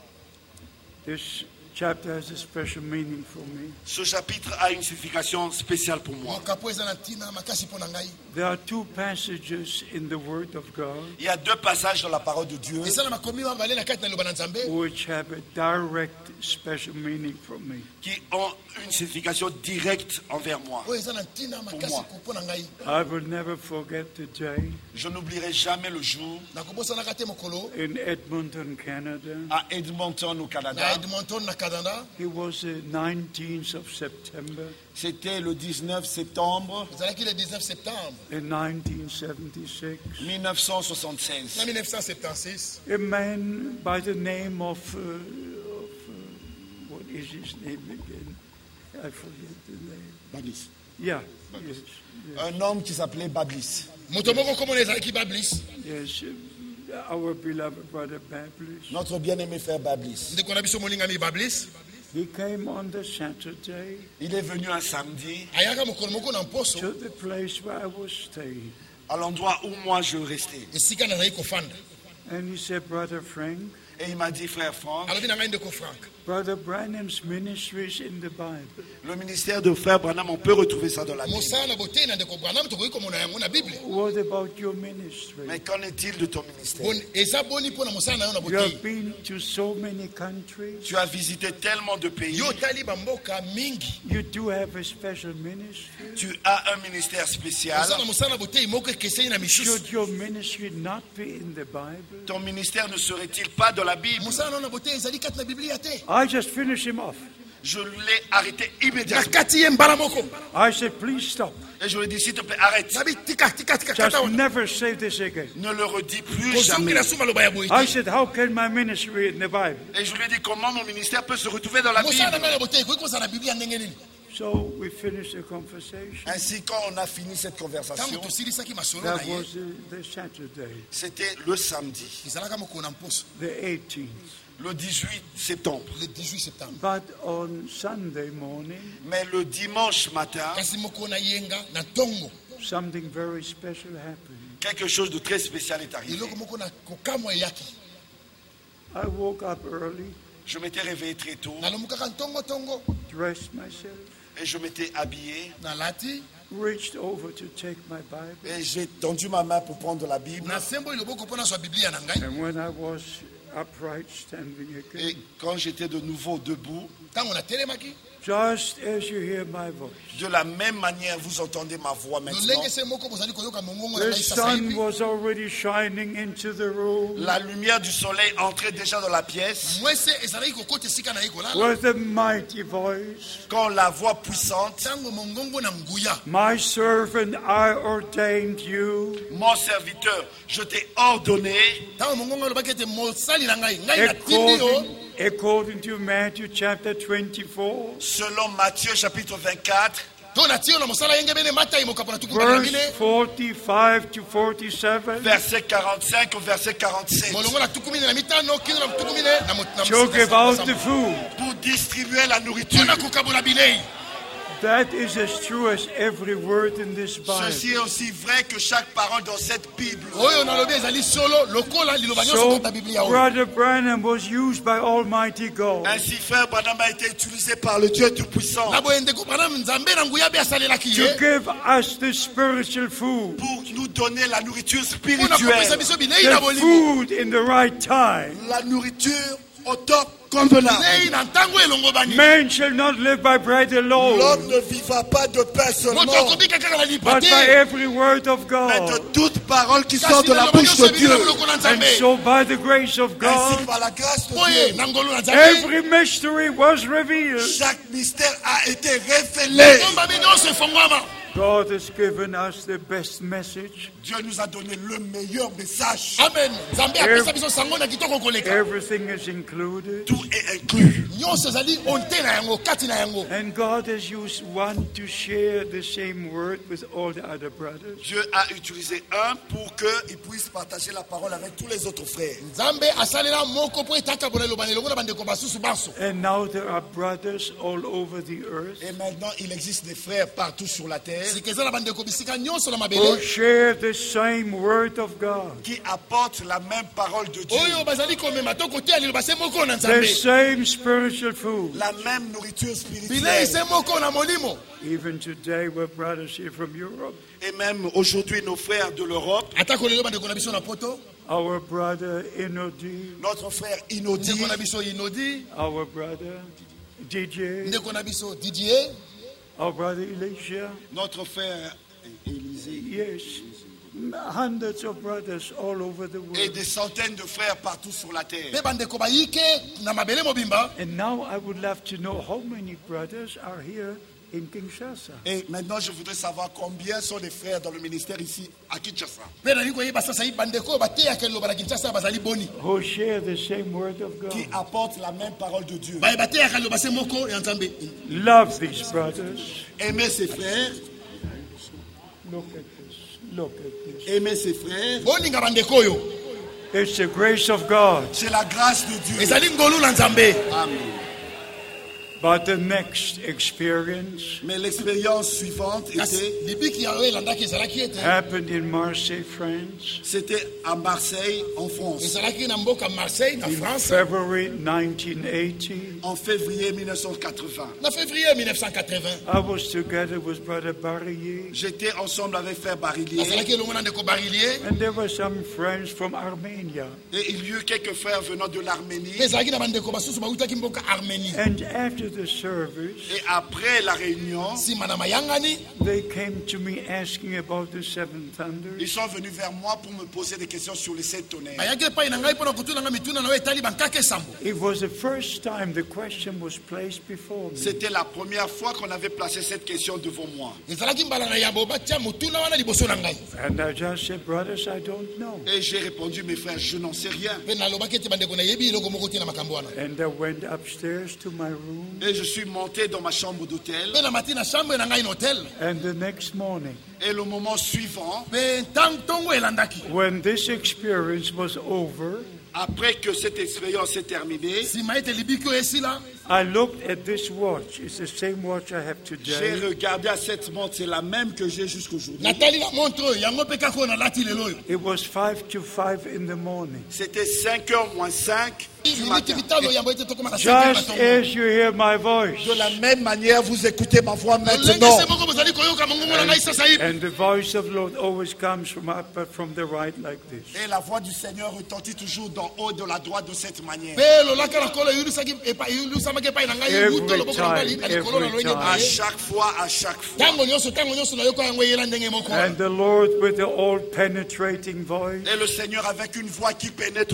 This chapter has a special meaning for me. Ce chapitre a une signification spéciale pour moi. mokapo eza na ntina makasi mpo na ngai There are two passages in the Word of God Il y a deux passages dans la parole de Dieu eza na makomi mabale na kati na liloba na nzambe which have a direct special meaning for me. qui ont une signification directe envers moi. oyo eza na ntina makasi moi. mpo na ngai I will never forget the day Je n'oublierai jamais le jour nakobosanaka te mokolo in Edmonton, Canada. à Edmonton au na Canada. edmonton na canada It was the 19th of September C'était le 19 septembre ezalaki le 19 septembre in 1976. 1976. na 1976 A man by the name of what is his name again? I forget the name. Bablis. Yeah, yes, Un homme qui s'appelait Bablis. moto moko komona ezalaki bablis yes. Our beloved brother Bablis. Notre bien-aimé frère Bablis. ndeko na biso molingami bablis He came on the Saturday Il est venu un samedi ayaka mokolo moko na mposo to the place where I was staying. à l'endroit où moi je restais. esika nazali kofanda And he said, Brother Frank, Et il m'a dit, frère Franck, alobi na ngai ndeko frank Brother Branham's ministry is in the Bible. le ministère de frère Branham, on peut retrouver ça dans la Bible. mosala na botei na ndeko branam tokoki komona yango na bible What about your ministry? Mais qu'en est-il de ton ministère? eza boni mpo na mosala na yo na You have botei been to so many countries. Tu as visité tellement de pays. yo otali bamboka mingi You do have a special ministry. Tu as un ministère spécial. oza na mosala na botei moko ekeseni na misusu Should your ministry not be in the Bible? Ton ministère ne serait-il pas dans la Bible? mosala na yo na botei ezali kati na biblia te I just finished him off. Je l'ai arrêté na immédiatement. kati ye mbala moko I said, please stop. Et je lui ai dit, s'il te plaît, arrête. nabi tika Just kata wana never say this again. Ne le redis plus kozongi jamais. na su maloba ya boye I te said, how can my ministry in the Bible? Et je lui ai dit, comment mon ministère peut se retrouver dans la mosala na Bible? ngai na botei ekoki kozala na biblia ndenge nini So we finished the conversation. Ainsi, quand on a fini cette ntango conversation, tosilisaki masolo na That ye was the Saturday, c'était le samedi, ezalaka mokolo na mposo the 18th. le 18 septembre. le 18 septembre But on Sunday morning, Mais le dimanche matin, kasi moko na yenga na ntongo something very special happened. quelque chose de très spécial est arrivé. eloko moko na kokamwa eyaki I woke up early, Je m'étais réveillé très tôt nalomukaka ntongo dressed myself, et je m'étais habillé nalati reached over to take my Bible. et j'ai tendu ma main pour prendre la Bible. nasembo loboko mpo nazwa biblia na ngai And when I was upright, standing Et again, quand j'étais de nouveau debout, ntango natelemaki just as you hear my voice, de la même manière, vous entendez ma voix maintenant. lolenge se moko bozali koyoka mongongo na the ngai sasa sun hivi was already shining into the room La lumière du soleil entrait déjà dans la pièce mwese ezalaki kokota esika na ye kolala with a mighty voice. quand la voix puissante, ntango mongongo na nguya My servant, I ordained you mon serviteur, je t'ai ordonné ntango mongongo alobaki ete mosali na ngai natindi yo according to Matthew chapter 24, selon Matthieu chapitre 24, to na tio na mosala yenge bene Matai mokapo na tukumba na verse bine 45 to 47, verset 45 au verset 47, molongo na tukumine na mitano kino na tukumine na to give out the food. pour distribuer la nourriture. na kukabola bilei. That is as true as every word in this Bible. Ceci est aussi vrai que chaque parole dans cette Bible. Oyo na lobi ezali solo lokola liloba nyonso So, kota Biblia oyo. Brother Branham was used by Almighty God Ainsi, frère Branham a été utilisé par le Dieu Tout-Puissant Na boyende ko bana nzambe na nguya be asalelaki to ye. give us the spiritual food, pour nous donner la nourriture Kuna kopesa spirituelle. biso bilei na the bolimo. food in the right time. La nourriture au top convenable. Bilei na ntango elongo bani. Man shall not live by bread L'homme alone, ne vivra pas de pain Moto seulement, akobika kaka na but lipate. by every word of mais de God. toute parole qui sort de la bouche de Dieu. And so by the grace of Ainsi, God, par la grâce de Oye Dieu, na ngolo na nzambe. every mystery was revealed. chaque mystère a été révélé. Komba bi nyonso efongwama. God has given us the best message. Dieu nous a donné le meilleur message. Amen. Nzambe apesa biso sango na kitoko koleka. Everything is included. Tout est inclus. Nyonso ezali onte na yango kati na yango. And God has used one to share the same word with all the other brothers. Dieu a utilisé un pour qu'il puisse partager la parole avec tous les autres frères. Nzambe asalela moko po etaka bola elobana elongo na bandeko basusu banso. And now there are brothers all over the earth Et maintenant, il existe des frères partout sur la terre Sikeza na bandeko bisika nyonso na who mabele. share the same word of God. qui apportent la même parole de Dieu. Oyo bazali komema to kotia liloba se moko na The nzambe. same spiritual food. La même nourriture Bilei spirituelle. se moko na molimo. Even today, we're brothers here from Europe. Et même aujourd'hui, nos frères de l'Europe, Ata kolelo bandeko na biso na poto. Our brother Inodi, notre frère Inodi, Ndeko na biso Inodi. our brother DJ, Ndeko na biso Didier. our brother Elisha. notre frère Élisée, Yes, hundreds of brothers all over the et world. des centaines de frères partout sur la terre. Pe bandeko bayike na mabele mobimba. And now I would love to know how many brothers are here in Kinshasa. Et maintenant, je voudrais savoir combien sont les frères dans le ministère ici à Kinshasa, Pe nali koyeba sasa hi bandeko bateyaka liloba na Kinshasa bazali boni. Who share the same word of qui God. apportent la même parole de Dieu. Baye bateyaka liloba se moko ya nzambe. Love these brothers. Aimer ses frères, Look at this. Look at this. aimer ses frères, Bolinga bandeko oyo. It's the grace of God. c'est la grâce de Dieu. Ezali ngolu na nzambe. Amen. But the next experience Mais l'expérience suivante Kasi était, libiki ya oyo elandaki ezalaki ete. happened in Marseille, France, c'était à Marseille, en France, ezalaki na mboka Marseille na in France February 1980. en février 1980. na février 1980 I was together with Brother Barillier, J'étais ensemble avec frère Barillier azalaki elongo na ndeko Barillier and there were some friends from Armenia. et il y eut quelques frères venant de l'Arménie. mpe ezalaki na bandeko basusu bautaki mboka Arménie And after the service, Et après la réunion, nsima na mayangani they came to me asking about the seven thunders. ils sont venus vers moi pour me poser des questions sur les 7 tonnerres. bayaki epai na ngai mpo na kotuna ngai mituna na oyo etali bankaka esambo It was the first time the question was placed before me. C'était la première fois qu'on avait placé cette question devant moi. ezalaki mbala na yambo batia motuna wana liboso na ngai And I just said, brothers, I don't know. Et j'ai répondu, mes frères, je n'en sais rien. mpe nalobaki ete bandeko nayebi eloko moko te na makambo wana And I went upstairs to my room. Et je suis monté dans ma chambre d'hôtel. mpe na mati na chambre na ngai na hotel And the next morning, Et le moment suivant, mpe ntongo elandaki when this experience was over, après que cette expérience s'est terminée, nsima ete libiki oyo esila I looked at this watch. It's the same watch I have j'ai today. regardé à cette montre, c'est la même que j'ai jusqu'aujourd'hui. natali na montre oyo yango mpe kaka oyo nalati lelo oyo It was 5 to 5 in the morning. C'était 5h moins 5 du miniti matin. vitano yambo ete tokoma na 5 heures Just na tongo as you hear my voice, De la même manière, vous écoutez ma voix lolenge maintenant. se moko bozali koyoka mongongo na ngai sasa hivi and the voice of the Lord always comes from up, but from the right like this. Et la voix du Seigneur retentit toujours d'en haut, de la droite, de cette manière. mpe lolaka na kolo eyulusamaki epai na ngai wuto loboko na ngai na likolo na lolenge À boye chaque fois, à chaque fois. ntango nyonso nayoka yango eyela ndenge moko And the Lord with the all-penetrating voice Et le Seigneur avec une voix qui pénètre tout.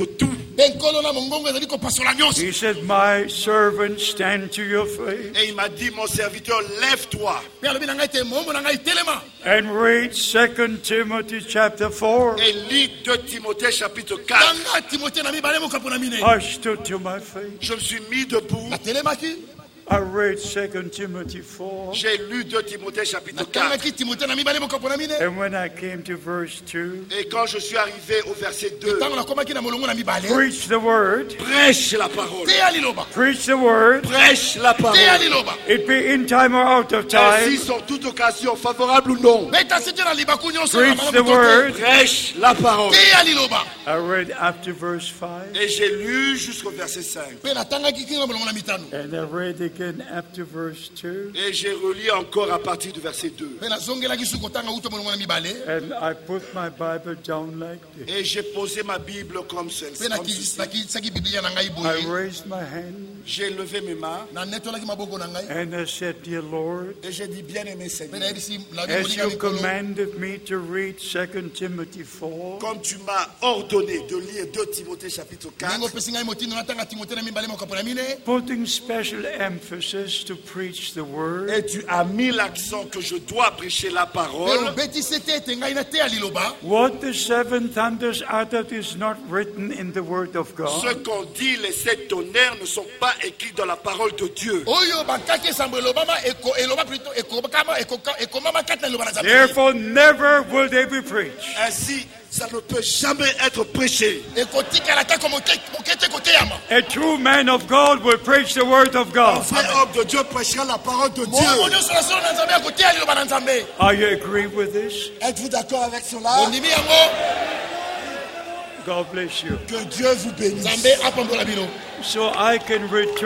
benkolo na mongongo ezali kopasola nyonso. He said, my servant, stand to your face Et il m'a dit, mon serviteur, lève-toi Mpe alobi na ngai te momo na ngai telema. and read 2 Timothy chapter 4. et lis 2 Timothée chapitre 4. Tanga Timothée na mibale mokapo na mine. I stood to my feet. Je me suis mis debout. Natelemaki. I read 2 Timothy 4. J'ai lu 2 Timothée chapitre 4. Natangaki Timothée na mibale mokapo na mine. And when I came to verse 2, Et quand je suis arrivé au verset 2, Tango nakomaki na molongo na mibale. preach the word, prêche la parole. Teya liloba. preach the word. Prêche la Teya parole. liloba. It be in time or out of Ainsi, time. sur toute occasion, favorable ou non, Beta sete na libaku nyonso. Preach the word. prêche la parole. Teya liloba. I read up to verse 5. Et j'ai lu jusqu'au verset 5. Mpe natangaki kino na molongo na mitano. And I read again up to verse 2. Et j'ai relu encore à partir du verset 2. Mpe nazongelaki suki kotanga uto molongo na mibale. And I put my Bible down like this. Et j'ai posé ma Bible comme celle-ci. Mpe comme ceci. nakisaki biblia na ngai I boye. raised my hand J'ai levé mes mains Na netolaki maboko na ngai. and I said, Dear Lord, et j'ai dit, bien-aimé Mpe Seigneur, nayebisi labi as moninga you mikolo. commanded me to read 2 Timothy 4, comme tu m'as ordonné de lire 2 Timothée chapitre 4, Ndenge opesi ngai motindo natanga Timothée na mibale mokapo na mine. putting special emphasis to preach the word, et tu as mis l'accent que je dois prêcher la Mpe parole, obetisi ete ete ngai nateya liloba. what the seven thunders uttered is not written in the word of ce God. qu'on dit, les 7 tonnerres ne sont pas écrits dans la parole de Dieu. Oyo bakaki esambo elobama eloba plutôt ekomama kati na liloba na Nzambe. Therefore, never will they be preached. Ainsi, ça ne peut jamais être prêché. Ekotikala kaka mokete koteyama. A true man of God will preach the word of Un God. vrai homme de Dieu prêchera la parole de Momo Dieu. nyonso na solo na Nzambe akoteya liloba na Nzambe. Are you agree with this? Êtes-vous d'accord avec cela? Ondimi yango God bless you. Que Dieu vous bénisse. Nzambe apambola bino. So I can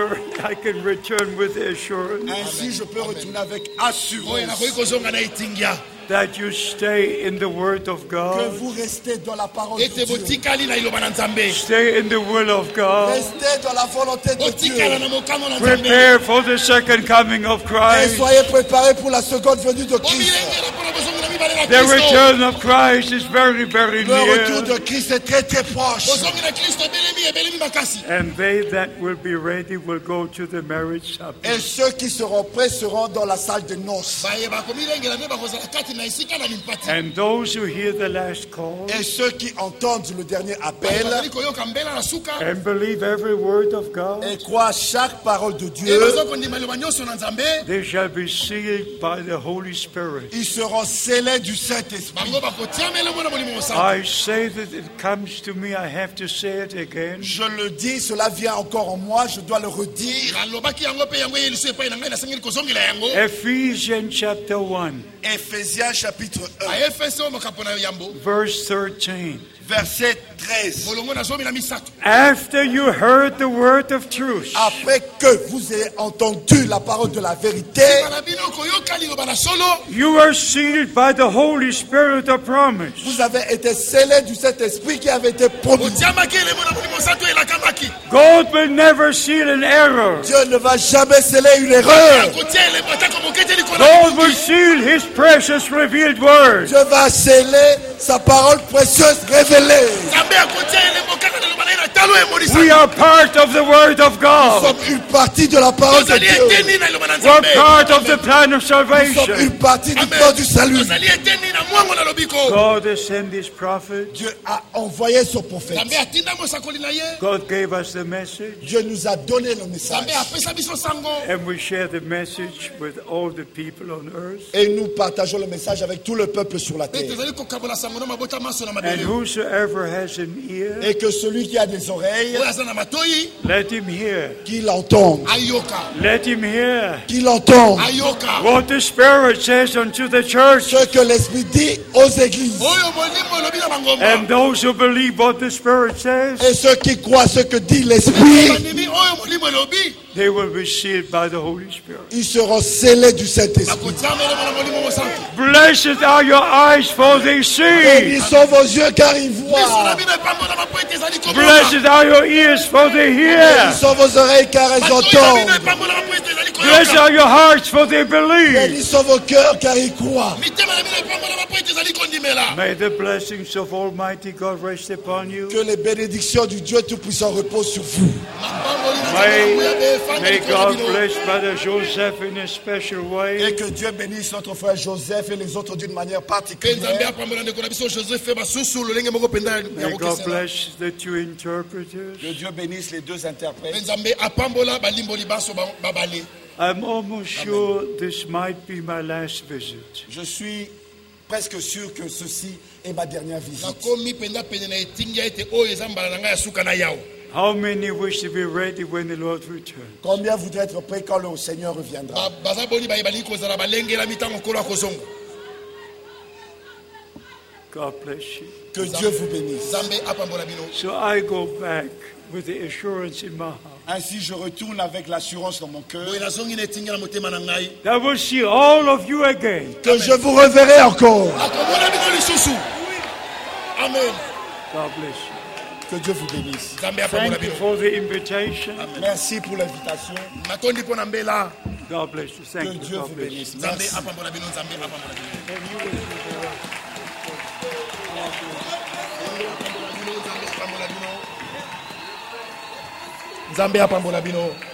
return with the assurance Ainsi, je peux retourner avec Oyo assurance nakoki kozonga na etingia. that you stay in the word of que God, vous restez dans la parole de Ete Dieu. botikali na liloba na Nzambe. stay in the will of God, Restez dans la volonté de Dieu. Botikala na mokano na Nzambe. prepare for the second coming of Et Christ. soyez préparés pour la seconde venue de Christ. Omilengela mpona bozongela mibale na The Kristo. return of Christ is very, very Le retour near. de Christ est très très proche. Bozongela Kristo ebelemi makasi. And they that will be ready will go to the marriage supper. Et ceux qui seront prêts seront dans la salle de noces. Baye bakomilengela mpe bakozala kati na esika na limpati. And those who hear the last call Et ceux qui entendent le dernier appel bazali koyoka mbela na suka. and believe every word of God, et croient chaque parole de E Dieu, bazokondima liloba nyonso na Nzambe. they shall be sealed by the Holy Spirit. ils seront scellés du Saint-Esprit. Bango bakotiamela mwana molimo mosantu. I say that it comes to me, I have to say it again. Je le dis, cela vient encore en moi, je dois le redire. nalobaki yango mpe yango eyeliso epai na ngai nasengeli kozongela yango. Ephesians chapter 1, Éphésiens chapitre 1, aefeso mokapo na yambo verse 13. verset 13. molongo na zomi na misato. After you heard the word of truth, Après que vous ayez entendu la parole de la vérité, bana bino koyoka liloba na solo. you are sealed by the Holy Spirit of promise. vous avez été scellés du Saint-Esprit qui avait été promis. otiamaki elemo na molimo mosantu elakamaki. God will never seal an error. Dieu ne va jamais sceller une erreur. akotia elemo atako mokete likolo. God will seal His precious revealed word. Dieu va sceller sa parole précieuse révélée. Nzambe akotia elemo kaka na liloba na ye na talo emonisa. We are part of the word of Nous God. sommes une partie de la parole de tozali Dieu. eteni na liloba na We're Nzambe. part of the plan of Nous sommes salvation. une partie du Amen. plan du salut. tozali eteni na mwango na lobiko. God has sent His prophet. Dieu a envoyé son prophète. Nzambe atinda mosakoli na ye. God gave us the message, Dieu nous a donné le message. Nzambe apesa biso sango. and we share the message with all the people on earth. Et nous partageons le message avec tout le peuple sur la Mpe terre. tozali kokabola sango na mabota maso na And mabele. whosoever has an ear, Et que celui qui a des oreilles, oyo aza na matoi let him hear. qu'il entende. ayoka. Let him hear Qu'il entende Ayoka. what the Spirit says unto the church. ce que l'Esprit dit aux églises. Oyo molimo olobi na bangomba. And those who believe what the Spirit says, Et ceux qui croient ce que dit l'Esprit, Bandimi oyo molimo elobi. they will be sealed by the Holy Spirit. ils seront scellés du Saint-Esprit. Bakotiamela mwana molimo mosantu. Blessed are your eyes, for they see. Bénis sont vos yeux car ils Miso na voient. bino epambola mapo ete ezali komona. Blessed are your ears, for they hear. Bénis sont vos oreilles car elles Matoi na bino entendent. epambola mapo ete ezali Blessed koyoka. are your hearts, for they believe. Bénis sont vos cœurs car ils croient. Mitema na bino epambola mapo ete May the blessings of Almighty God rest upon you. Que les bénédictions du Dieu Tout-Puissant reposent sur vous. May God bless Brother Joseph in a special Et way. que Dieu bénisse notre frère Joseph et les autres d'une manière particulière. May God bless the two interpreters. Que Dieu bénisse les deux interprètes. I'm almost sure this might be my last visit. Je suis presque sûr que ceci est ma dernière visite. How many wish to be ready when the Lord returns? Combien voudraient être prêts quand le Seigneur reviendra? God bless you. Que Dieu vous bénisse. So I go back with the assurance in my heart Ainsi, je retourne avec l'assurance dans mon cœur that I will see all of you again. que je vous reverrai encore. Amen. God bless you. Que Dieu vous bénisse. Thank you for the invitation. Merci pour l'invitation. God bless you. Que Thank you. Dieu God vous bless you. bénisse. Merci. Nzambe apambola bino.